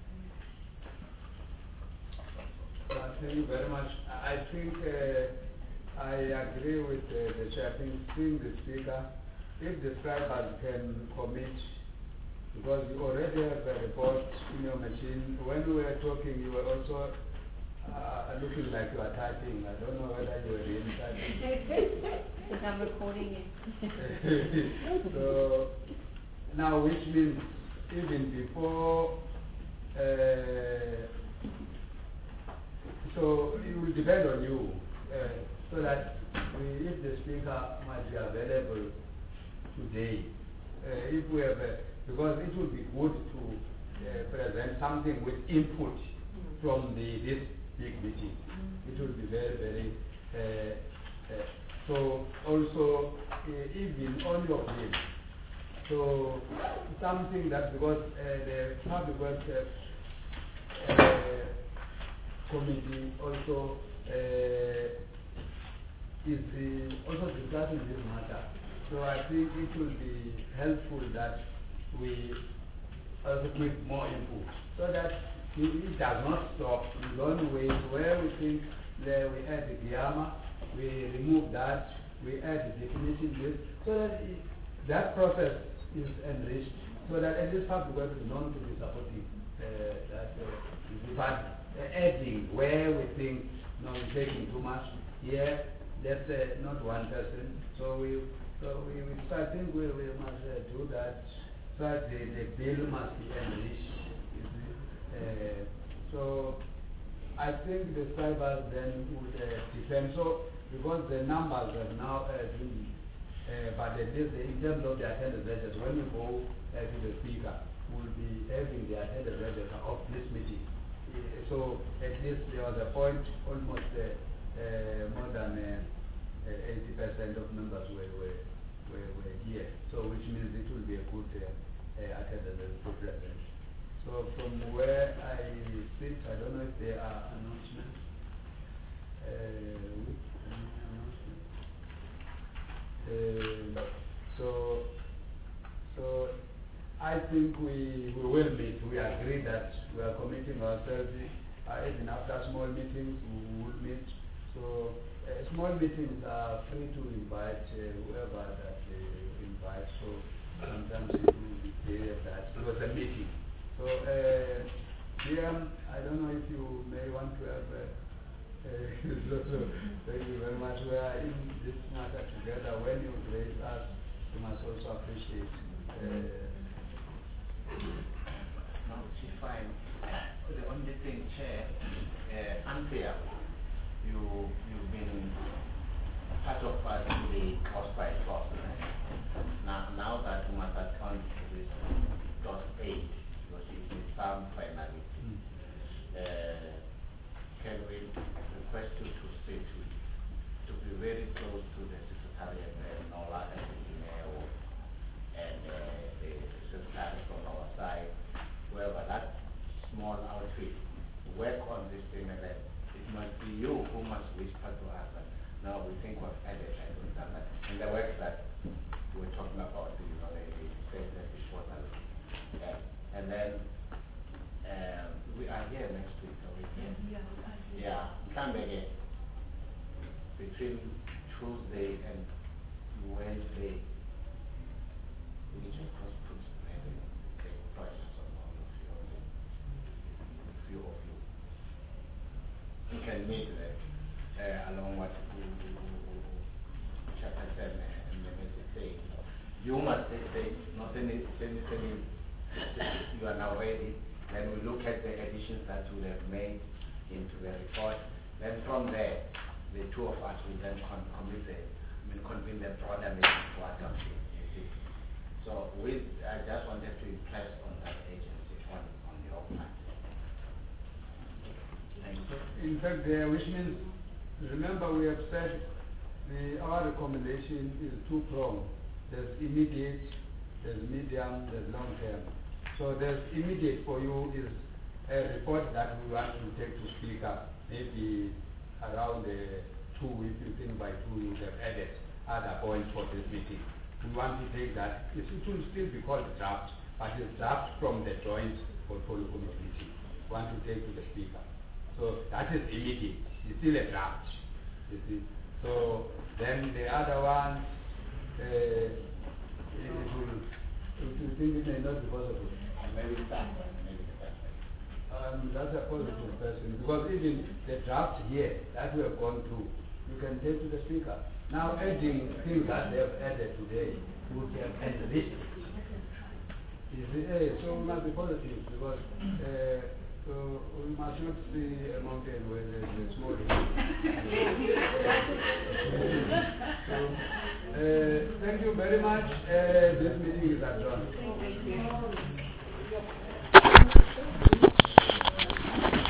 Uh, thank you very much. I think uh, I agree with uh, the chair. I think seeing the speaker, if the scribers can commit, because you already have a report in your machine. When we were talking, you were also Uh, looking like you are typing. I don't know whether you were really typing. Because I'm recording it. So, now which means even before, uh, so it will depend on you, uh, so that we, if the speaker might be available today, uh, if we have, a, because it would be good to uh, present something with input from the this big meeting. It will be very, very, uh, uh, so also uh, even on your bill. So something that, because uh, the public works uh, uh, committee also uh, is uh, also discussing this matter. So I think it will be helpful that we also give more input so that it, it does not stop. We don't wait where we think that we add the Giyama, we remove that, we add the definition list, so that it, that process is enriched, so that at least public work is known to be supporting uh, that. Uh, but uh, adding where we think no, we're taking too much here, that's uh, not one person. So we, so we, we so I think we, we must uh, do that. So that the, the bill must be enriched. Uh, so I think the scribers then would uh, depend. So because the numbers have now uh, been, uh, but at least in terms of the attendance letters, when we go uh, to the speaker, we'll be having the attendance letters of this meeting. Uh, so at least there was a point, almost uh, uh, more than uh, eighty percent of members were, were, were, were here. So which means it will be a good uh, uh, attendance representation. So from where I sit, I don't know if there are announcements. Uh, uh, so, so I think we, we will meet. We agree that we are committing ourselves. Uh, even after small meetings, we will meet. So uh, small meetings are free to invite uh, whoever that they invite. So sometimes it will be that it was a meeting. So, uh, yeah, I don't know if you may want to have, uh, uh, so thank you very much. We are in this matter together. When you raise us, you must also appreciate. Uh, no, she's fine. The only thing, Chair, uh, unfair, you, you've been part of us in the cost by cost. Now, now that you must account for this dot eight, some finally. Mm. Uh, can we request you to stay to, to be very close to the Secretariat and Nola and the Guinea and uh, the Secretary from our side, whoever that small outfit work on this thing, and then it must be you who must whisper to us that no, we think we've added and we've done that. And the work that we were talking about, you know, the statement disposal. Uh, and then Um, we are here next week, are we here? Yeah, we are here. Yeah, come again. Between Tuesday and Wednesday, we just put maybe the prices on all of you, a few of you. You can meet there, uh, along what Chapter ten and the message saying. You must say, say, not any, any, any, you are now ready. Then we look at the additions that we have made into the report. Then from there, the two of us will then con convene the, I mean, convene the broader meeting for adoption. You see. So we, I just wanted to impress on that agency on, on your part. Thank you. In fact, uh, which means, remember we have said the, our recommendation is two-pronged. There's immediate, there's medium, there's long-term. So the immediate for you is a report that we want to take to speaker, maybe around uh, two weeks, you think by two you have added other points for this meeting. We want to take that. It will still be called draft, but it's draft from the joint portfolio committee meeting. We want to take to the speaker. So that is immediate. It's still a draft. You see. So then the other one, uh, it will, you think it may not be possible. Maybe that one, maybe that one. Um, that's a positive question, because even the draft here that we have gone through, you can take to the speaker. Now adding things that they have added today would have enriched it. You see, eh, so we must be positive, because uh, so we must not see a mountain where there is a small hill. So, uh, thank you very much. Uh, this meeting is adjourned. Thank you.